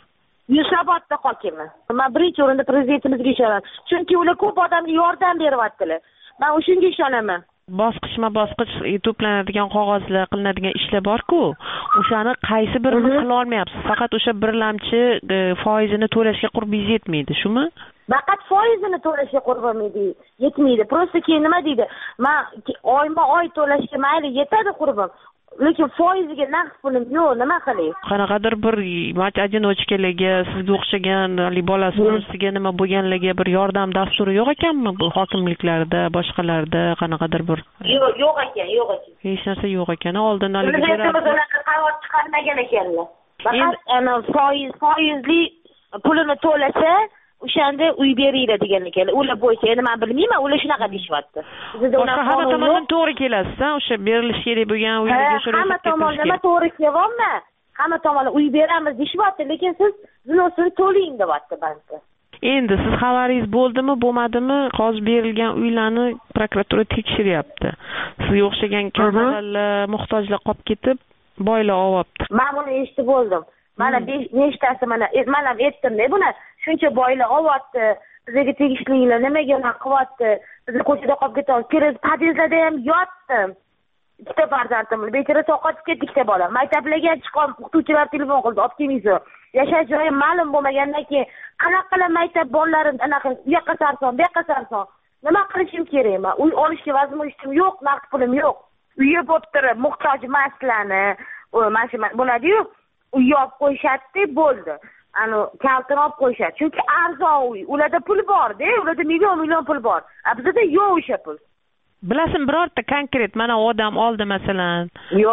Yunusobodda hokimi. Men birinchi o'rinda prezidentimizga ishonaman. Chunki ular ko'p odamga yordam beryaptilar. Men o'shanga ishonaman. Bosqichma bosqich to'planadigan qog'ozlar, qilinadigan ishlar bor-ku, o'shani qaysi birini qila olmayapsiz? Faqat o'sha birlamchi foizini to'lashga qurbingiz yetmaydi, shumi? Faqat foizini to'lashga qurbim yetmaydi. Prosta keyin nima deydi? Men oyma-oy to'lashga mayli yetadi qurbim. Lekin foiziga naqd pulim yo'q, nima qilay? Qanaqadir bir одиночкалigi, sizga o'xshagan bolasi ustiga nima bo'lganligi bir yordam dasturi yo'q ekanmi bu hokimliklarda, boshqalarda qanaqadir bir? Yo'q, yo'q ekan, yo'q ekan. Hech narsa yo'q ekan. Oldin haligi prezidentimiz ularga qaror chiqarmagan ekanlar. Faqat ana foiz, foizli pulini to'lasa o'shanda uy beringlar degan ekanlar. Ular bo'yicha endi men bilmayman, ular shunaqa deyapti. Boshqa hamma tomondan to'g'ri kelasiz, o'sha berilish kerak bo'lgan uylarga o'sha hamma tomondan to'g'ri kelyapman. Hamma tomondan uy beramiz deyapti, lekin siz zinosini to'ling deyapti bankda. Endi siz xabaringiz bo'ldimi, bo'lmadimi? Hozir berilgan uylarni prokuratura tekshiryapti. Sizga o'xshagan kambag'allar, muhtojlar qolib ketib, boylar olyapti. Men buni eshitib bo'ldim. Mana nechtasi mana mana aytdim-da buni. Shuncha boylar olyapti, bizga tegishlilar nimaga nima qilyapti? Bizni ko'chada qolib ketamiz. Kirib podyezdlarda ham yotdim. Ikkita farzandim, bechora soqotib ketdi ikkita bola. Maktablarga chiqqan o'qituvchilar telefon qildi, olib kelmaysiz. Yashash joyi ma'lum bo'lmagandan keyin qanaqa qilib maktab bolalarini anaqa u yoqqa sarson, bu yoqqa sarson. Nima qilishim kerak men? Uy olishga vazim yo'q, naqd pulim yo'q. Uyga bo'lib turib, muhtoj emaslarni, mana shu bo'ladi-yu, uy olib qo'yishadi, bo'ldi. Ano kaltini olib qo'yishadi. Chunki arzon uy, ularda pul bor-da, ularda million million pul bor. A bizda yo'q o'sha pul. Bilasizmi, birorta konkret mana odam oldi masalan. Yo'q,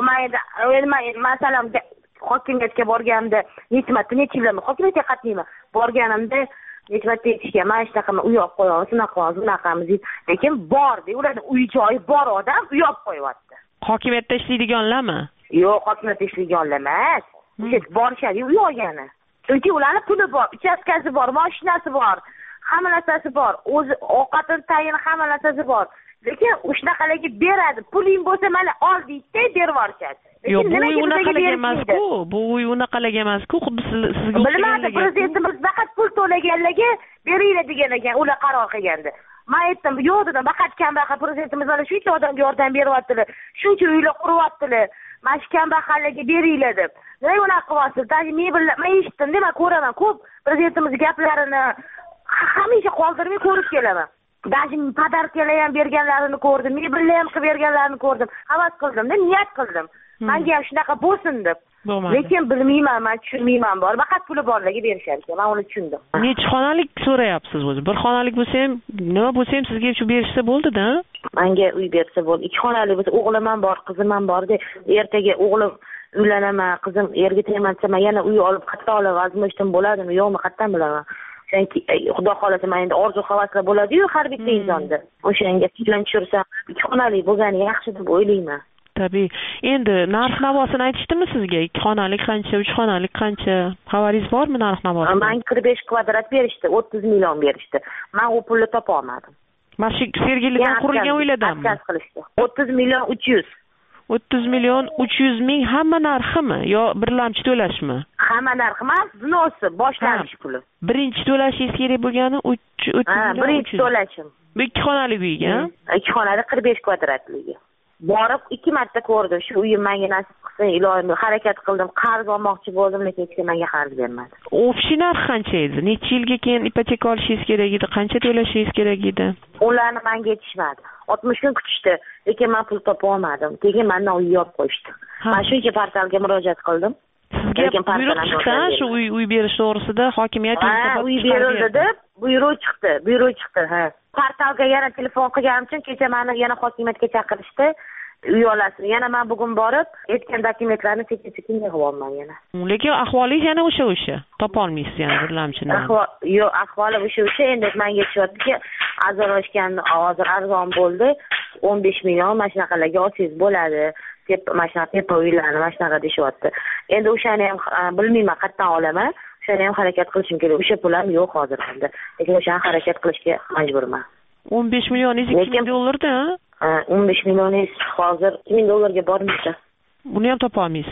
men masalan hokimiyatga borganimda necha marta necha yillar hokimiyatga qatnayman. Borganimda necha marta aytishgan, mana shunaqa uy olib qo'yamiz, shunaqa qilamiz, bunaqamiz deb. Lekin bor-da, ularda uy joyi bor odam uy olib qo'yyapti. Hokimiyatda ishlaydiganlarmi? Yo'q, hokimiyatda ishlaydiganlar emas. O'sha borishadi uy olgani. Chunki ularning puli bor, uchastkasi bor, mashinasi bor, hamma narsasi bor, o'zi ovqatini tayini hamma narsasi bor. Lekin o'shanaqalarga beradi. Puling bo'lsa mana ol deydi, berib yuborishadi. Yo'q, bu uy unaqalarga emas-ku, bu uy unaqalarga emas-ku, xuddi sizga bilmadim, prezidentimiz faqat pul to'laganlarga beringlar degan ekan, ular qaror qilganda. Men aytdim, yo'q dedim, faqat kambag'al prezidentimiz mana shuncha odamga yordam beryaptilar, shuncha uylar quryaptilar. Mana shu kambag'allarga beringlar deb. Nima unaqa qilyapsiz? Даже men men eshitdim, nima ko'raman, ko'p prezidentimiz gaplarini hamisha qoldirmay ko'rib kelaman. Даже podarkalar ham berganlarini ko'rdim, mebellar ham qilib berganlarini ko'rdim. Havas qildim-da, niyat qildim. Menga ham shunaqa bo'lsin deb. Lekin bilmayman, men tushunmayman bor. Faqat puli borlarga berishar ekan. Men uni tushundim. Necha xonalik so'rayapsiz o'zi? Bir xonalik bo'lsa ham, nima bo'lsa ham sizga shu berishsa bo'ldi-da? Menga uy bersa bo'ldi. Ikki xonali bo'lsa, o'g'lim ham bor, qizim ham bor-da. Ertaga o'g'lim uylanaman, qizim erga tegman desa, men yana uy olib qayta olib vazmishtim bo'ladimi, yo'qmi, qayerdan bilaman. Chunki xudo xolasa men endi orzu havaslar bo'ladi-yu har bitta insonda. O'shanga fikran tushirsam, ikki xonali bo'lgani yaxshi deb o'ylayman. Tabii. Endi narx-navosini aytishdimi sizga? ikki xonalik qancha, uch xonalik qancha? Xabaringiz bormi narx-navosidan? Men qirq besh kvadrat berishdi, o'ttiz million berishdi. Men u pulni topa olmadim. Mana shu Sergelidan qurilgan uylardanmi? Askaz qilishdi. o'ttiz million uch yuz. o'ttiz million uch yuz ming hamma narximi yo birlamchi to'lashmi? Hamma narxi emas, zinosi, boshlanish puli. Birinchi to'lashingiz kerak bo'lgani o'ttiz million. Birinchi to'lashim. Bu ikki xonali uyga? ikki xonali qirq besh kvadratligi. Borib ikki marta ko'rdim. Shu uyim menga nasib qilsa, ilohim, harakat qildim, qarz olmoqchi bo'ldim, lekin hech kim menga qarz bermadi. Общий narx qancha edi? Necha yilga keyin ipoteka olishingiz kerak edi? Qancha to'lashingiz kerak edi? Ularni menga aytishmadi. oltmish kun kutishdi, lekin men pul topa olmadim. Keyin mendan uy olib qo'yishdi. Men shuncha portalga murojaat qildim. Sizga buyruq chiqdi, shu uy uy berish to'g'risida hokimiyat Ha, uy berildi deb buyruq chiqdi, buyruq chiqdi, ha. Portalga yana telefon qilganim uchun kecha meni yana hokimiyatga chaqirishdi. Uy olasiz. Yana men bugun borib, aytgan dokumentlarni sekin-sekin yig'ib yana. Lekin ahvolingiz yana o'sha-o'sha. Topa olmaysiz yana birlamchini. Ahvol, yo'q, ahvoli o'sha-o'sha. Endi menga aytishyaptiki, arzonlashgan hozir arzon bo'ldi. o'n besh million mana shunaqalarga olsangiz bo'ladi. deb mana shunaqa tepa uylarni mana shunaqa deyapti. Endi o'shani ham bilmayman, qayerdan olaman. O'shani ham harakat qilishim kerak. O'sha pulim yo'q hozir endi. Lekin o'shani harakat qilishga majburman. o'n besh millioningiz ikki ming dollarda? o'n besh millioningiz hozir ikki ming dollarga bormaydi. Buni ham topa olmaysiz.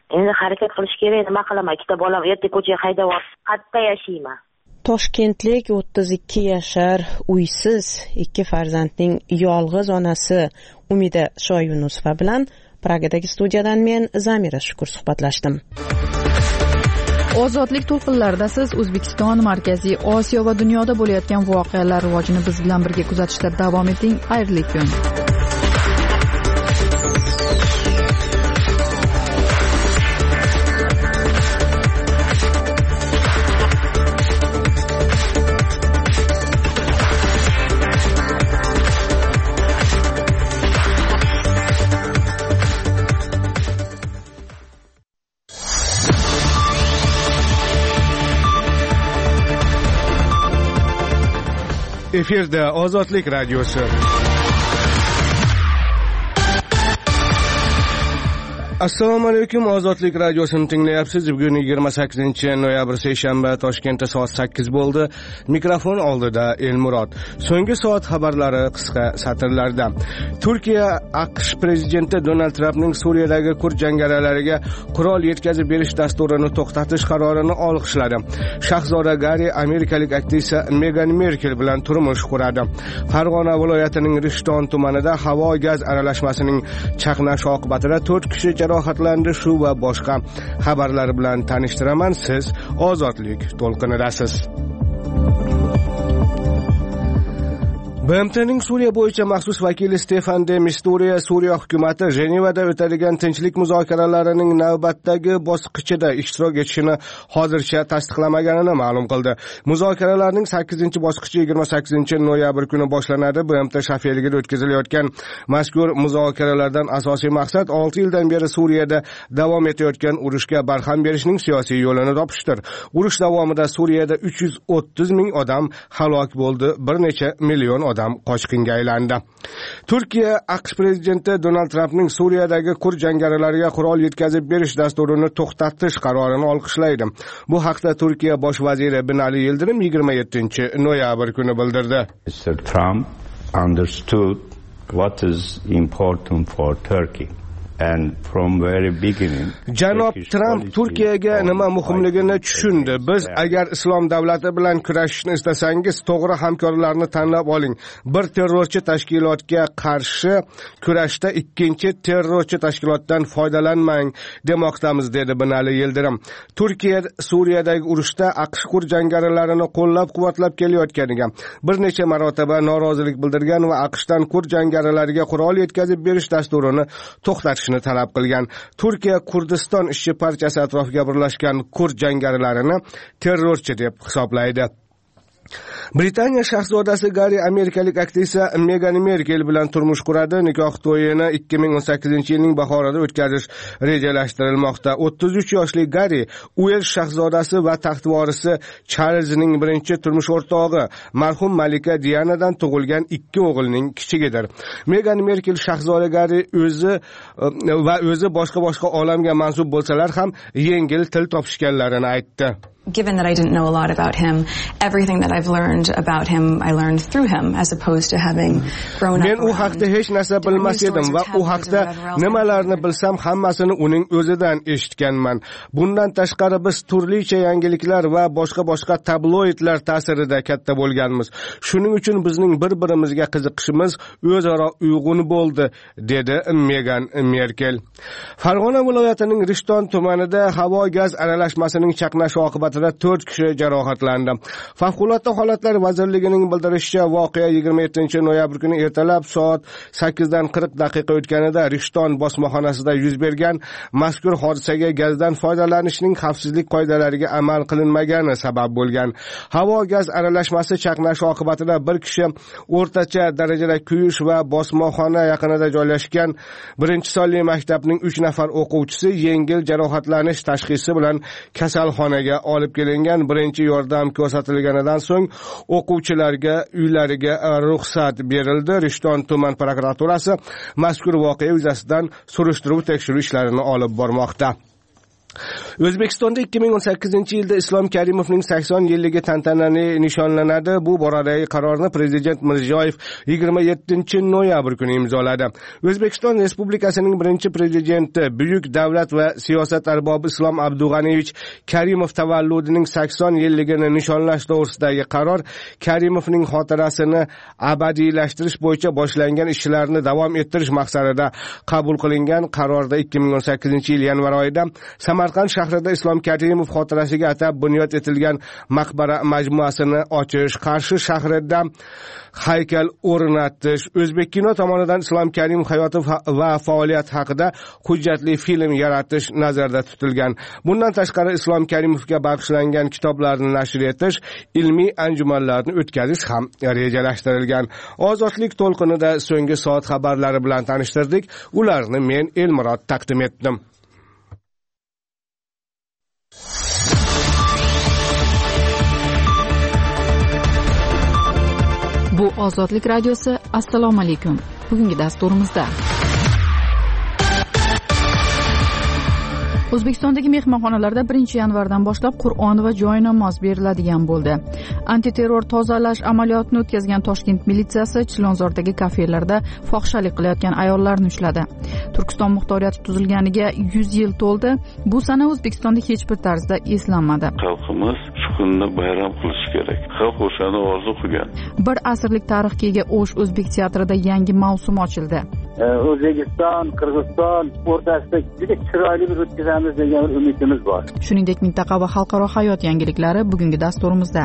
endi harakat qilish kerak. Nima qilaman? Ikkita bolam erta ko'chaga haydab olib qayerda yashayman? Toshkentlik o'ttiz ikki yashar uysiz ikki farzandning yolg'iz onasi Umida Shoyunusova bilan Pragadagi studiyadan men Zamira Shukur suhbatlashdim. Ozodlik to'lqinlarida siz O'zbekiston, Markaziy Osiyo va dunyoda bo'layotgan voqealar rivojini biz bilan birga kuzatishda davom eting. Xayrli kun. Efirda Ozodlik radiosi. Assalomu alaykum, Ozodlik radiosini tinglayapsiz. Bugun yigirma sakkizinchi noyabr seshanba, Toshkentda soat sakkiz bo'ldi. Mikrofon oldida Elmurod. So'nggi soat xabarlari qisqa satrlarda. Turkiya AQSh prezidenti Donald Trampning Suriyadagi kurd jangarilariga qurol yetkazib berish dasturini to'xtatish qarorini olqishladi. Shahzoda Garri amerikalik aktrisa Megan Merkel bilan turmush quradi. Farg'ona viloyatining Rishton tumanida havo gaz aralashmasining chaqnashi oqibatida to'rt kishi jarohatlandi. Shu va boshqa xabarlar bilan tanishtiraman. Siz Ozodlik to'lqinidasiz. B M T'ning Suriya bo'yicha maxsus vakili Stefan de Mistura Suriya hukumati Jenevada o'tadigan tinchlik muzokaralarining navbatdagi bosqichida ishtirok etishini hozircha tasdiqlamaganini ma'lum qildi. Muzokaralarning sakkizinchi bosqichi yigirma sakkizinchi noyabr kuni boshlanadi. B M T shafeligida o'tkazilayotgan mazkur muzokaralardan asosiy maqsad olti yildan beri Suriyada davom etayotgan urushga barham berishning siyosiy yo'lini topishdir. Urush davomida Suriyada uch yuz o'ttiz ming odam halok bo'ldi, bir necha million odam odam qochqinga aylandi. Turkiya AQSh prezidenti Donald Trampning Suriyadagi kurd jangarilariga qurol yetkazib berish dasturini to'xtatish qarorini olqishlaydi. Bu haqda Turkiya bosh vaziri Binali Yildirim yigirma yettinchi noyabr kuni bildirdi. Mister Trump understood what is important for Turkey. And from very beginning, Janob Trump Turkiyaga nima muhimligini tushundi. Biz agar islom davlati bilan kurashishni istasangiz, to'g'ri hamkorlarni tanlab oling. Bir terrorchi tashkilotga qarshi kurashda ikkinchi terrorchi tashkilotdan foydalanmang demoqdamiz, dedi Binali Yildirim. Turkiya Suriyadagi urushda AQSh kurd jangarilarini qo'llab-quvvatlab kelayotganiga bir necha marotaba norozilik bildirgan va AQShdan kurd jangarilariga qurol yetkazib berish dasturini to'xtatish talab qilgan. Turkiya Kurdiston ishchi partiyasi atrofiga birlashgan kurd jangarilarini terrorchi deb hisoblaydi. Britaniya shahzodasi Garri amerikalik aktrisa Megan Merkel bilan turmush quradi. Nikoh to'yini ikki ming o'n sakkizinchi yilning bahorida o'tkazish rejalashtirilmoqda. o'ttiz uch yoshli Garri Uels shahzodasi va taxt vorisi Charlesning birinchi turmush o'rtog'i marhum malika Dianadan tug'ilgan ikki o'g'ilning kichigidir. Megan Merkel shahzoda Garri o'zi va o'zi boshqa-boshqa olamga mansub bo'lsalar ham yengil til topishganlarini aytdi. Given that I didn't know a lot about him, everything that I've learned about him, I learned through him, as opposed to having grown up. Men u haqda hech narsa bilmas edim va u haqda nimalarni bilsam hammasini uning o'zidan eshitganman. Bundan tashqari biz turlicha yangiliklar va boshqa-boshqa tabloidlar ta'sirida katta bo'lganmiz. Shuning uchun bizning bir-birimizga qiziqishimiz o'zaro uyg'un bo'ldi, dedi Megan Merkel. Farg'ona viloyatining Rishton tumanida havo gaz aralashmasining chaqnashi oqibatida to'rt kishi jarohatlandi. Favqulodda holatlar vazirligining bildirishicha, voqea yigirma yettinchi noyabr kuni ertalab soat sakkizdan qirq daqiqa o'tganida Rishton bosmaxonasida yuz bergan. Mazkur hodisaga gazdan foydalanishning xavfsizlik qoidalariga amal qilinmagani sabab bo'lgan. Havo gaz aralashmasi chaqnashi oqibatida bir kishi o'rtacha darajada kuyish va bosmaxona yaqinida joylashgan birinchi sonli maktabning uch nafar o'quvchisi yengil jarohatlanish tashxisi bilan kasalxonaga olib kelingan. Birinchi yordam ko'rsatilganidan so'ng o'quvchilarga uylariga ruxsat berildi. Rishton tuman prokuraturasi mazkur voqea yuzasidan surishtiruv tekshiruv ishlarini olib bormoqda. O'zbekistonda ikki ming o'n sakkizinchi yilda Islom Karimovning sakson yilligi tantanali nishonlanadi. Bu boradagi qarorni Prezident Mirziyoyev yigirma yettinchi noyabr kuni imzoladi. O'zbekiston Respublikasining birinchi prezidenti, buyuk davlat va siyosat arbobi Islom Abdug'aniyevich Karimov tavalludining sakson yilligini nishonlash to'g'risidagi qaror Karimovning xotirasini abadiylashtirish bo'yicha boshlangan ishlarni davom ettirish maqsadida qabul qilingan. Qarorda ikki ming o'n sakkizinchi yil yanvar oyida Samarqand shahrida Islom Karimov xotirasiga atab bunyod etilgan maqbara majmuasini ochish, Qarshi shahrida haykal o'rnatish, O'zbekkino tomonidan Islom Karimov hayoti va faoliyati haqida hujjatli film yaratish nazarda tutilgan. Bundan tashqari Islom Karimovga bag'ishlangan kitoblarni nashr etish, ilmiy anjumanlarni o'tkazish ham rejalashtirilgan. Ozodlik to'lqinida so'nggi soat xabarlari bilan tanishtirdik. Ularni men Elmurod taqdim etdim. Bu Ozodlik radiosi. Assalomu alaykum. Bugungi dasturimizda O'zbekistondagi mehmonxonalarda birinchi yanvardan boshlab Qur'on va joy namoz beriladigan bo'ldi. Antiterror tozalash amaliyotini o'tkazgan Toshkent militsiyasi Chilonzordagi kafelarda fohishalik qilayotgan ayollarni ushladi. Turkiston muxtoriyati tuzilganiga yuz yil to'ldi. Bu sana O'zbekistonda hech bir tarzda eslanmadi. Xalqimiz shu kunni bayram qilish kerak. Xalq o'shani orzu qilgan. Bir asrlik tarixga ega O'sh o'zbek teatrida yangi mavsum ochildi. O'zbekiston, Qirg'iziston o'rtasida juda chiroyli bir o'tkazamiz degan umidimiz bor. Shuningdek, mintaqa va xalqaro hayot yangiliklari bugungi dasturimizda.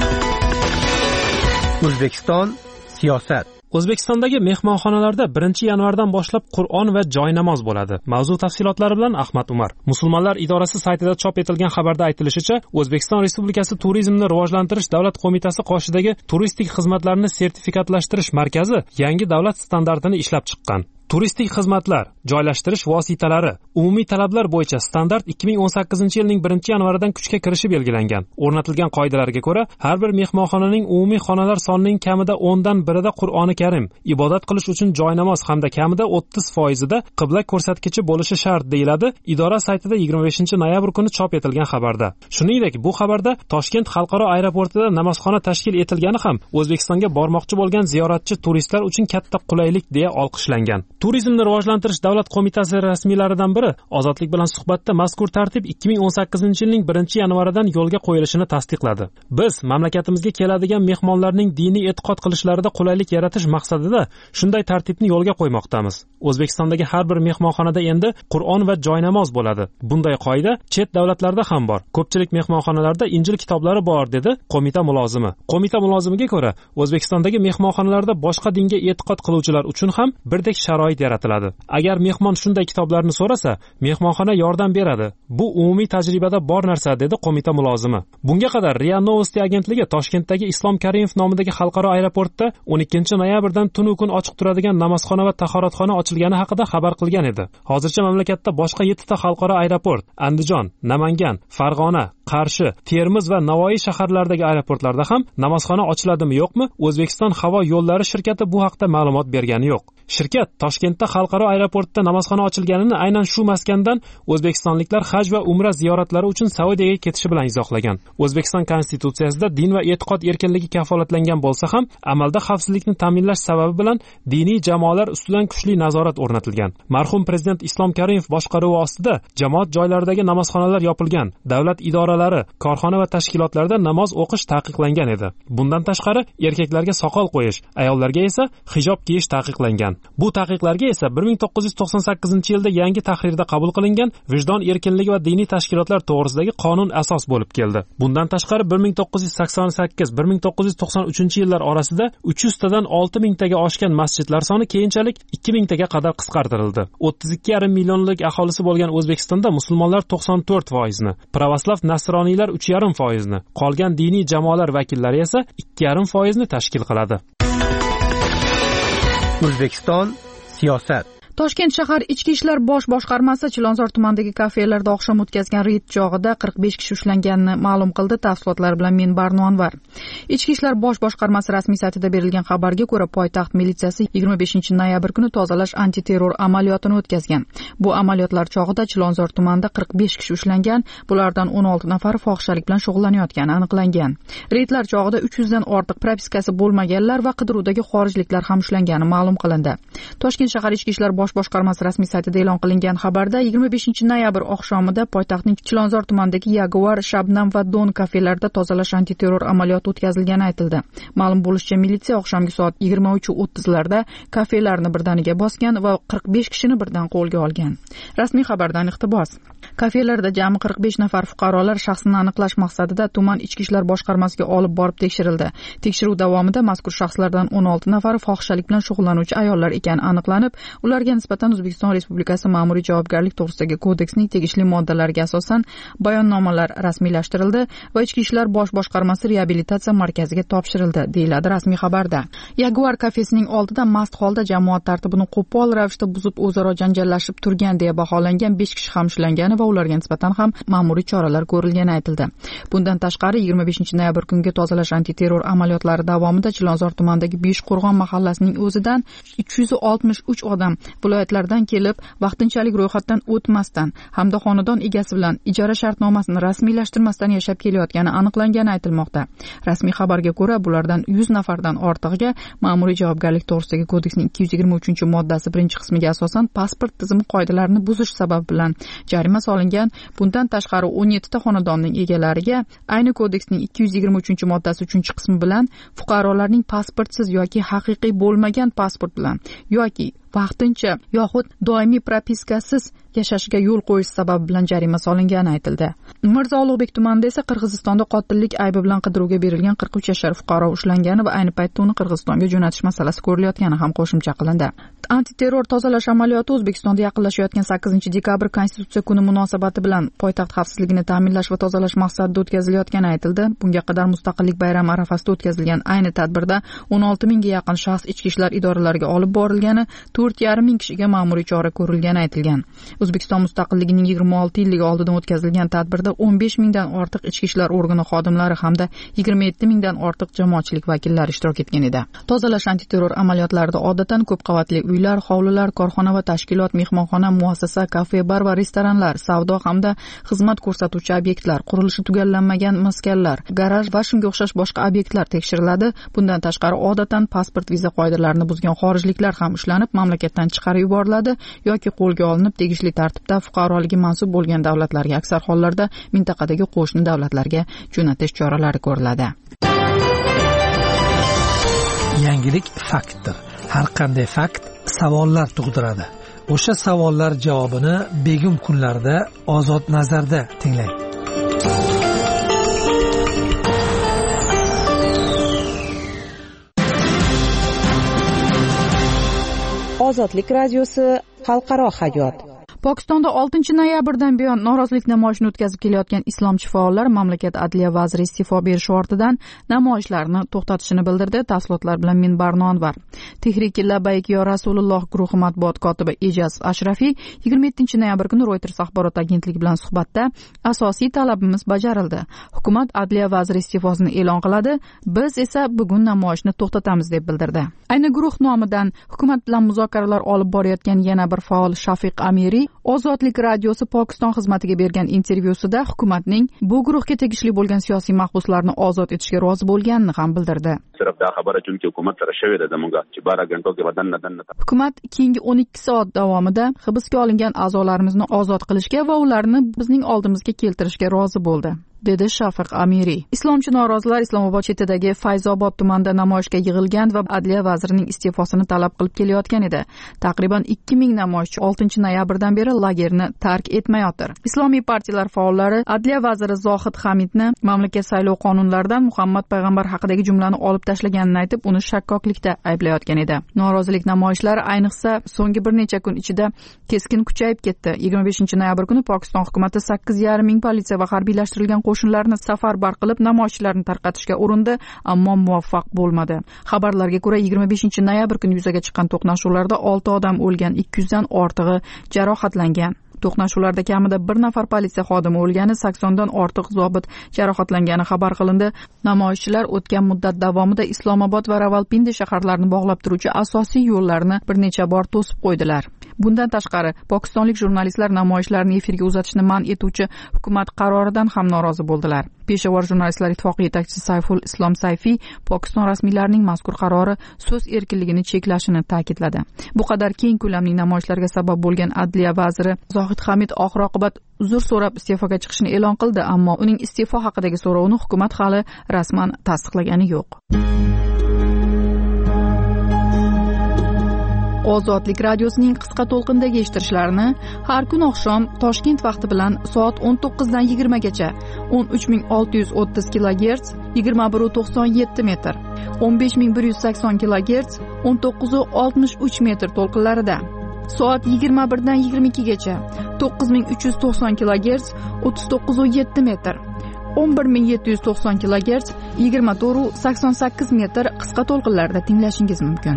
O'zbekiston siyosat. O'zbekistondagi mehmonxonalarda birinchi yanvardan boshlab Qur'on va joy namoz bo'ladi. Mavzu tafsilotlari bilan Ahmad Umar. Musulmonlar idorasi saytida chop etilgan xabarda aytilishicha, O'zbekiston Respublikasi Turizmni rivojlantirish davlat qo'mitasi qoshidagi turistik xizmatlarni sertifikatlashtirish markazi yangi davlat standartini ishlab chiqqan. Turistik xizmatlar, joylashtirish vositalari, umumiy talablar bo'yicha standart ikki ming o'n sakkizinchi yilning birinchi yanvaridan kuchga kirishi belgilangan. O'rnatilgan qoidalarga ko'ra, har bir mehmonxonaning umumiy xonalar sonining kamida o'ndan birida Qur'oni Karim, ibodat qilish uchun joy namoz hamda kamida o'ttiz foizida qibla ko'rsatkichi bo'lishi shart deyiladi idora saytida yigirma beshinchi noyabr kuni chop etilgan xabarda. Shuningdek, bu xabarda Toshkent xalqaro aeroportida namozxona tashkil etilgani ham O'zbekistonga bormoqchi bo'lgan ziyoratchi turistlar uchun katta qulaylik deya olqishlangan. Turizmni rivojlantirish davlat qo'mitasi rasmiylaridan biri Ozodlik bilan suhbatda mazkur tartib ikki ming o'n sakkizinchi yilning birinchi yanvaridan yo'lga qo'yilishini tasdiqladi. Biz mamlakatimizga keladigan mehmonlarning diniy e'tiqod qilishlarida qulaylik yaratish maqsadida shunday tartibni yo'lga qo'ymoqdamiz. O'zbekistondagi har bir mehmonxonada endi Qur'on va joy namoz bo'ladi. Bunday qoida chet davlatlarda ham bor. Ko'pchilik mehmonxonalarda Injil kitoblari bor, dedi qo'mita mulozimi. Qo'mita mulozimiga ko'ra, O'zbekistondagi mehmonxonalarda boshqa dinga e'tiqod qiluvchilar uchun ham birdek sharoit yaratiladi. Agar mehmon shunday kitoblarni so'rasa, mehmonxona yordam beradi. Bu umumiy tajribada bor narsa, dedi qo'mita mulozimi. Bunga qadar Ria Novosti agentligi Toshkentdagi Islom Karimov nomidagi xalqaro aeroportda o'n ikkinchi noyabrdan tunu kun ochiq turadigan namozxona va tahoratxona ochilgani haqida xabar qilgan edi. Hozircha mamlakatda boshqa yettita xalqaro aeroport, Andijon, Namangan, Farg'ona, Qarshi, Termiz va Navoiy shaharlaridagi aeroportlarda ham namozxona ochiladimi yo'qmi? O'zbekiston havo yo'llari shirkati bu haqda ma'lumot bergani yo'q. Shirkat Toshkentda xalqaro aeroportda namozxona ochilganini aynan shu maskandan o'zbekistonliklar haj va umra ziyoratlari uchun Saudiyaga ketishi bilan izohlagan. O'zbekiston konstitutsiyasida din va e'tiqod erkinligi kafolatlangan bo'lsa ham, amalda xavfsizlikni ta'minlash sababi bilan diniy jamoalar ustidan kuchli nazorat o'rnatilgan. Marhum prezident Islom Karimov boshqaruvi ostida jamoat joylaridagi namozxonalar yopilgan. Davlat idoralari, korxona va tashkilotlarda namoz o'qish taqiqlangan edi. Bundan tashqari, erkaklarga soqol qo'yish, ayollarga esa hijob kiyish taqiqlangan. Bu taqiqlarga esa bir ming to'qqiz yuz to'qson sakkizinchi yilda yangi tahrirda qabul qilingan Vijdon erkinligi va diniy tashkilotlar to'g'risidagi qonun asos bo'lib keldi. Bundan tashqari bir ming to'qqiz yuz sakson sakkiz bir ming to'qqiz yuz to'qson uchinchi yillar orasida uch yuz tadan olti ming taga oshgan masjidlar soni keyinchalik ikki ming taga qadar qisqartirildi. o'ttiz ikki yarim millionlik aholisi bo'lgan O'zbekistonda musulmonlar to'qson to'rt foizni, pravoslav nasroniylar uch yarim foizni, qolgan diniy jamoalar vakillari esa ikki yarim foizni tashkil qiladi. O'zbekiston siyosat. Toshkent shahar ichki ishlar bosh boshqarmasi Chilonzor tumanidagi kafelarda oqshom o'tkazgan reyd chog'ida qirq besh kishi ushlanganini ma'lum qildi. Tafsilotlar bilan men Barno Anvar. Ichki ishlar bosh boshqarmasi rasmiy saytida berilgan xabarga ko'ra, poytaxt militsiyasi yigirma beshinchi noyabr kuni tozalash antiterror amaliyotini o'tkazgan. Bu amaliyotlar chog'ida Chilonzor tumanida qirq besh kishi ushlangan, bulardan o'n olti nafari fohishalik bilan shug'ullanayotgani aniqlangan. Reydlar chog'ida uch yuzdan ortiq propiskasi bo'lmaganlar va qidiruvdagi xorijliklar ham ushlangani ma'lum qilindi. Toshkent shahar ichki ishlar bosh boshqarmasi rasmiy saytida e'lon qilingan xabarda yigirma beshinchi noyabr oqshomida poytaxtning Chilonzor tumanidagi Yaguar, Shabnam va Don kafelarida tozalash antiterror amaliyoti o'tkazilgani aytildi. Ma'lum bo'lishicha, militsiya oqshomgi soat yigirma uch o'ttizlarda kafelarni birdaniga bosgan va qirq besh kishini birdan qo'lga olgan. Rasmiy xabardan iqtibos. Kafelarda jami qirq besh nafar fuqarolar shaxsini aniqlash maqsadida tuman ichki ishlar boshqarmasiga olib borib tekshirildi. Tekshiruv davomida mazkur shaxslardan o'n olti nafari fohishalik bilan shug'ullanuvchi ayollar ekani aniqlanib, ularga nisbatan O'zbekiston Respublikasi ma'muriy javobgarlik to'g'risidagi kodeksning tegishli moddalariga asosan bayonnomalar rasmiylashtirildi va ichki ishlar bosh boshqarmasi reabilitatsiya markaziga topshirildi, deyiladi rasmiy xabarda. Yaguar kafesining oldida mast holda jamoat tartibini qo'pol ravishda buzib o'zaro janjallashib turgan deya baholangan besh kishi ham ushlangani va ularga nisbatan ham ma'muriy choralar ko'rilgani aytildi. Bundan tashqari yigirma beshinchi noyabr kungi tozalash antiterror amaliyotlari davomida Chilonzor tumanidagi Beshqo'rg'on mahallasining o'zidan uch yuz oltmish uch odam viloyatlardan kelib, vaqtinchalik ro'yxatdan o'tmasdan hamda xonadon egasi bilan ijara shartnomasini rasmiylashtirmasdan yashab kelayotgani aniqlangani aytilmoqda. Rasmiy xabarga ko'ra, bulardan yuz nafardan ortig'iga ma'muriy javobgarlik to'g'risidagi kodeksning ikki yuz yigirma uchinchi moddasi birinchi qismiga asosan pasport tizimi qoidalarini buzish sababi bilan jarima solingan. Bundan tashqari o'n yetti ta xonadonning egalariga ayni kodeksning ikki yuz yigirma uchinchi moddasi uchinchi qismi bilan fuqarolarning pasportsiz yoki haqiqiy bo'lmagan pasport bilan yoki vaqtincha yoxud doimiy propiskasiz yashashiga yo'l qo'yish sababi bilan jarima solingani aytildi. Mirzo Ulug'bek tumanida esa Qirg'izistonda qotillik aybi bilan qidiruvga berilgan qirq uch yashar fuqaro ushlangani va ayni paytda uni Qirg'izistonga jo'natish masalasi ko'rilayotgani ham qo'shimcha qilindi. Antiterror tozalash amaliyoti O'zbekistonda yaqinlashayotgan sakkizinchi dekabr Konstitutsiya kuni munosabati bilan poytaxt xavfsizligini ta'minlash va tozalash maqsadida o'tkazilayotgani aytildi. Bunga qadar Mustaqillik bayrami arafasida o'tkazilgan ayni tadbirda o'n olti mingga yaqin shaxs ichki ishlar idoralariga olib borilgani, to'rt yarim ming kishiga ma'muriy chora ko'rilgani aytilgan. O'zbekiston mustaqilligining yigirma olti yilligi oldidan o'tkazilgan tadbirda o'n besh mingdan ortiq ichki ishlar organi xodimlari hamda yigirma yetti mingdan ortiq jamoatchilik vakillari ishtirok etgan edi. Tozalash antiterror amaliyotlarida odatdan ko'p qavatli uylar, hovlilar, korxona va tashkilot, mehmonxona, muassasa, kafe, bar va restoranlar, savdo hamda xizmat ko'rsatuvchi obyektlar, qurilishi tugallanmagan maskanlar, garaj va shunga o'xshash boshqa obyektlar tekshiriladi. Bundan tashqari odatdan pasport, viza qoidalarini buzgan xorijliklar ham ushlanib, mamlakatdan chiqarib yuboriladi yoki qo'lga olinib, tegishli tartibda fuqaroligi mansub bo'lgan davlatlarga, aksar hollarda mintaqadagi qo'shni davlatlarga jo'natish choralari ko'riladi. Yangilik faktdir. Har qanday fakt savollar tug'diradi. O'sha savollar javobini begum kunlarda Ozod nazarda tinglang. Ozodlik radiosi xalqaro hayot. Pokistonda oltinchi noyabrdan buyon norozilik namoyishini o'tkazib kelayotgan islomchi faollar mamlakat adliya vaziri iste'fo berishi ortidan namoyishlarni to'xtatishini bildirdi. Tafsilotlar bilan men Barno Anvar. Tehrik Labbayk yo Rasululloh guruhi matbuot kotibi Ejaz Ashrafiy yigirma yettinchi noyabr kuni Reuters axborot agentligi bilan suhbatda asosiy talabimiz bajarildi. Hukumat adliya vaziri iste'fosini e'lon qiladi, biz esa bugun namoyishni to'xtatamiz deb bildirdi. Ayni guruh nomidan hukumat bilan muzokaralar olib borayotgan yana bir faol Shafiq Amiri Ozodlik radiosi Pokiston xizmatiga bergan intervyusida hukumatning bu guruhga tegishli bo'lgan siyosiy mahbuslarni ozod etishga rozi bo'lganini ham bildirdi. Hukumat keyingi o'n ikki soat davomida hibsga olingan a'zolarimizni ozod qilishga va ularni bizning oldimizga keltirishga rozi bo'ldi, dedi Shafiq Amiri. Islomchi norozilar Islomobod chetidagi Fayzobod tumanida namoyishga yig'ilgan va adliya vazirining iste'fosini talab qilib kelayotgan edi. Taqriban ikki ming namoyishchi oltinchi noyabrdan beri lagerni tark etmayotir. Islomiy partiyalar faollari adliya vaziri Zohid Hamidni mamlakat saylov qonunlaridan Muhammad payg'ambar haqidagi jumlani olib tashlaganini aytib, uni shakkoklikda ayblayotgan edi. Norozilik namoyishlari ayniqsa so'nggi bir necha kun ichida keskin kuchayib ketdi. yigirma beshinchi noyabr kuni Pokiston hukumati sakkiz yarim ming politsiya va harbiylashtirilgan qo'shinlarini safarbar qilib namoyishchilarni tarqatishga urindi, ammo muvaffaq bo'lmadi. Xabarlarga ko'ra yigirma beshinchi noyabr kuni yuzaga chiqqan to'qnashuvlarda olti odam o'lgan, ikki yuzdan ortig'i jarohatlangan. To'qnashuvlarda kamida bir nafar politsiya xodimi o'lgani, saksondan ortiq zobit jarohatlangani xabar qilindi. Namoyishchilar o'tgan muddat davomida Islomobod va Ravalpindi shaharlarini bog'lab turuvchi asosiy yo'llarni bir necha bor to'sib qo'ydilar. Bundan tashqari, pokistonlik jurnalistlar namoyishlarni efirga uzatishni man etuvchi hukumat qaroridan ham norozi bo'ldilar. Peshawar jurnalistlar ittifoqi yetakchisi Sayful Islom Sayfiy Pokiston rasmiylarining mazkur qarori so'z erkinligini cheklashini ta'kidladi. Bu qadar keng ko'lamli namoyishlarga sabab bo'lgan adliya vaziri Zohid Hamid oxir-oqibat uzr so'rab iste'foga chiqishini e'lon qildi, ammo uning iste'fo haqidagi so'rovini hukumat hali rasman tasdiqlagani yo'q. Ozodlik radiosining qisqa to'lqindagi eshittirishlarini har kun oqshom Toshkent vaqti bilan soat o'n to'qqizdan yigirmagacha o'n uch ming olti yuz o'ttiz kilogerts yigirma bir nuqta to'qson yetti metr, o'n besh ming bir yuz sakson kilogerts o'n to'qqiz nuqta oltmish uch metr to'lqinlarida, soat yigirma birdan yigirma ikkigacha to'qqiz ming uch yuz to'qson kilogerts o'ttiz to'qqiz nuqta yetti metr, o'n bir ming yetti yuz to'qson kilogerts yigirma to'rt nuqta sakson sakkiz metr qisqa to'lqinlarda tinglashingiz mumkin.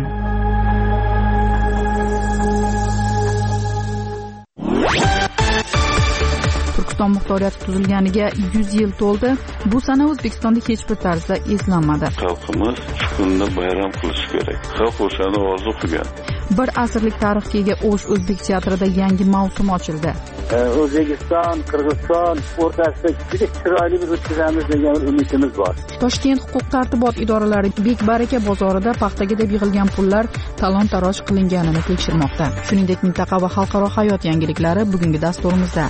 Turkiston muxtoriyati tuzilganiga yuz yil to'ldi. Bu sana O'zbekistonda hech bir tarzda eslanmadi. Xalqimiz shu kunni bayram qilish kerak. Xalq o'shani orzu qilgan. Bir asrlik tarixga ega O'sh o'zbek teatrida yangi mavsum ochildi. O'zbekiston, Qirg'iziston o'rtasida juda chiroyli bir o'tkazamiz degan umidimiz bor. Toshkent huquq-tartibot idoralari Bekbaraka bozorida paxtaga deb yig'ilgan pullar talon-taroj qilinganini tekshirmoqda. Shuningdek, mintaqa va xalqaro hayot yangiliklari bugungi dasturimizda.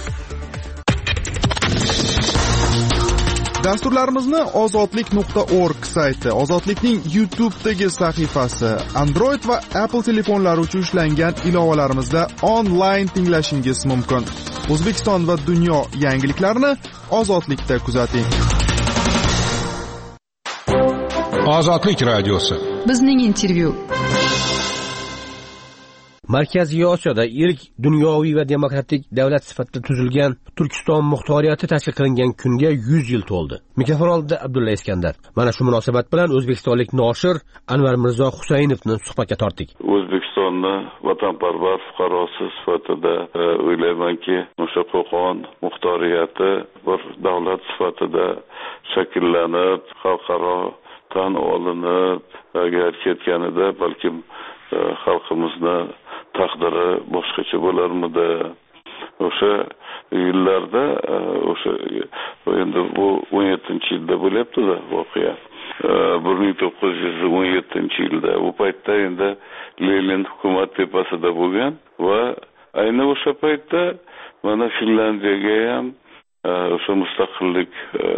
Dasturlarimizni ozodlik nuqta org sayti, Ozodlikning YouTube'dagi sahifasi, Android va Apple telefonlari uchun ishlangan ilovalarimizda onlayn tinglashingiz mumkin. O'zbekiston va dunyo yangiliklarini Ozodlikda kuzating. Ozodlik radiosi. Bizning intervyu. Markaziy Osiyoda ilk dunyoviy va demokratik davlat sifatida tuzilgan Turkiston muxtoriyati tashkil qilingan kunga yuz yil to'ldi. Mikrofon oldida Abdulla Iskandar. Mana shu munosabat bilan o'zbekistonlik noshir Anvar Mirzo Husaynovni suhbatga tortdik. O'zbekistonni vatanparvar fuqarosi sifatida o'ylaymanki, o'sha Qo'qon muxtoriyati bir davlat sifatida shakllanib, xalqaro tan olinib, agar ketganida balkim xalqimizni taqdiri boshqacha bo'larmidi? O'sha yillarda, o'sha endi bu o'n yettinchi yilda bo'lyapti-da voqea. bir ming to'qqiz yuz o'n yettinchi yilda u paytda endi Lenin hukumat tepasida bo'lgan va ayni o'sha paytda mana Finlandiyaga ham o'sha mustaqillik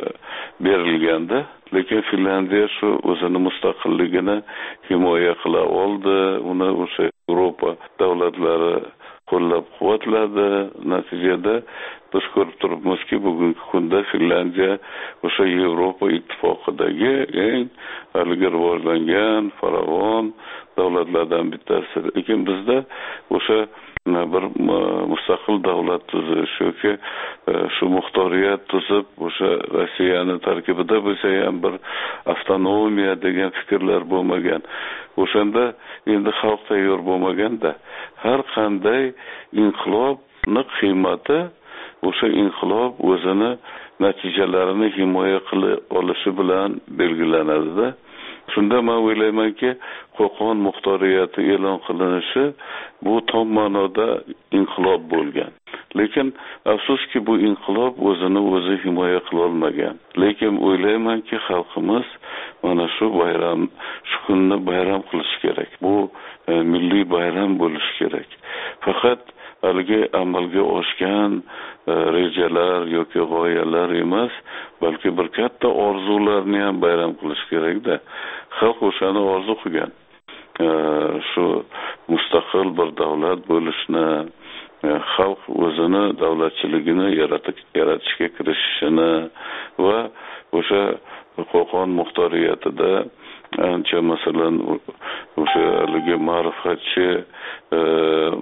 berilgandi. Lekin Finlandiya shu o'zini mustaqilligini himoya qila oldi. Uni o'sha Yevropa davlatlari qo'llab-quvvatladi. Natijada biz ko'rib turibmizki, bugungi kunda Finlandiya o'sha Yevropa ittifoqidagi eng ilgari rivojlangan farovon davlatlardan bittasi. Lekin bizda o'sha bir mustaqil davlat tuzish yoki shu muxtoriyat tuzib o'sha Rossiyani tarkibida bo'lsa ham bir avtonomiya degan fikrlar bo'lmagan. O'shanda endi xalq tayyor bo'lmaganda har qanday inqilobning qiymati o'sha inqilob o'zini natijalarini himoya qila olishi bilan belgilanadi-da. Shunda men o'ylaymanki, Qo'qon muxtoriyati e'lon qilinishi bu tom ma'noda inqilob bo'lgan. Lekin afsuski bu inqilob o'zini o'zi himoya qila olmagan. Lekin o'ylaymanki, xalqimiz mana shu bayram, shu kunni bayram qilish kerak. Bu e, milliy bayram bo'lishi kerak. Faqat haligi amalga oshgan e, rejalar yoki g'oyalar emas, balki bir katta orzularni ham bayram qilish kerak-da. Xalq o'shani orzu qilgan. E, shu mustaqil bir davlat bo'lishni, e, xalq o'zini davlatchiligini yaratishga kirishishini va o'sha Qo'qon muxtoriyatida ancha masalan o'sha haligi ma'rifatchi e,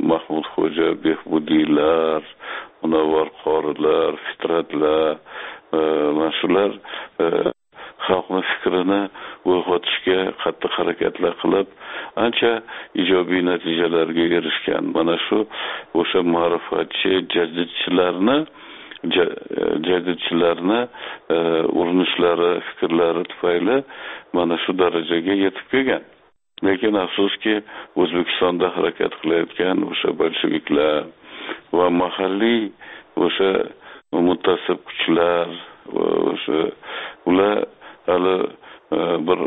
Mahmudxo'ja Behbudiylar, Munavvar qorilar, Fitratlar, mana shular xalqni fikrini uyg'otishga qattiq harakatlar qilib ancha ijobiy natijalarga erishgan. Mana shu o'sha ma'rifatchi jaddidchilarni jaddidchilarni urinishlari, fikrlari tufayli mana shu darajaga yetib kelgan. Lekin afsuski O'zbekistonda harakat qilayotgan o'sha bolsheviklar va mahalliy o'sha muttasib kuchlar o'sha ular hali bir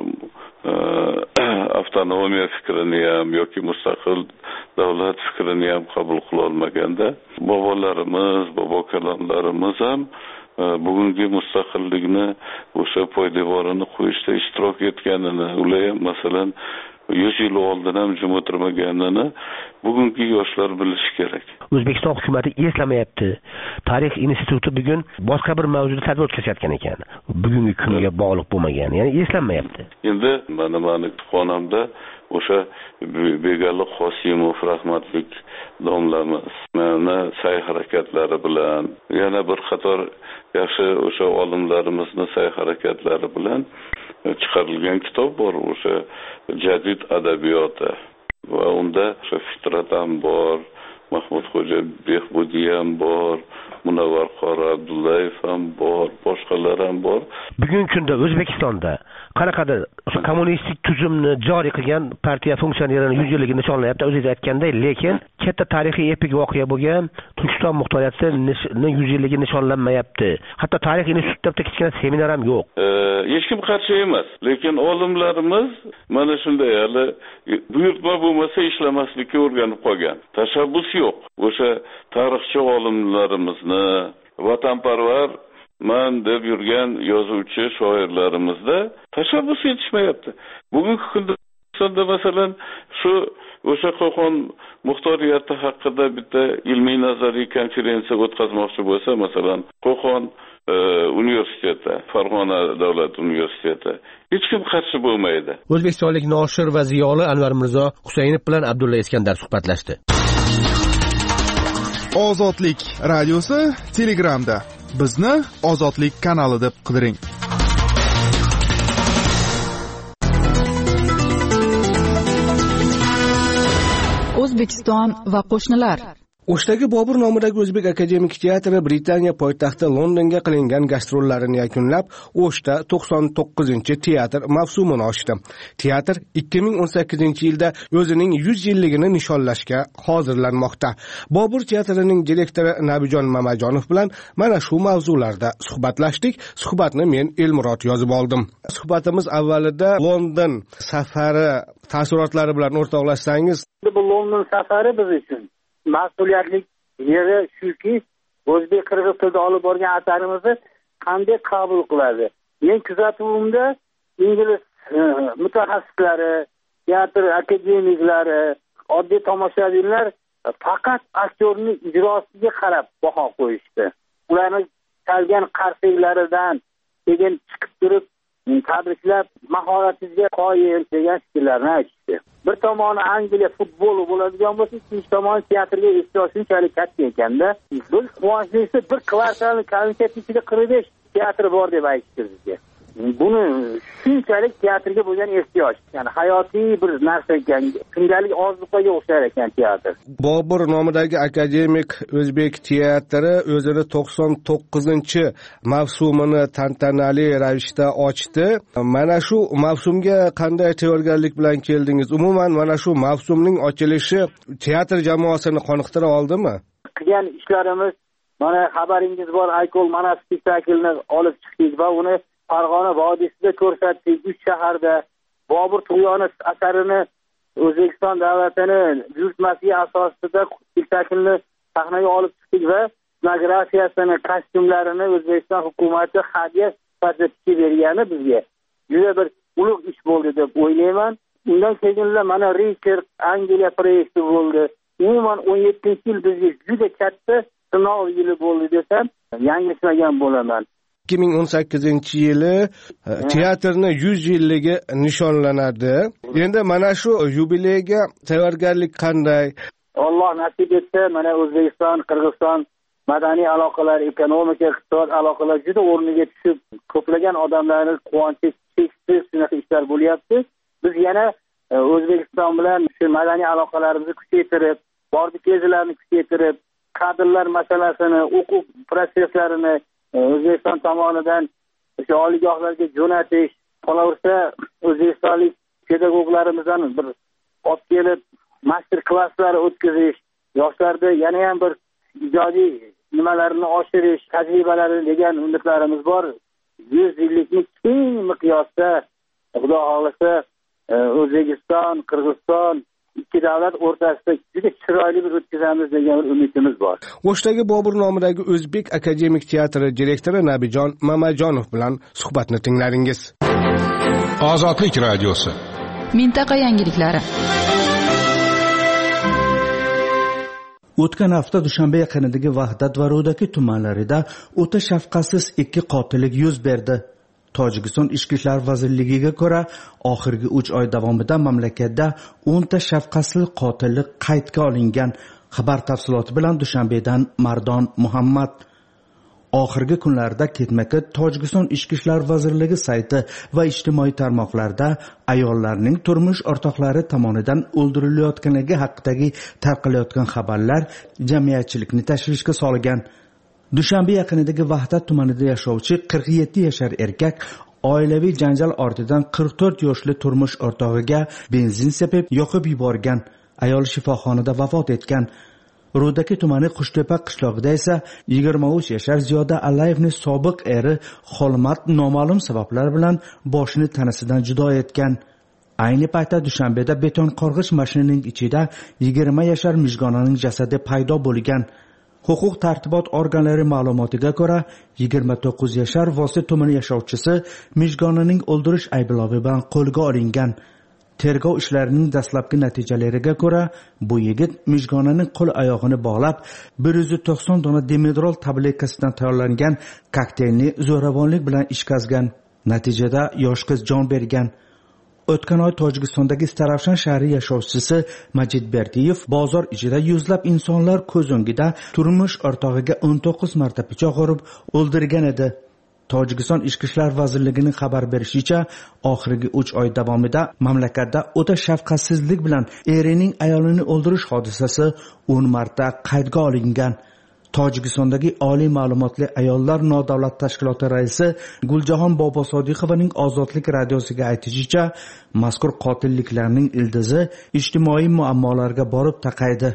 avtonomiya fikrini ham yoki mustaqil davlat fikrini ham qabul qila olmaganda, bobolarimiz, bobo kalonlarimiz ham bugungi mustaqillikni o'sha poydevorini qo'yishda ishtirok etganini, ular ham masalan yuz yil oldin ham jim o'tirmaganini bugungi yoshlar bilishi kerak. O'zbekiston hukumati eslamayapti. Tarix instituti bugun boshqa bir mavzuda tadbir o'tkazayotgan ekan. Bugungi kunga bog'liq bo'lmagan, ya'ni eslanmayapti. Endi mana meni kutubxonamda o'sha Begali Qosimov rahmatlik domlamiz mana sa'y harakatlari bilan yana bir qator yaxshi o'sha olimlarimizni sa'y harakatlari bilan chiqarilgan kitob bor, o'sha jadid adabiyoti va unda o'sha Fitrat ham bor, Mahmudxo'ja Behbudiy ham bor, Munavvar qori Abdullayev ham bor, boshqalar ham bor. Bugungi kunda O'zbekistonda qanaqadir kommunistik tuzumni joriy qilgan partiya funksiyonerining yuz yilligini nishonlayapti, o'zingiz aytganday, lekin katta tarixiy epik voqea bo'lgan Turkiston muxtoriyatining yuz yilligi nishonlanmayapti. Hatto tarix institutida bitta kichkina seminar ham yo'q. Hech kim qarshi emas, lekin olimlarimiz mana shunday hali buyurtma bo'lmasa ishlamaslikka o'rganib qolgan. Tashabbus yo'q. O'sha tarixchi olimlarimizni, vatanparvar man deb yurgan yozuvchi shoirlarimizda tashabbus yetishmayapti. Bugungi kunda masalan shu o'sha Qo'qon muxtoriyati haqida bitta ilmiy nazariy konferensiya o'tkazmoqchi bo'lsa, masalan Qo'qon universiteti, Farg'ona davlat universiteti hech kim qarshi bo'lmaydi. O'zbekistonlik noshir va ziyoli Anvar Mirzo Husaynov bilan Abdulla Iskandar suhbatlashdi. Ozodlik radiosi Telegramda. Bizni Ozodlik kanali deb qidiring. O'zbekiston va qo'shnilar. O'shdagi Bobur nomidagi O'zbek akademik teatri Britaniya poytaxti Londonga qilingan gastrollarini yakunlab, O'shda to'qson to'qqizinchi teatr mavsumini ochdi. Teatr ikki ming o'n sakkizinchi yilda o'zining yuz yilligini nishonlashga hozirlanmoqda. Bobur teatrining direktori Nabijon Mamajonov bilan mana shu mavzularda suhbatlashdik. Suhbatni men Elmurod yozib oldim. Suhbatimiz avvalida London safari taassurotlari bilan o'rtoqlashsangiz. Bu London safari biz uchun mas'uliyatli yeri shuki, o'zbek qirg'iz tilida olib borgan asarimizni qanday qabul qiladi. Men kuzatuvimda ingliz mutaxassislari, teatr akademiklari, oddiy tomoshabinlar faqat aktyorning ijrosiga qarab baho qo'yishdi. Ularning chalgan qarshiliklaridan keyin chiqib turib tabriklab, mahoratingizga qoyil degan fikrlarni aytishdi. Bir tomoni Angliya futboli bo'ladigan bo'lsa, ikkinchi tomoni teatrga ehtiyoj shunchalik katta ekanda, biz quvonchliisi bir kvartalni konsertni ichida qirq besh teatr bor deb aytishdi bizga. Buni shunchalik teatrga bo'lgan ehtiyoj, ya'ni hayotiy bir narsa ekan, kundalik ozuqaga o'xshar ekan teatr. Bobur nomidagi akademik o'zbek teatri o'zini to'qson to'qqizinchi mavsumini tantanali ravishda ochdi. Mana shu mavsumga qanday tayyorgarlik bilan keldingiz? Umuman mana shu mavsumning ochilishi teatr jamoasini qoniqtira oldimi? Qilgan ishlarimiz, mana xabaringiz bor, Aykol mana spektaklni olib chiqdik va uni Farg'ona vodiysida ko'rsatdik, uch shaharda. Bobur tug'yoni asarini O'zbekiston davlatini buyurtmasiga asosida spektaklni sahnaga olib chiqdik va scenografiyasini, kostyumlarini O'zbekiston hukumati hadya sifatida tikib bergani bizga juda bir ulug' ish bo'ldi deb o'ylayman. Undan keyin mana Richard Angliya proyekti bo'ldi. Umuman o'n yettinchi yil bizga juda katta sinov yili bo'ldi desam, yanglishmagan bo'laman. ikki ming o'n sakkizinchi yili teatrning yuz yilligi nishonlanadi. Endi mana shu yubileyga tayyorgarlik qanday? Alloh nasib etsa, mana O'zbekiston, Qirg'iziston madaniy aloqalar, ekonomika, iqtisod aloqalar juda o'rniga tushib, ko'plagan odamlarni quvonchi cheksiz shunaqa ishlar bo'lyapti. Biz yana O'zbekiston bilan shu madaniy aloqalarimizni kuchaytirib, bordi kezilarni kuchaytirib, kadrlar masalasini, o'quv prosesslarini O'zbekiston tomonidan o'sha oliygohlarga jo'natish, qolaversa o'zbekistonlik pedagoglarimizdan bir olib kelib master klasslar o'tkazish, yoshlarda yana ham bir ijodiy nimalarini oshirish, tajribalari degan umidlarimiz bor. yuz yillikni keng miqyosda Xudo xohlasa O'zbekiston, Qirg'iziston ikki davlat o'rtasida juda chiroyli bir o'tkazamiz degan bir umidimiz bor. O'shdagi Bobur nomidagi O'zbek akademik teatri direktori Nabijon Mamajonov bilan suhbatni tinglaringiz. Ozodlik radiosi. Mintaqa yangiliklari. O'tgan hafta Dushanbe yaqinidagi Vahdat va Ro'daki tumanlarida o'ta shafqatsiz ikki qotillik yuz berdi. Tojikiston Ichki ishlar vazirligiga ko'ra, oxirgi uch oy davomida mamlakatda o'nta shafqatsiz qotillik qaydga olingan. Xabar tafsiloti bilan Dushanbedan Mardon Muhammad. Oxirgi kunlarda ketma-ket Tojikiston Ichki ishlar vazirligi sayti va ijtimoiy tarmoqlarda ayollarning turmush o'rtoqlari tomonidan o'ldirilayotganligi haqidagi tarqalayotgan xabarlar jamiyatchilikni tashvishga solgan. Dushanbe yaqinidagi Vahdat tumanida yashovchi qirq yetti yashar erkak oilaviy janjal ortidan qirq to'rt yoshli turmush o'rtog'iga benzin sepib yoqib yuborgan. Ayol shifoxonada vafot etgan. Ro'daki tumani Qushtepa qishlog'ida esa yigirma uch yashar Ziyoda Allayevning sobiq eri Xolmat noma'lum sabablar bilan boshini tanasidan judo etgan. Ayni paytda Dushanbeda beton qorg'ish mashinining ichida yigirma yashar Mijgonaning jasadi paydo bo'lgan. Huquq tartibot organlari ma'lumotiga ko'ra, yigirma to'qqiz yashar Vosi tumani yashovchisi Mijgonaning o'ldirish ayblovi bilan qo'lga olingan. Tergov ishlarining dastlabki natijalariga ko'ra, bu yigit Mijgonaning qo'l oyog'ini bog'lab, bir yuz to'qson dona Dimedrol tabletkasidan tayyorlangan kokteylni zo'ravonlik bilan ishqazgan. Natijada yosh qiz jon bergan. O'tgan oy Tojikistondagi Starafshan shahri yashovchisi Majid Berdiyev bozor ichida yuzlab insonlar ko'z o'ngida turmush o'rtog'iga o'n to'qqiz marta pichoq urib o'ldirgan edi. Tojikiston Ichki ishlar vazirligining xabar berishicha, oxirgi uch oy davomida mamlakatda o'ta shafqatsizlik bilan erining ayolini o'ldirish hodisasi o'n marta qaydga olingan. Tojikistondagi oliy ma'lumotli ayollar nodavlat tashkiloti raisi Guljahon Bobosodiqovaning Ozodlik radiosiga aytishicha, mazkur qotilliklarning ildizi ijtimoiy muammolarga borib taqaydi.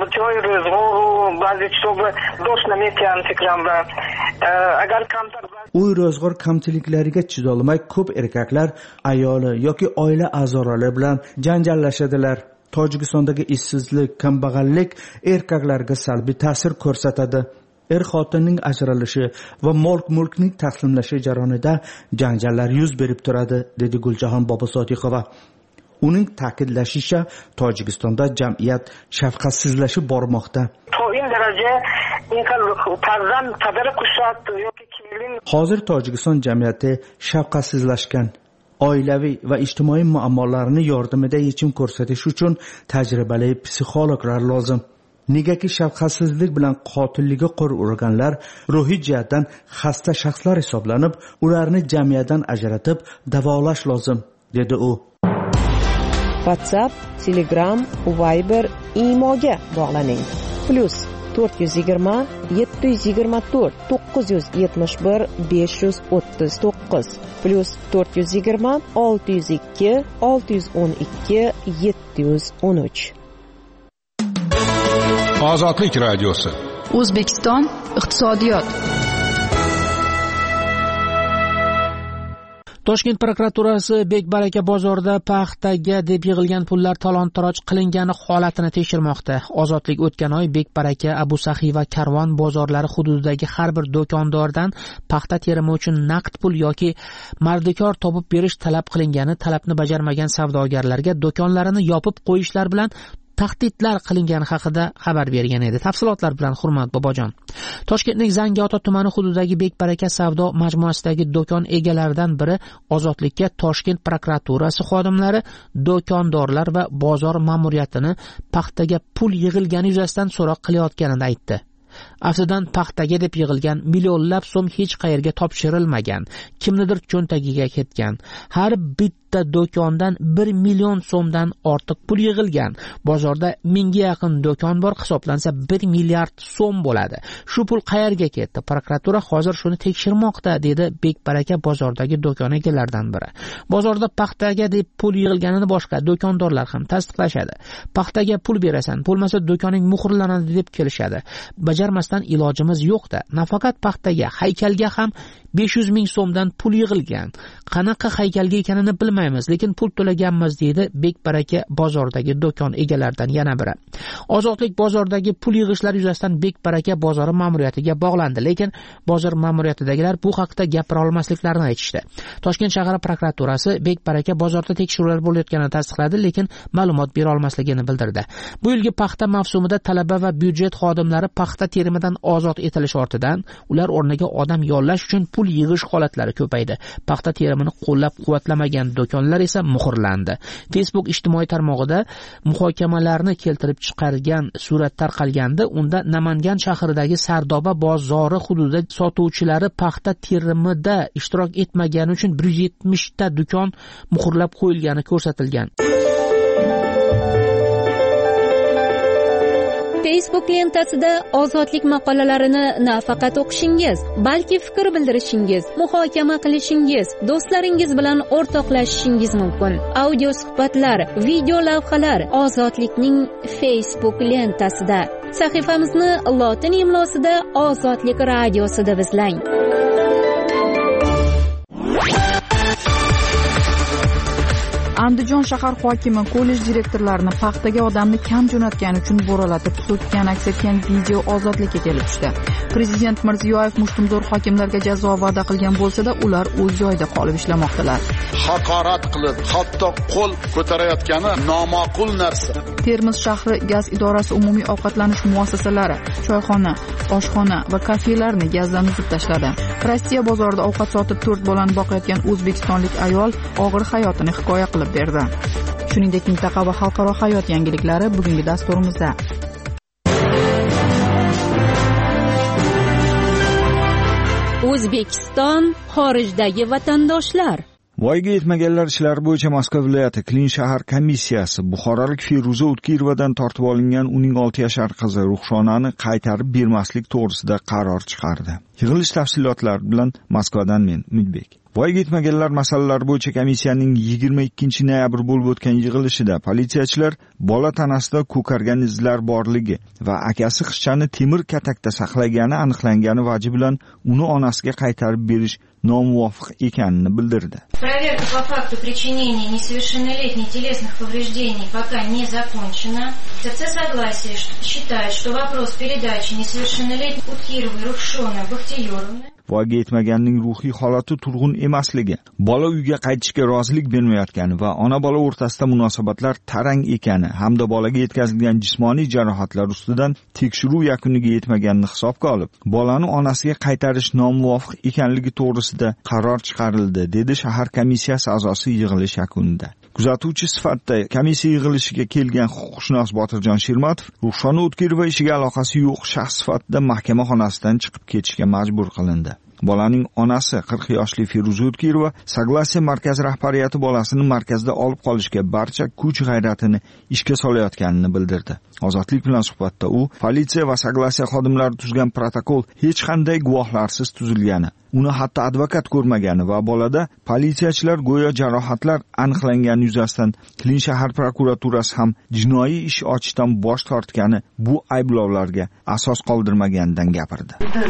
Uy ro'zg'or kamchiliklariga chidolmay ko'p erkaklar ayoli yoki oila a'zolari bilan janjallashadilar. Tojikistondagi ishsizlik, kambag'allik erkaklarga salbiy ta'sir ko'rsatadi. Er xotinning ajralishi va mol-mulkning taqsimlashi jarayonida janjallar yuz berib turadi, dedi Guljahon Bobosodiqova. Uning ta'kidlashicha, Tojikistonda jamiyat shafqatsizlashib bormoqda. Hozir Tojikiston jamiyati shafqatsizlashgan. Oilaviy va ijtimoiy muammolarni yordamida yechim ko'rsatish uchun tajribali psixologlar lozim. Negaki shafqatsizlik bilan qotillikka qo'l urganlar ruhiy jihatdan xasta shaxslar hisoblanib, ularni jamiyatdan ajratib davolash lozim, dedi u. WhatsApp, Telegram, Viber, Imoga bog'laning. Plus to'rt yuz yigirma yetti yuz yigirma to'rt to'qqiz yuz yetmish bir besh yuz o'ttiz to'qqiz plus to'rt yuz yigirma olti yuz ikki olti yuz o'n ikki yetti yuz o'n uch. Ozodlik radiosi. O'zbekiston iqtisodiyot. Toshkent prokuraturasi Bekbaraka bozorida paxtaga deb yig'ilgan pullar talon-taroj qilingani holatini tekshirmoqda. Ozodlik o'tgan oy Bekbaraka, Abu Saxiy va Karvon bozorlari hududidagi har bir do'kondordan paxta terimi uchun naqd pul yoki mardikor topib berish talab qilingani, talabni bajarmagan savdogarlarga do'konlarini yopib qo'yishlar bilan tahdidlar qilingani haqida xabar bergan edi. Tafsilotlar bilan Hurmat Bobojon. Toshkentning Zangiota tumani hududidagi Bekbaraka savdo majmuasidagi do'kon egalaridan biri Ozodlikka Toshkent prokuraturasi xodimlari do'kondorlar va bozor ma'muriyatini paxtaga pul yig'ilgani yuzasidan so'roq qilayotganini aytdi. Aftidan paxtaga deb yig'ilgan millionlab so'm hech qayerga topshirilmagan, kimnidir cho'ntagiga ketgan. Har bitta do'kondan bir million so'mdan ortiq pul yig'ilgan. Bozorda mingga yaqin do'kon bor, hisoblansa bir milliard so'm bo'ladi. Shu pul qayerga ketdi? Prokuratura hozir shuni tekshirmoqda, dedi Bekbaraka bozordagi do'kon egalaridan biri. Bozorda paxtaga deb pul yig'ilganini boshqa do'kondorlar ham tasdiqlashadi. Paxtaga pul berasan, bo'lmasa do'koning muhrlanadi deb kelishadi. Bajarmasdan ilojimiz yo'q-da. Nafaqat paxtaga, haykalga ham besh yuz ming so'mdan pul yig'ilgan. Qanaqa haykalga ekanini bilmaymiz, lekin pul to'laganmiz, deydi Bekbaraka bozordagi do'kon egalaridan yana biri. Ozodlik bozordagi pul yig'ishlar yuzasidan Bekbaraka bozori ma'muriyatiga bog'landi, lekin bozor ma'muriyatidagilar bu haqda gapira olmasliklarini aytishdi. Toshkent shahar prokuraturasi Bekbaraka bozorda tekshiruvlar bo'layotganini tasdiqladi, lekin ma'lumot bera olmasligini bildirdi. Bu yilgi paxta mavsumida talaba va byudjet xodimlari paxta terimidan ozod etilish ortidan ular o'rniga odam yollash uchun pul yig'ish holatlari ko'paydi. Paxta terimini qo'llab-quvvatlamagan do'konlar esa muhrlandi. Facebook ijtimoiy tarmog'ida muhokamalarni keltirib chiqargan surat tarqalganda, unda Namangan shahridagi Sardoba bozori hududida sotuvchilari paxta terimida ishtirok etmagani uchun bir yuz yetmish ta do'kon muhrlab qo'yilgani ko'rsatilgan. Facebook lentasida ozodlik maqolalarini nafaqat o'qishingiz, balki fikr bildirishingiz, muhokama qilishingiz, do'stlaringiz bilan o'rtoqlashishingiz mumkin. Audio suhbatlar, video lavhalar ozodlikning Facebook lentasida. Sahifamizni lotin imlosida Ozodlik radiosida izlang. Andijon shahar hokimi kollej direktorlarini paxtaga odamni kam jo'natgani uchun bo'ralatib so'kkan aks etgan video ozodlikka kelib tushdi. Prezident Mirziyoyev mushtumzo'r hokimlarga jazo va'da qilgan bo'lsa-da, ular o'z joyida qolib ishlamoqdalar. Haqorat qilib, hatto qo'l ko'tarayotgani noma'qul narsa. Termiz shahri gaz idorasi umumiy ovqatlanish muassasalari, choyxona, oshxona va kafelarni gazdan uzib tashladi. Rossiya bozorida ovqat sotib to'rt bolani boqayotgan o'zbekistonlik ayol og'ir hayotini hikoya qilib berdi. Shuningdek, mintaqa va xalqaro hayot yangiliklari bugungi dasturimizda. O'zbekiston xorijdagi vatandoshlar. Voyaga yetmaganlar ishlari bo'yicha Moskva viloyati Klin shahar komissiyasi Buxorolik Feruza Utkirovadan tortib olingan uning olti yashar qizi Ruxshonani qaytarib bermaslik to'g'risida qaror chiqardi. Yig'ilish tafsilotlari bilan Moskvadan men Umidbek. Voyaga yetmaganlar masalalari bo'yicha komissiyaning yigirma ikkinchi noyabr bo'lib o'tgan yig'ilishida politsiyachilar bola tanasida ko'kargan izlar borligi va akasi qizchani temir katakda saqlagani aniqlangani vaji bilan uni onasiga qaytarib berish nomuvofiq ekanini bildirdi. Проверка по факту причинения несовершеннолетней телесных повреждений пока не закончена. ТЦ согласие, что считает, что вопрос передачи несовершеннолетней Уткировой Рухшоны Бахтиёровны voyaga yetmaganning ruhiy holati turg'un emasligi, bola uyga qaytishga rozilik bermayotgani va ona bola o'rtasida munosabatlar tarang ekani hamda bolaga yetkazilgan jismoniy jarohatlar ustidan tekshiruv yakuniga yetmaganini hisobga olib, bolani onasiga qaytarish nomuvofiq ekanligi to'g'risida qaror chiqarildi, dedi shahar komissiyasi a'zosi yig'ilish yakunida. Kuzatuvchi sifatida komissiya yig'ilishiga kelgan huquqshunos Botirjon Shermatov Ruxshona Utkirova ishiga aloqasi yo'q shaxs sifatida mahkama xonasidan chiqib ketishga majbur qilindi. Bolaning onasi qirq yoshli Feruza Utkirova Saglasiya markazi rahbariyati bolasini markazda olib qolishga barcha kuch g'ayratini ishga solayotganini bildirdi. Ozodlik bilan suhbatda u politsiya va Saglasiya xodimlari tuzgan protokol hech qanday guvohlarsiz tuzilgani, uni hatto advokat ko'rmagani va bolada politsiyachilar go'yo jarohatlar aniqlangani yuzasidan Klin shahar prokuraturasi ham jinoiy ish ochishdan bosh tortgani bu ayblovlarga asos qoldirmaganidan gapirdi.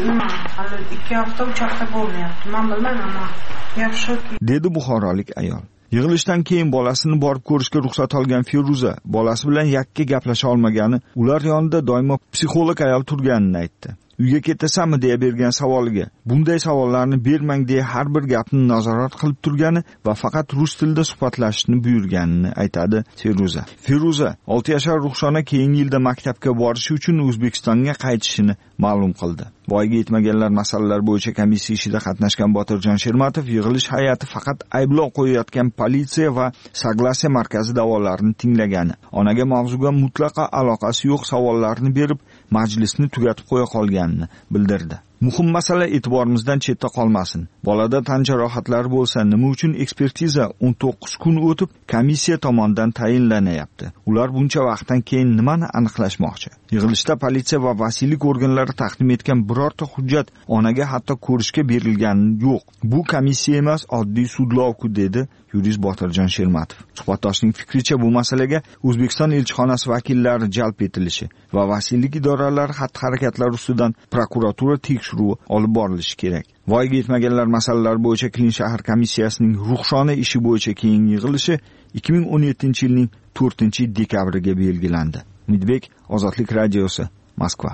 ikki hafta uch hafta bo'lmayapti. Men bilmayman, yaxshi. Dedi buxorolik ayol. Yig'ilishdan keyin bolasini borib ko'rishga ruxsat olgan Feruza bolasi bilan yakka gaplasha olmagani, ular yonida doimo psixolog ayol turganini aytdi. Uyga ketasanmi deya bergan savoliga bunday savollarni bermang deya har bir gapni nazorat qilib turgani va faqat rus tilida suhbatlashishni buyurganini aytadi Feruza. Feruza olti yashar Ruxshona keyingi yilda maktabga borishi uchun O'zbekistonga qaytishini ma'lum qildi. Voyaga yetmaganlar masalalar bo'yicha komissiya ishida qatnashgan Botirjon Shermatov yig'ilish hay'ati faqat ayblov qo'yayotgan politsiya va Saglasiya markazi da'volarini tinglagani, onaga mavzuga mutlaqo aloqasi yo'q savollarni berib majlisni tugatib qo'ya qolganini bildirdi. Muhim masala e'tiborimizdan chetda qolmasin. Bolada tan jarohatlari bo'lsa, nima uchun ekspertiza o'n to'qqiz kun o'tib komissiya tomonidan tayinlanayapti? Ular buncha vaqtdan keyin nimani aniqlashmoqchi? Yig'ilishda politsiya va vasiylik organlari taqdim etgan birorta hujjat onaga hatto ko'rishga berilgani yo'q. Bu komissiya emas, oddiy sudlovku, dedi yurist Botirjon Shermatov. Suhbatdoshning fikricha, bu masalaga O'zbekiston elchixonasi vakillari jalb etilishi va vasiylik idoralari xatti-harakatlari ustidan prokuratura tekshiruvi olib borilishi kerak. Voyaga yetmaganlar masalalari bo'yicha Klin shahar komissiyasining ruxshona ishi bo'yicha keyingi yig'ilishi ikki ming o'n yettinchi yilning to'rtinchi dekabriga belgilandi. Umidbek, Ozodlik radiosi, Moskva.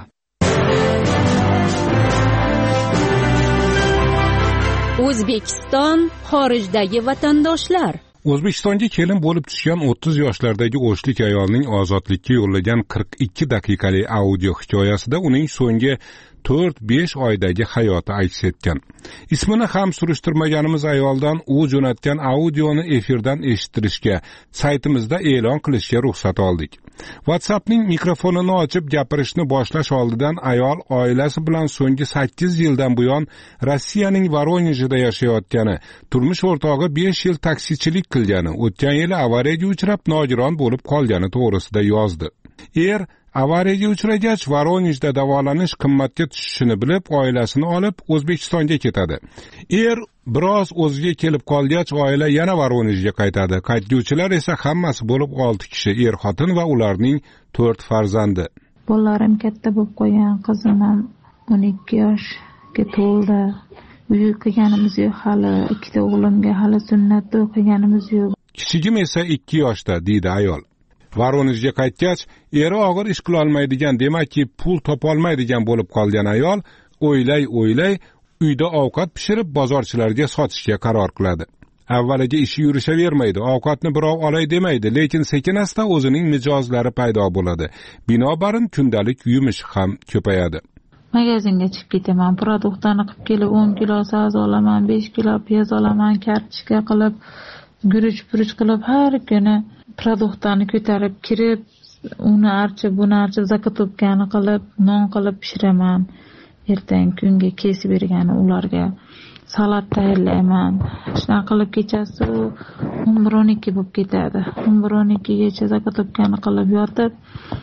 O'zbekiston xorijdagi vatandoshlar. O'zbekistonga kelin bo'lib tushgan o'ttiz yoshlardagi o'shlik ayolning ozodlikka yo'llagan qirq ikki daqiqalik audio hikoyasida uning so'nggi to'rt besh oydagi hayoti aks etgan. Ismini ham surishtirmaganimiz ayoldan u jo'natgan audioni efirdan eshittirishga, saytimizda e'lon qilishga ruxsat oldik. WhatsAppning mikrofonini ochib gapirishni boshlash oldidan ayol oilasi bilan so'nggi sakkiz yildan buyon Rossiyaning Voronejida yashayotgani, turmush o'rtog'i besh yil taksichilik qilgani, o'tgan yili avariyaga uchrab nogiron bo'lib qolgani to'g'risida yozdi. Er avariyaga uchragach Voronejda davolanish qimmatga tushishini bilib, oilasini olib O'zbekistonga ketadi. Er biroz o'ziga kelib qolgach, oila yana Voronejga qaytadi. Qaytguvchilar esa hammasi bo'lib olti kishi, er xotin va ularning to'rt farzandi. Bolalarim katta bo'lib qolgan, qizim ham o'n ikki yoshga to'ldi. Uy qilganimiz yo'q hali, ikkita o'g'limga hali sunnatda o'qiganimiz yo'q. Kichigim esa ikki yoshda, deydi ayol. Voronejga qaytgach, eri og'ir ish qila olmaydigan, demakki pul topolmaydigan bo'lib qolgan ayol o'ylay-o'ylay uyda ovqat pishirib bozorchilarga sotishga qaror qiladi. Avvaliga ishi yurishavermaydi, ovqatni birov olay demaydi, lekin sekin-asta o'zining mijozlari paydo bo'ladi. Binobarin kundalik yumush ham ko'payadi. Magazinga chiqib ketaman, produktlarni qilib kelib o'n kilo sabzi olaman, besh kilo piyoz olaman, kartochka qilib, guruch-puruch qilib har kuni produktlarni ko'tarib kirib, uni archib, buni archib, zakotubkani qilib, non qilib pishiraman. Ertangi kunga kesib bergani ularga salat tayyorlayman. Shunaqa qilib kechasi o'n bir o'n ikki bo'lib ketadi. o'n bir o'n ikkigacha zakotubkani qilib yotib,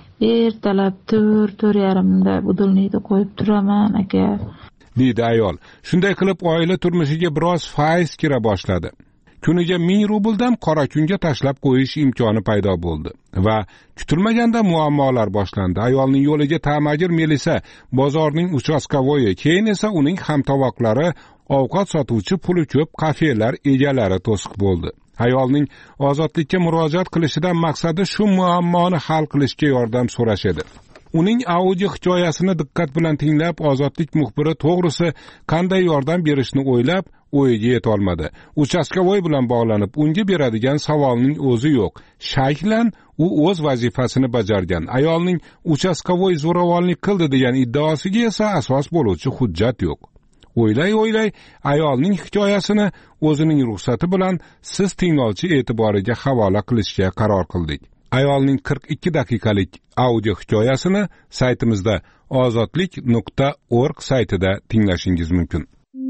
ertalab to'rt to'rt yarimda budilnikni qo'yib turaman, aka, deydi ayol. Shunday qilib oila turmushiga biroz faiz kira boshladi. Kuniga ming rubldan qora kunga tashlab qo'yish imkoni paydo bo'ldi va kutilmaganda muammolar boshlandi. Ayolning yo'liga ta'magir Melisa, bozorning uchastkavoyi, keyin esa uning hamtovoqlari, ovqat sotuvchi, puli ko'p kafelar egalari to'siq bo'ldi. Ayolning ozodlikka murojaat qilishidan maqsadi shu muammoni hal qilishga yordam so'rash edi. Uning audio hikoyasini diqqat bilan tinglab, Ozodlik muxbiri to'g'risi qanday yordam berishni o'ylab, o'yiga yeta olmadi. Uchastkavoy bilan bog'lanib, unga beradigan savolning o'zi yo'q. Shaklan u o'z vazifasini bajargan. Ayolning uchastkavoy zo'ravonlik qildi degan iddaosiga esa asos bo'luvchi hujjat yo'q. O'ylay-o'ylay ayolning hikoyasini o'zining ruxsati bilan siz tinglovchi e'tiboriga havola qilishga qaror qildik. Ayolning qirq ikki daqiqalik audio hikoyasini saytimizda ozodlik nuqta org saytida tinglashingiz mumkin.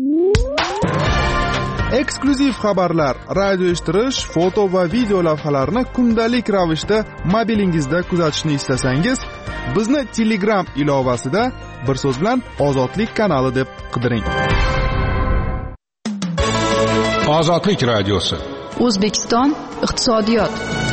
Eksklyuziv xabarlar, radio eshittirish, foto va video lavhalarni kundalik ravishda mobilingizda kuzatishni istasangiz, bizni Telegram ilovasida bir so'z bilan Ozodlik kanali deb qidiring. Ozodlik radiosi. O'zbekiston iqtisodiyot.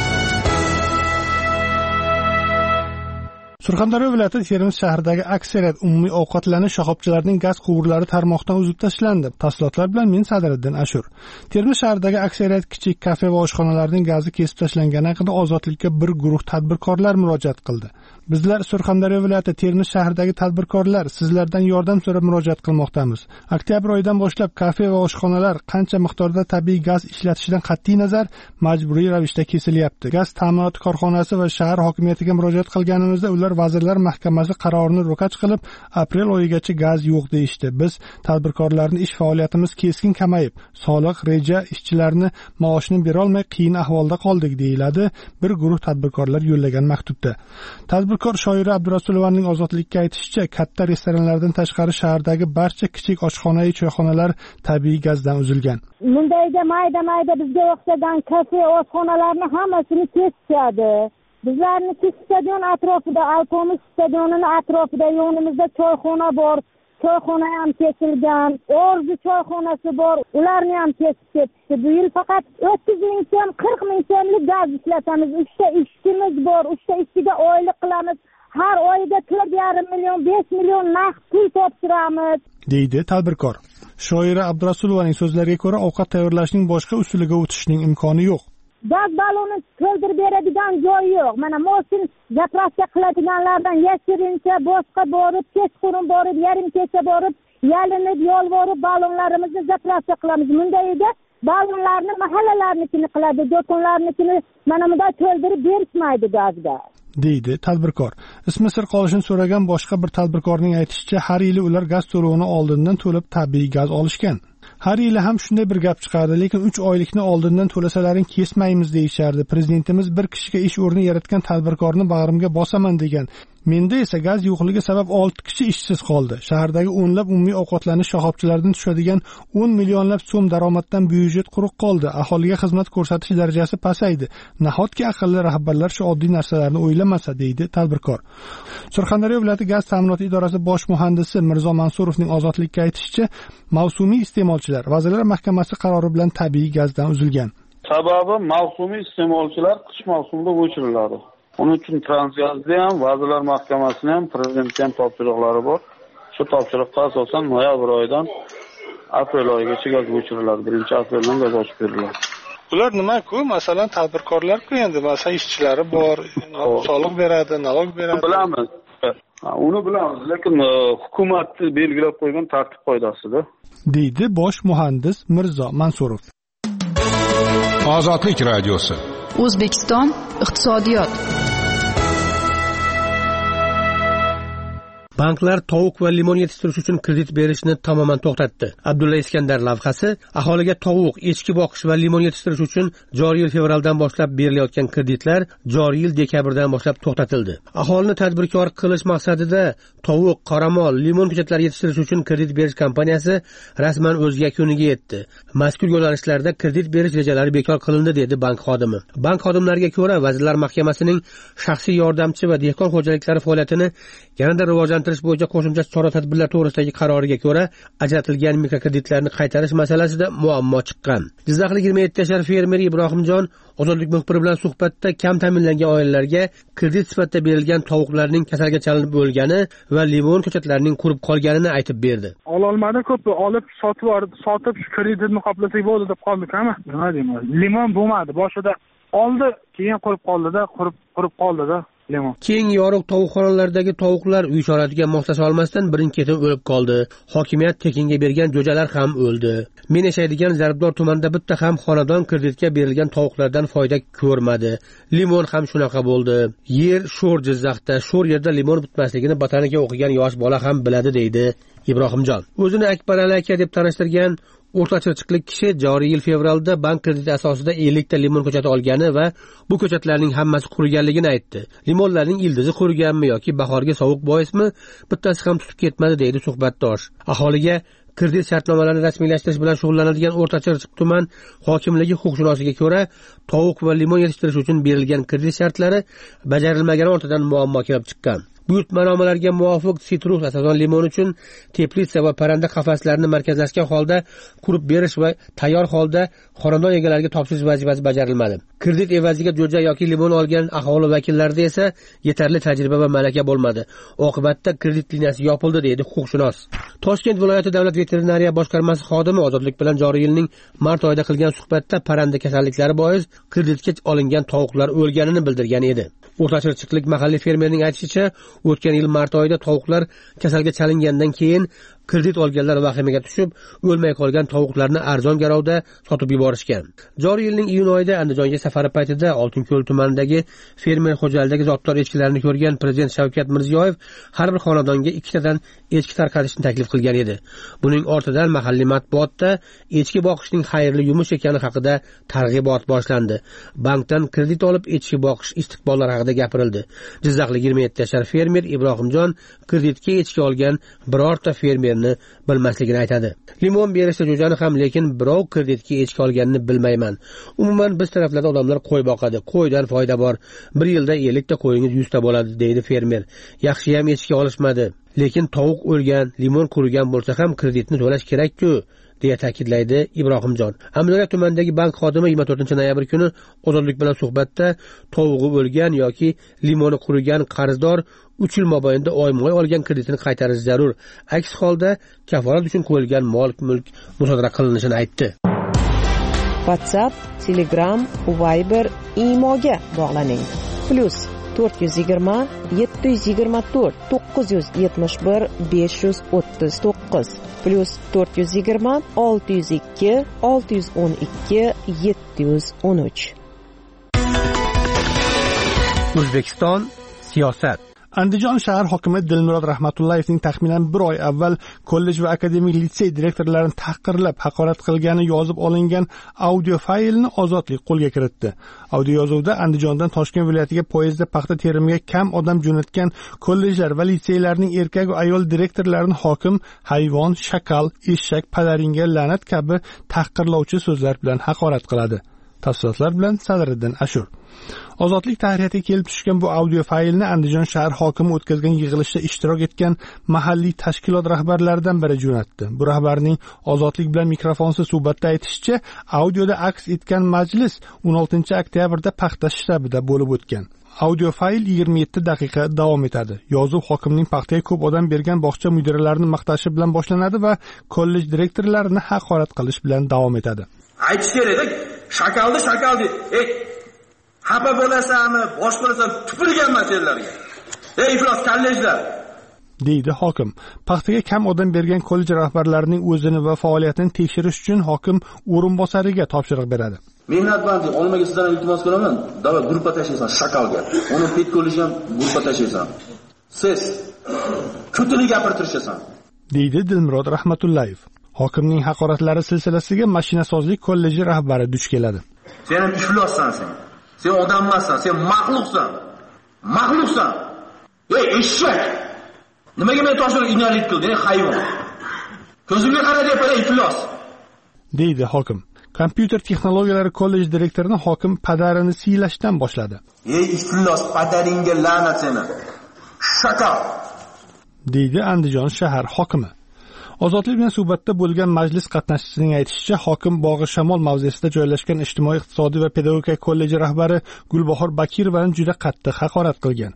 Surxondaryo viloyati Termiz shahridagi aksariyat umumiy ovqatlanish shoxobchalarining gaz quvurlari tarmoqdan uzib tashlandi. Tafsilotlar bilan men Sadiriddin Ashur. Termiz shahridagi aksariyat kichik kafe va oshxonalarning gazi kesib tashlangani haqida Ozodlikka bir guruh tadbirkorlar murojaat qildi. Bizlar Surxondaryo viloyati Termiz shahridagi tadbirkorlar sizlardan yordam so'rab murojaat qilmoqdamiz. Oktyabr oyidan boshlab kafe va oshxonalar qancha miqdorda tabiiy gaz ishlatishidan qat'iy nazar majburiy ravishda kesilyapti. Gaz ta'minoti korxonasi va shahar hokimiyatiga murojaat qilganimizda ular Vazirlar Mahkamasi qarorini ro'kach qilib, aprel oyigacha gaz yo'q deyishdi. Biz tadbirkorlarning ish faoliyatimiz keskin kamayib, soliq, reja, ishchilarni maoshini bera olmay qiyin ahvolda qoldik, deyiladi bir guruh tadbirkorlar yo'llagan maktubda. Tadbirkor Shoira Abdurasulovaning Ozodlikka aytishicha, katta restoranlardan tashqari shahardagi barcha kichik oshxona-yu choyxonalar tabiiy gazdan uzilgan. Mundayda mayda-mayda bizga o'xshagan kafe, oshxonalarni hammasini kesishadi. Bizlarniki stadion atrofida, Alpomish stadionining atrofida yonimizda choyxona bor. Choyxona ham kesilgan, Orzu choyxonasi bor, ularni ham kesib ketishdi. Bu yil faqat o'ttiz ming so'm, qirq ming so'mlik gaz ishlatamiz. uchta ishchimiz bor, uchta ishchiga oylik qilamiz. Har oyida to'rt yarim million, besh million naqd pul topshiramiz, deydi tadbirkor. Shoira Abdurasulovaning so'zlariga ko'ra, ovqat tayyorlashning boshqa usuliga o'tishning imkoni yo'q. Gaz baloni to'ldirib beradigan joy yo'q. Mana moshin zapravka qiladiganlardan yashirincha boshqa borib, kechqurun borib, yarim kecha borib, yalinib, yolvorib balonlarimizni zapravka qilamiz. Bundayda balonlarni mahallalarnikini qiladi, do'konlarnikini mana bunday to'ldirib berishmaydi gazga, deydi tadbirkor. Ismi sir qolishini so'ragan boshqa bir tadbirkorning aytishicha, har yili ular gaz to'lovini oldindan to'lab tabiiy gaz olishgan. Har yili ham shunday bir gap chiqardi, lekin uch oylikni oldindan to'lasalaring kesmaymiz deyishardi. Prezidentimiz bir kishiga ish o'rni yaratgan tadbirkorni bag'rimga bosaman degan. Menda esa gaz yo'qligi sabab olti kishi ishsiz qoldi. Shahardagi o'nlab umumiy ovqatlanish shoxobchalaridan tushadigan o'n millionlab so'm daromaddan byudjet quruq qoldi. Aholiga xizmat ko'rsatish darajasi pasaydi. Nahotki aqlli rahbarlar shu oddiy narsalarni o'ylamasa, deydi tadbirkor. Surxondaryo viloyati gaz ta'minoti idorasi bosh muhandisi Mirzo Mansurovning Ozodlikka aytishicha, mavsumiy iste'molchilar Vazirlar Mahkamasi qarori bilan tabiiy gazdan uzilgan. Sababi mavsumiy iste'molchilar qish mavsumida o'chiriladi. Onun uchun Transgazda ham, Vazirlar Mahkamasining ham, Prezidentning ham topshiriqlari bor. Shu topshiriqqa asosan noyabr oyidan aprel oyigacha gaz o'chiriladi. birinchi apreldan gaz ochib beriladi. Bular nima-ku? Masalan, tadbirkorlar-ku endi, masalan, ishchilari bor, soliq beradi, налог beradi. Bilamiz. Uni bilamiz, lekin hukumatni belgilab qo'ygan tartib qoidasida, deydi bosh muhandis Mirzo Mansurov. Ozodlik radiosi. O'zbekiston iqtisodiyot. Banklar tovuq va limon yetishtirish uchun kredit berishni tamoman to'xtatdi. Abdulla Iskandar lavhasi aholiga tovuq, echki boqish va limon yetishtirish uchun joriy yil fevraldan boshlab berilayotgan kreditlar joriy yil dekabrdan boshlab to'xtatildi. Aholini tadbirkor qilish maqsadida tovuq, qoramol, limon ko'chatlari yetishtirish uchun kredit berish kompaniyasi rasman o'z yakuniga yetdi. Mazkur yo'nalishlarda kredit berish rejalari bekor qilindi, dedi bank xodimi. Bank xodimlariga ko'ra, Vazirlar Mahkamasining shaxsiy yordamchi va dehqon xo'jaliklari faoliyatini yanada rivojlantirish bo'yicha qo'shimcha chora-tadbirlar to'g'risidagi qaroriga ko'ra, ajratilgan mikrokreditlarni qaytarish masalasida muammo chiqqan. Jizzaxlik yigirma yetti yashar fermer Ibrohimjon Ozodlik muxbiri bilan suhbatda kam ta'minlangan oilalarga kredit sifatida berilgan tovuqlarning kasalga chalinib o'lgani va limon ko'chatlarining qurib qolganini aytib berdi. Ololmadi, ko'p olib sotib sotib shu kreditni qoplasak bo'ldi deb qoldik-a? Nima deyman? Limon bo'lmadi. Boshida oldi, keyin qurib qoldi-da, qurib qurib qoldi-da. Keng yorug' tovuqxonalardagi tovuqlar uy shoroitiga moslasha olmasdan birin-ketin o'lib qoldi. Hokimiyat tekinga bergan jo'jalar ham o'ldi. Men yashaydigan Zarbdor tumanida bitta ham xonadon kreditga berilgan tovuqlardan foyda ko'rmadi. Limon ham shunaqa bo'ldi. Yer sho'r Jizzaxda, sho'r yerda limon bitmasligini botanika o'qigan yosh bola ham biladi, deydi Ibrohimjon. O'zini Akbar aka deb tanishtirgan o'rta chirchiqlik kishi joriy yil fevralda bank krediti asosida ellik ta limon ko'chati olgani va bu ko'chatlarning hammasi quriganligini aytdi. Limonlarning ildizi quriganmi yoki bahorga sovuq boismi, bittasi ham tutib ketmadi, deydi suhbatdosh. Aholiga kredit shartnomalarini rasmiylashtirish bilan shug'ullanadigan o'rta chirchiq tuman hokimligi huquqshunosligiga ko'ra, tovuq va limon yetishtirish uchun berilgan kredit shartlari bajarilmagani ortidan muammo kelib chiqqan. Buyurtmanomalarga muvofiq sitrus, asosan limon uchun teplitsa va parranda qafaslarini markazlashgan holda qurib berish va tayyor holda xonadon egalariga topshirish vazifasi bajarilmadi. Kredit evaziga jo'ja yoki limon olgan aholi vakillarida esa yetarli tajriba va malaka bo'lmadi. Oqibatda kredit liniyasi yopildi, deydi huquqshunos. Toshkent viloyati davlat veterinariya boshqarmasi xodimi Ozodlik bilan joriy yilning mart oyida qilgan suhbatda parranda kasalliklari bois kreditga olingan tovuqlar o'lganini bildirgan edi. O'rta chirchiqlik mahalliy fermerning aytishicha, o'tgan yil mart oyida tovuqlar kasalga chalingandan keyin Kredit olganlar vahimaga tushib, o'lmay qolgan tovuqlarni arzon garovda sotib yuborishgan. Joriy yilning iyun oyida Andijonga safari paytida Oltinko'l tumanidagi fermer xo'jaligidagi zotdor echkilarni ko'rgan Prezident Shavkat Mirziyoyev har bir xonadonga ikkitadan echki tarqatishni taklif qilgan edi. Buning ortidan mahalliy matbuotda echki boqishning xayrli yumush ekani haqida targ'ibot boshlandi. Bankdan kredit olib echki boqish istiqbollari haqida gapirildi. Jizzaxlik yigirma yetti yashar fermer Ibrohimjon kreditga echki olgan birorta fermerni bilmasligini aytadi. Limon berishda jo'jani ham, lekin birov kreditga echki olganini bilmayman. Umuman biz taraflarda odamlar qo'y boqadi. Qo'ydan foyda bor. Bir yilda ellik ta qo'yingiz yuz ta bo'ladi, deydi fermer. Yaxshi ham echki olishmadi. Lekin tovuq o'lgan, limon qurigan bo'lsa ham kreditni to'lash kerak-ku, deya ta'kidlaydi Ibrohimjon. Amudaryo tumanidagi bank xodimi yigirma to'rtinchi noyabr kuni Ozodlik bilan suhbatda tovug'i o'lgan yoki limoni qurigan qarzdor uch yil mobaynida oyma-oy olgan kreditini qaytarish zarur. Aks holda kafolat uchun qo'yilgan mol-mulk musodara qilinishini aytdi. WhatsApp, Telegram, Viber, Imoga bog'laning. Plus to'rt yuz yigirma yetti yuz yigirma to'rt to'qqiz yuz yetmish bir besh yuz o'ttiz to'qqiz plus to'rt yuz yigirma olti yuz ikki olti yuz o'n ikki yetti yuz o'n uch. O'zbekiston siyosat. Andijon shahar hokimi Dilmurod Rahmatullayevning taxminan bir oy avval kollej va akademik litsey direktorlarini tahqirlab, haqorat qilgani yozib olingan audio faylni Ozodlik qo'lga kiritdi. Audio yozuvda Andijondan Toshkent viloyatiga poyezdda paxta terimiga kam odam jo'natgan kollejlar va litseylarning erkak va ayol direktorlarini hokim hayvon, shakal, eshak, padaringga la'nat kabi tahqirlovchi so'zlar bilan haqorat qiladi. Tafsilotlar bilan Sadriddin Ashur. Ozodlik tahriyatiga kelib tushgan bu audio faylni Andijon shahar hokimi o'tkazgan yig'ilishda ishtirok etgan mahalliy tashkilot rahbarlaridan biri jo'natdi. Bu rahbarning Ozodlik bilan mikrofonsiz suhbatda aytishicha, audioda aks etgan majlis o'n oltinchi oktyabrda paxta shtabida bo'lib o'tgan. Audio fayl yigirma yetti daqiqa davom etadi. Yozuv hokimning paxtaga ko'p odam bergan bog'cha mudiralarini maqtashi bilan boshlanadi va kollej direktorlarini haqorat qilish bilan davom etadi. Aytish kerak, shakalni shakal deb. Ey, xafa bo'lasanmi, bosh bo'lasan, tupurganman senlarga. Ey iflos kollejlar, deydi hokim. Paxtaga kam odam bergan kollej rahbarlarining o'zini va faoliyatini tekshirish uchun hokim o'rinbosariga topshiriq beradi. Mehnatbandlik olmaga sizdan iltimos qilaman. Davlat gruppa tashlaysan shakalga. Uni pet kollej ham gruppa tashlaysan. Siz ko'tini gapirtirishasan, deydi Dilmurod Rahmatullayev. Hokimning haqoratlari silsilasiga mashinasozlik kolleji rahbari duch keladi. Sen ham iflossan sen. Sen odam emassan, sen maxluqsan. Maxluqsan. Ey eshak. Nimaga men toshlarga inalik qilding, ey hayvon? Ko'zimga qara deb ey iflos, deydi hokim. Kompyuter texnologiyalari kolleji direktorini hokim padarini siylashdan boshladi. Ey iflos, padaringga la'nat seni. Shakal, deydi Andijon shahar hokimi. Ozodlik bilan suhbatda bo'lgan majlis qatnashchisining aytishicha, hokim Bog'i Shamol mavzesida joylashgan ijtimoiy, iqtisodiy va pedagogika kolleji rahbari Gulbahor Bakirovani juda qattiq haqorat qilgan.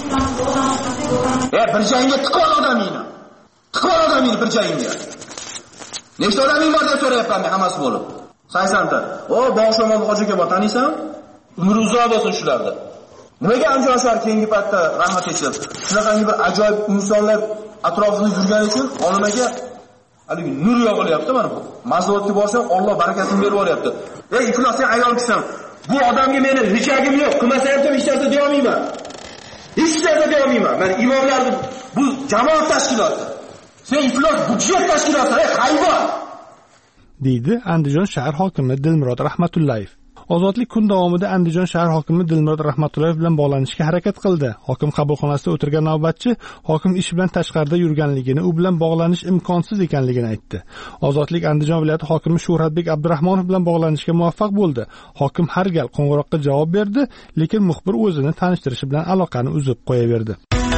Ey, bir joyingga tiqol odamingni. Tiqol odamingni bir joyingga. Nechta odaming bor deb so'rayapman men hammasi bo'lib. Saysanta. O, Bog'i Shamol hojiga bor, taniysan? Umri uzoq bo'lsin shularda. Nimaga Andijon shahar keyingi paytda rahmat aytib, shunaqangi bir ajoyib insonlar atrofida yurgani uchun olmaga haligi nur yog'ilyapti mana bu. Mazotga borsam Alloh barakasini berib yuboryapti. Ey iflos, sen ayol kisan. Bu odamga meni richagim yo'q. Qilmasam ham hech narsa deya olmayman. Hech narsa deya olmayman. Men imomlarni bu jamoat tashkiloti. Sen iflos budjet tashkiloti, ey hayvon, deydi Andijon shahar hokimi Dilmurod Rahmatullayev. Ozodlik kun davomida Andijon shahar hokimi Dilmurod Rahmatullayev bilan bog'lanishga harakat qildi. Hokim qabulxonasida o'tirgan navbatchi hokim ish bilan tashqarida yurganligini, u bilan bog'lanish imkonsiz ekanligini aytdi. Ozodlik Andijon viloyati hokimi Shuhratbek Abdurahmonov bilan bog'lanishga muvaffaq bo'ldi. Hokim har gal qo'ng'iroqqa javob berdi, lekin muxbir o'zini tanishtirishi bilan aloqani uzib qo'yaverdi.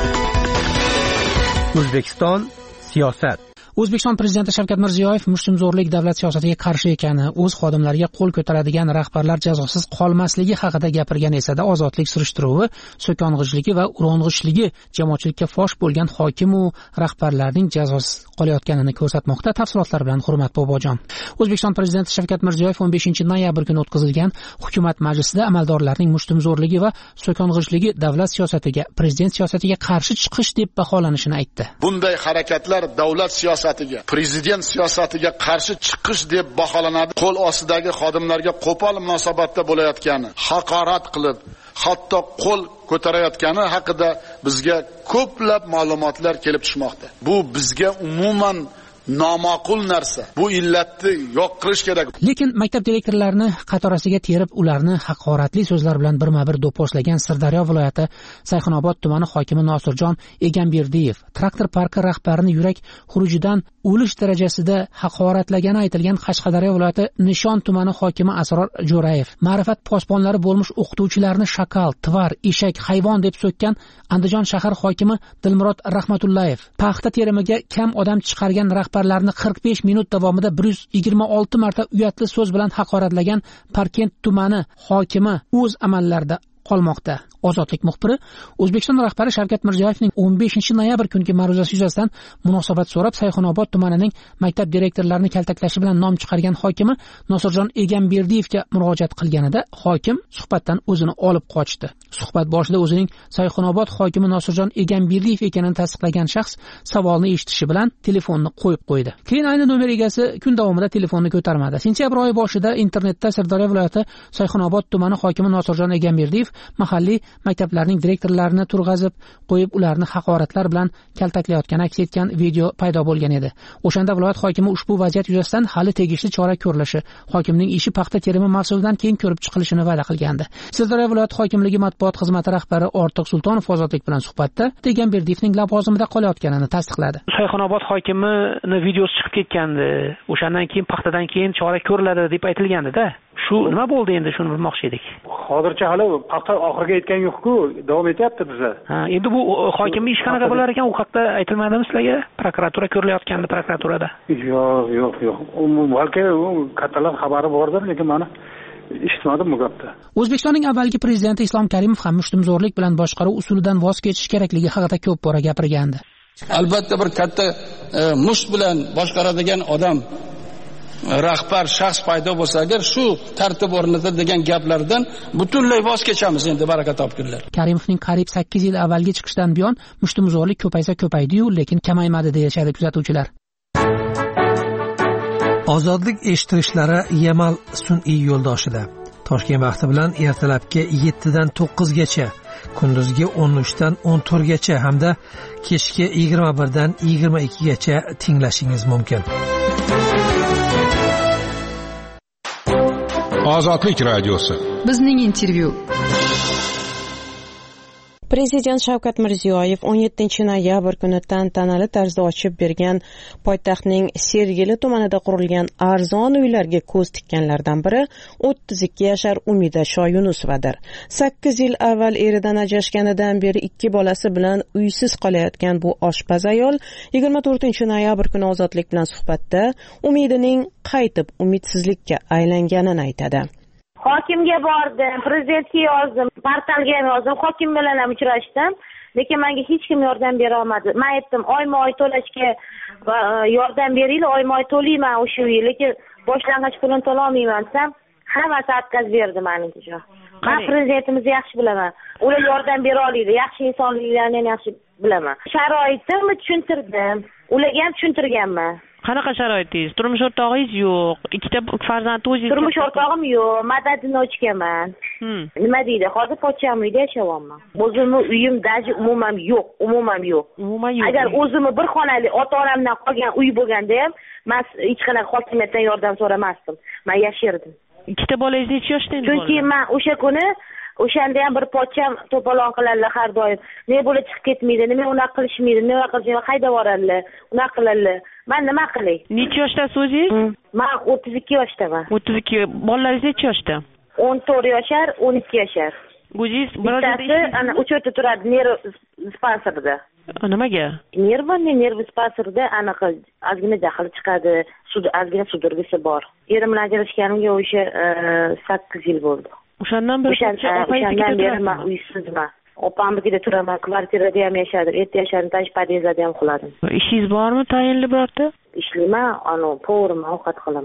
O'zbekiston siyosat. O'zbekiston prezidenti Shavkat Mirziyoyev mushtumzo'rlik davlat siyosatiga qarshi ekani, o'z xodimlariga qo'l ko'taradigan rahbarlar jazosiz qolmasligi haqida gapirgan esa-da Ozodlik surishtiruvi so'kong'ichligi va urong'ichligi jamoatchilikka fosh bo'lgan hokim u rahbarlarning jazosiz qolayotganini ko'rsatmoqda. Tafsilotlar bilan Hurmat Bobojon. O'zbekiston prezidenti Shavkat Mirziyoyev o'n beshinchi noyabr kuni o'tkazilgan hukumat majlisida amaldorlarning mushtumzo'rligi va so'kong'ichligi davlat siyosatiga, prezident siyosatiga qarshi chiqish deb baholanishini aytdi. Bunday harakatlar davlat siyosati siyosatiga, prezident siyosatiga qarshi chiqish deb baholanadi. Qo'l ostidagi xodimlarga qo'pol munosabatda bo'layotgani, haqorat qilib, hatto qo'l ko'tarayotgani haqida bizga ko'plab ma'lumotlar kelib tushmoqda. Bu bizga umuman nomaqul narsa. Bu illatni yo'q qilish kerak. Lekin maktab direktorlarini qatorasiga terib, ularni haqoratli so'zlar bilan birma-bir do'pposlagan Sirdaryo viloyati Sayxunobod tumani hokimi Nosirjon Egamberdiyev traktor parki rahbarini yurak xurujidan o'lish darajasida haqoratlagani aytilgan Qashqadaryo viloyati Nishon tumani hokimi Asror Jo'rayev, ma'rifat posbonlari bo'lmish o'qituvchilarni shakal, tvar, eshak, hayvon deb so'kkan Andijon shahar hokimi Dilmurod Rahmatullayev, paxta terimiga kam odam chiqargan rahbarlarni qirq besh minut davomida bir yuz yigirma olti marta uyatli so'z bilan haqoratlagan Parkent tumani hokimi o'z amallarida qolmoqda. Ozodlik muxbiri O'zbekiston rahbari Shavkat Mirziyoyevning o'n beshinchi noyabr kungi ma'ruzasi yuzasidan munosabat so'rab Sayxunobod tumanining maktab direktorlarini kaltaklashi bilan nom chiqargan hokimi Nosirjon Egamberdiyevga murojaat qilganida hokim suhbatdan o'zini olib qochdi. Suhbat boshida o'zining Sayxunobod hokimi Nosirjon Egamberdiyev ekanini tasdiqlagan shaxs savolni eshitishi bilan telefonni qo'yib qo'ydi. Keyin ayni nomer egasi kun davomida telefonni ko'tarmadi. Sentyabr oyi boshida internetda Sirdaryo viloyati Sayxunobod tumani hokimi Nosirjon Egamberdiyev mahalliy maktablarning direktorlarini turg'azib qo'yib, ularni haqoratlar bilan kaltaklayotgani aks etgan video paydo bo'lgan edi. O'shanda viloyat hokimi ushbu vaziyat yuzasidan hali tegishli chora ko'rilishi, hokimning ishi paxta terimi mavsumidan keyin ko'rib chiqilishini va'da qilgandi. Sirdaryo viloyat hokimligi matbuot xizmati rahbari Ortiq Sultonov Ozodlik bilan suhbatda Egamberdiyevning lavozimida qolayotganini tasdiqladi. Sayxunobod hokimini videosi chiqib ketgandi. O'shandan keyin paxtadan keyin chora ko'riladi deb aytilgandi-da. Shu nima bo'ldi endi, shuni bilmoqchi edik. Hozircha hali paxta oxiriga yetgan yo'q-ku, davom etyapti bizda. Ha, endi bu hokimning ish qanaqa bo'lar ekan, u haqda aytilmadimi sizlarga? Prokuratura ko'rilayotgandi prokuraturada. Yo'q, yo'q, yo'q. Balki kattalar xabari bordir, lekin mana eshitmadim bu gapni. O'zbekistonning avvalgi prezidenti Islom Karimov ham mushtumzo'rlik bilan boshqaruv usulidan voz kechish kerakligi haqida ko'p bora gapirgandi. Albatta bir katta e, musht bilan boshqaradigan odam, rahbar shaxs paydo bo'lsa agar shu tartib o'rnida degan gaplardan butunlay voz kechamiz endi, baraka topkunlar. Karimovning qariyb sakkiz yil avvalgi chiqishidan buyon mushtumzo'rlik ko'paysa ko'paydi-yu, lekin kamaymadi deyishadi kuzatuvchilar. Ozodlik eshittirishlari Yamal sun'iy yo'ldoshida Toshkent vaqti bilan ertalabki yettidan to'qqizgacha, kunduzgi o'n uchdan o'n to'rtgacha hamda kechki yigirma birdan yigirma ikkigacha tinglashingiz mumkin. Ozodlik radiosi. Bizning intervyu. Prezident Shavkat Mirziyoyev o'n yettinchi noyabr kuni tantanali tarzda ochib bergan poytaxtning Sergeli tumanida qurilgan arzon uylarga ko'z tikkanlardan biri o'ttiz ikki yashar Umida Shoyunusovadir. sakkiz yil avval eridan ajrashganidan beri ikki bolasi bilan uysiz qolayotgan bu oshpaz ayol yigirma to'rtinchi noyabr kuni Ozodlik bilan suhbatda Umidining qaytib umidsizlikka aylanganini aytadi. Hokimga bordim, prezidentga yozdim, portalga ham yozdim, hokim bilan ham uchrashdim, lekin menga hech kim yordam bera olmadi. Men aytdim, oyma-oy to'lashga yordam beringlar, oyma-oy to'layman o'sha uy, lekin boshlang'ich pulini to'la olmayman desam, hammasi отказ berdi meningcha. Men prezidentimizni yaxshi bilaman. Ular yordam bera oladi, yaxshi insonliklarni ham yaxshi bilaman. Sharoitimni tushuntirdim, ularga ham tushuntirganman. Qanaqa sharoitingiz? Turmush o'rtog'ingiz yo'q, ikkita farzand o'zingiz. Turmush o'rtog'im yo'q, madadini ochganman. Nima deydi? Hozir pochcham uyda yashayapman. O'zimni uyim daji umuman yo'q, umuman yo'q. Umuman yo'q. Agar o'zimni bir xonali ota-onamdan qolgan uy bo'lganda ham, men hech qanaqa hokimiyatdan yordam so'ramasdim. Men yashardim. Ikkita bolangiz necha yoshda endi? Chunki men o'sha kuni o'shanda ham bir pochcham to'polon qiladilar har doim. Nima bo'lib chiqib ketmaydi, nima unaqa qilishmaydi, nima qilishini qayda boradilar, unaqa qiladilar. Men nima qilay? Necha yoshdasiz o'zingiz? Men o'ttiz ikki yoshdaman. o'ttiz ikki. Bolalaringiz necha yoshda? o'n to'rt yashar, o'n ikki yashar. O'zingiz bittasi ana o'sha yerda turadi, nerv dispanserida. Nimaga? Nervni nerv dispanserida anaqa ozgina jahl chiqadi, sud ozgina sudurgisi bor. Erim bilan ajrashganimga o'sha sakkiz yil bo'ldi. O'shandan beri o'shandan beri men uysizman. Opamnikida turaman, kvartirada ham yashadim, erta yashadim, tash podyezdda ham quladim. Ishingiz bormi, tayinli birorta? Ishlayman, ana, povrim, ovqat qilaman.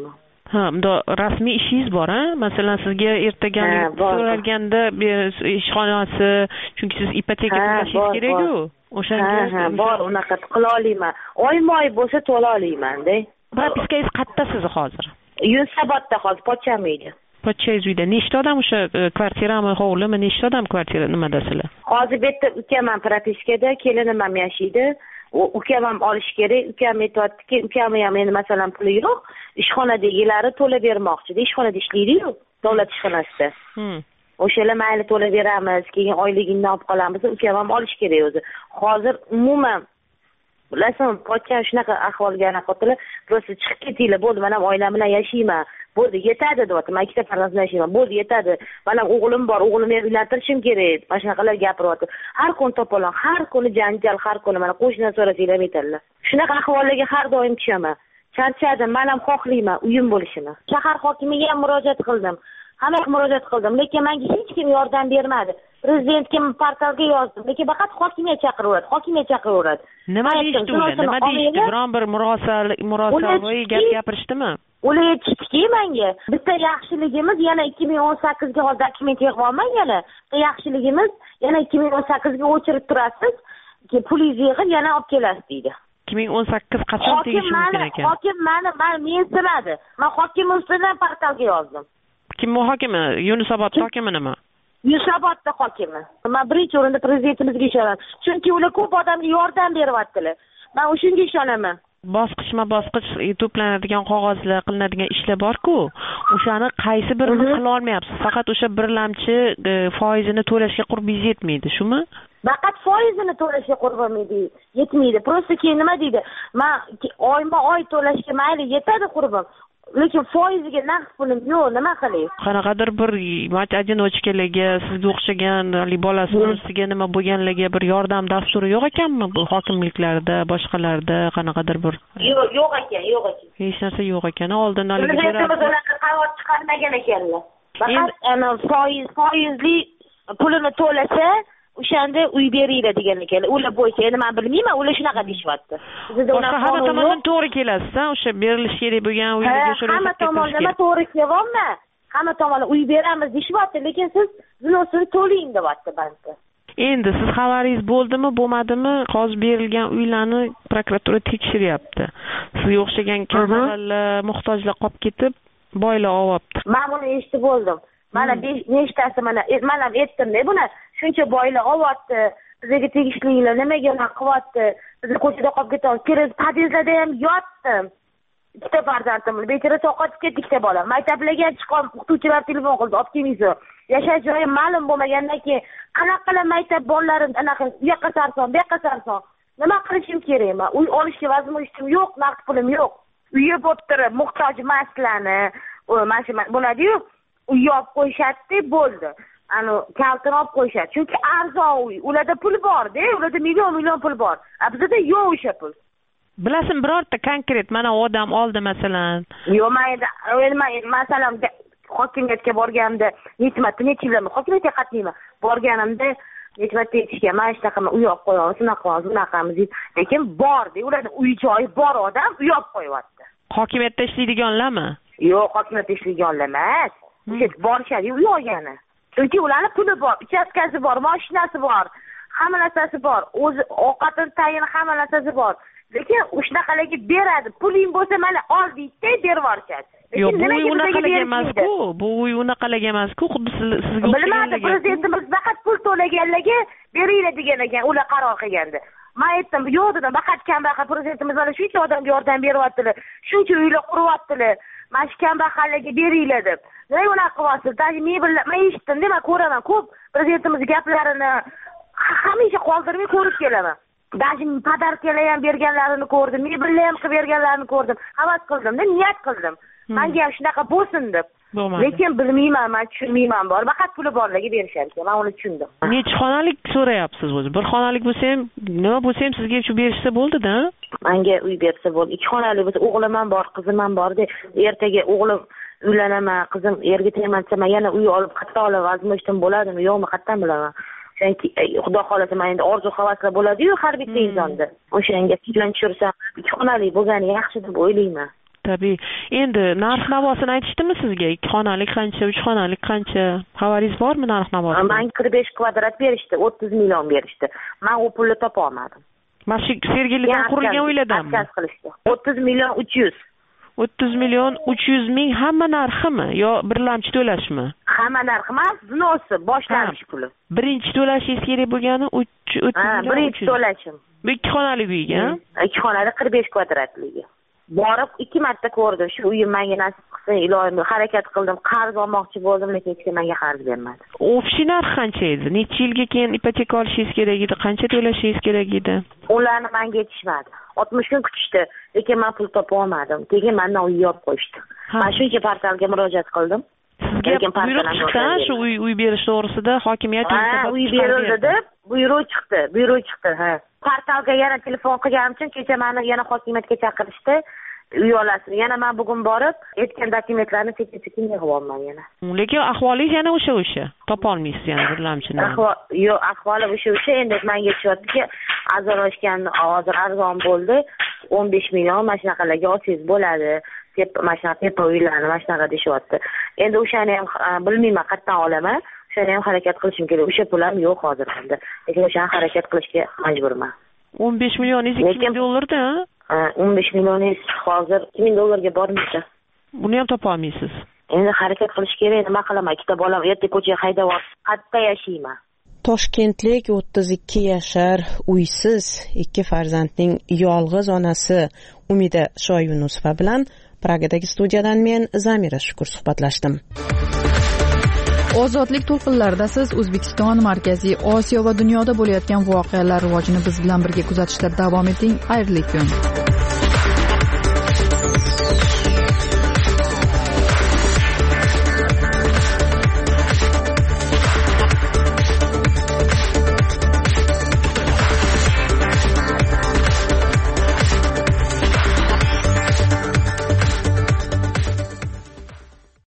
Ha, bunda rasmiy ishingiz bor, ha? Masalan, sizga ertagan so'ralganda ishxonasi, chunki siz ipoteka to'lashingiz kerak-ku. O'shanga ha, bor, unaqa qila olmayman. Oyma-oy bo'lsa to'la olmayman-da. Propiskangiz qayerda siz hozir? Yunusobodda hozir pochcham uyda. Pochchangiz uyda nechta odam o'sha kvartirami, hovlimi, nechta odam kvartira nimadasizlar? Hozir bu yerda ukam ham propiskada, kelinim ham yashaydi. Ukam ham olish kerak. Ukam aytayaptiki, ukam ham endi masalan puli yo'q. Ishxonadagilari to'lab bermoqchi-da. Ishxonada ishlaydi-yu, davlat ishxonasida. O'shalar mayli to'lab beramiz, keyin oyligingni olib qolamiz. Ukam ham olish kerak o'zi. Hozir umuman bilasizmi, pochcham shunaqa ahvolga anaqa просто chiqib ketinglar, bo'ldi, men ham oilam bilan yashayman. Bo'ldi, yetadi deyapti. Men ikkita farzand yashayman. Bo'ldi, yetadi. Men ham o'g'lim bor, o'g'limni uylantirishim kerak. Mana shunaqalar gapiryapti. Har kun to'polon, har kuni janjal, har kuni mana qo'shnidan so'rasanglar aytadilar. Shunaqa ahvollarga har doim tushaman. Charchadim, men ham xohlayman uyim bo'lishini. Shahar hokimiga ham murojaat qildim. Hammaga murojaat qildim, lekin menga hech kim yordam bermadi. Prezidentga portalga yozdim, lekin faqat hokimiyat chaqiraveradi, hokimiyat chaqiraveradi. Nima deyishdi ular? Nima deyishdi? Biron bir murosali murosaviy gap gapirishdimi? Ular aytishdiki menga, bitta yaxshiligimiz yana ikki ming o'n sakkizga hozir dokument yig'olmay yana. Bitta yaxshiligimiz yana ikki ming o'n sakkizga o'chirib turasiz, pulingizni yig'ib yana olib kelasiz deydi. ikki ming o'n sakkiz qachon tegishi mumkin ekan? Hokim meni, men sinadi. Men hokim ustidan portalga yozdim. Kim hokimi? Yunusobod hokimi nima? Yunusobodda hokimi. Men birinchi o'rinda prezidentimizga ishonaman. Chunki ular ko'p odamga yordam beryaptilar. Men o'shunga ishonaman. Bosqichma-bosqich to'planadigan qog'ozlar, qilinadigan ishlar bor-ku, o'shani qaysi birini qila olmayapsiz? Faqat o'sha birlamchi foizini to'lashga qurbingiz yetmaydi, shumi? Faqat foizini to'lashga qurbim yetmaydi. Просто keyin nima deydi? Men oyma-oy to'lashga mayli yetadi qurbim. Lekin foiziga naqd pulim yo'q, nima qilay? Qanaqadir bir mach одиночкаларga, sizga o'xshagan bolasi ustiga nima bo'lganlarga bir yordam dasturi yo'q ekanmi? Bu hokimliklarda, boshqalarda qanaqadir bir Yo'q, yo'q ekan, yo'q ekan. Hech narsa yo'q ekan. Oldin hali unaqa qaror chiqarmagan ekanlar. Faqat ana foiz, foizli pulini to'lasa, o'shanda uy beringlar degan ekanlar. Ular bo'yicha endi men bilmayman, ular shunaqa deyapti. Bizda unaqa hamma tomondan to'g'ri kelasiz-a? O'sha berilish kerak bo'lgan uyga o'sha hamma tomondan to'g'ri kelyapman. Hamma tomondan uy beramiz deyapti, lekin siz zilosini to'ling deyapti bankda. Endi siz xabaringiz bo'ldimi, bo'lmadimi? Hozir berilgan uylarni prokuratura tekshiryapti. Sizga o'xshagan kambag'allar, muhtojlar qolib ketib, boylar olyapti. Men buni eshitib bo'ldim. Mana nechtasi mana men ham aytdim-da buni. Shuncha boylar olyapti, bizga tegishlilar nimaga unaqa qilyapti? Biz ko'chada qolib ketamiz. Kerak podyezdlarda ham yotdim. Ikkita farzandim, bechora sovqotib ketdi ikkita bola. Maktablarga chiqqan o'qituvchilar telefon qildi, olib kelinglar. Yashash joyi ma'lum bo'lmagandan keyin qanaqa qilib maktab bolalarim anaqa u yoqqa sarson, bu yoqqa sarson. Nima qilishim kerak men? Uy olishga vazim yo'q, naqd pulim yo'q. Uyga bo'lib turib, muhtoj emaslarni, mana shu bo'ladi-yu, uy olib qo'yishadi, bo'ldi. Ani kaltini olib qo'yishadi. Chunki arzon uy, ularda pul bor-da, ularda million million pul bor. A bizda yo'q o'sha pul. Bilasizmi, birorta konkret mana odam oldi masalan. Yo'q, men masalan hokimiyatga borganimda nechmarta necha yillar hokimiyatga qatnayman. Borganimda nechmarta aytishgan, mana shunaqa uy olib qo'yamiz, unaqa qilamiz, bunaqamiz deb. Lekin bor-da, ularda uy joyi bor odam uy olib qo'yyapti. Hokimiyatda ishlaydiganlarmi? Yo'q, hokimiyatda ishlaydiganlar emas. O'sha borishadi, uy olgani. Chunki ularning puli bor, uchastkasi bor, mashinasi bor, hamma narsasi bor, o'zi ovqatini tayini hamma narsasi bor. Lekin o'shanaqalarga beradi. Puling bo'lsa mana ol deydi, berib yuborishadi. Yo'q, bu uy unaqalarga emas-ku, bu uy unaqalarga emas-ku, xuddi sizga bilmadim, prezidentimiz faqat pul to'laganlarga beringlar degan ekan, ular qaror qilganda. Men aytdim, yo'q dedim, faqat kambag'al prezidentimiz mana shuncha odamga yordam beryaptilar, shuncha uylar quryaptilar. Mana shu kambag'allarga beringlar deb. Nima unaqa qilyapsiz? Даже men eshitdim, men ko'raman, ko'p prezidentimiz gaplarini hamisha qoldirmay ko'rib kelaman. Даже podarkalar ham berganlarini ko'rdim, mebellar ham qilib berganlarini ko'rdim. Havas qildim-da, niyat qildim. Menga ham shunaqa bo'lsin deb. Lekin bilmayman, men tushunmayman bor. Faqat puli borlarga berishar ekan. Men uni tushundim. Necha xonalik so'rayapsiz o'zi? Bir xonalik bo'lsa ham, nima bo'lsa ham sizga shu berishsa bo'ldi-da? Menga uy bersa bo'ldi. Ikki xonali bo'lsa, o'g'lim ham bor, qizim ham bor-da. Ertaga o'g'lim uylanaman, qizim erga tegman desa, men yana uy olib qatta olib vazmishtim bo'ladimi, yo'qmi, qayerdan bilaman. Chunki xudo xolasa men endi orzu havaslar bo'ladi-yu har bitta insonda. O'shanga fikrini tushirsam, ikki xonali bo'lgani yaxshi deb o'ylayman. tabiiy. Endi narx navosini aytishdimi sizga? ikki xonalik qancha, uch xonalik qancha? Xabaringiz bormi narx navosidan? Menga qirq besh kvadrat berishdi, o'ttiz million berishdi. Men u pulni topa olmadim. Mana shu Sergelidan qurilgan uylardanmi? Askaz qilishdi. o'ttiz million uch yuz. o'ttiz million uch yuz ming hamma narximi yo birlamchi to'lashmi? Hamma narxi emas, znosi, boshlanish puli. Birinchi to'lashingiz kerak bo'lgani uch million. Ha, birinchi to'lashim. Bu ikki xonali uyga? ikki xonali qirq besh kvadratligi. Borib ikki marta ko'rdim. Shu uyim menga nasib qilsin, ilohim, harakat qildim, qarz olmoqchi bo'ldim, lekin hech kim menga qarz bermadi. Ofshi narxi qancha edi? Necha yilga keyin ipoteka olishingiz kerak edi? Qancha to'lashingiz kerak edi? Ularni menga aytishmadi. oltmish kun kutishdi, lekin men pul topa olmadim. Keyin mendan uy yopib qo'yishdi. Men shuncha portalga murojaat qildim. Sizga buyruq chiqdi shu uy uy berish to'g'risida hokimiyat ha uy berildi deb buyruq chiqdi, buyruq chiqdi, ha. Portalga yana telefon qilganim uchun kecha meni yana hokimiyatga chaqirishdi. Uy olasiz. Yana men bugun borib, aytgan dokumentlarni sekin-sekin yig'ib olman yana. Lekin ahvolingiz yana o'sha o'sha. Topa olmaysiz yana birlamchini. Ahvol, yo'q, ahvolim o'sha o'sha. Endi menga aytishyaptiki, arzonlashgan, hozir arzon bo'ldi. o'n besh million mana shunaqalarga olsangiz bo'ladi. deb mana shunaqa tepa uylarni mana shunaqa deyapti. Endi o'shani ham bilmayman, qayerdan olaman. O'shani ham harakat qilishim kerak. O'sha pulim yo'q hozir endi. Lekin o'shani harakat qilishga majburman. o'n besh millioningiz ikki ming dollarda? Ha, o'n besh millioningiz hozir ikki ming dollarga bormaydi. Buni ham topa olmaysiz. Endi harakat qilish kerak, nima qilaman? Ikkita bolam erta ko'chaga haydab olib, qayerda yashayman? Toshkentlik o'ttiz ikki yashar uysiz ikki farzandning yolg'iz onasi Umida Shoyunusova bilan Pragadagi studiyadan men Zamira Shukur suhbatlashdim. Ozodlik to'lqinlarida siz O'zbekiston, Markaziy Osiyo va dunyoda bo'layotgan voqealar rivojini biz bilan birga kuzatishda davom eting. Xayrli kun.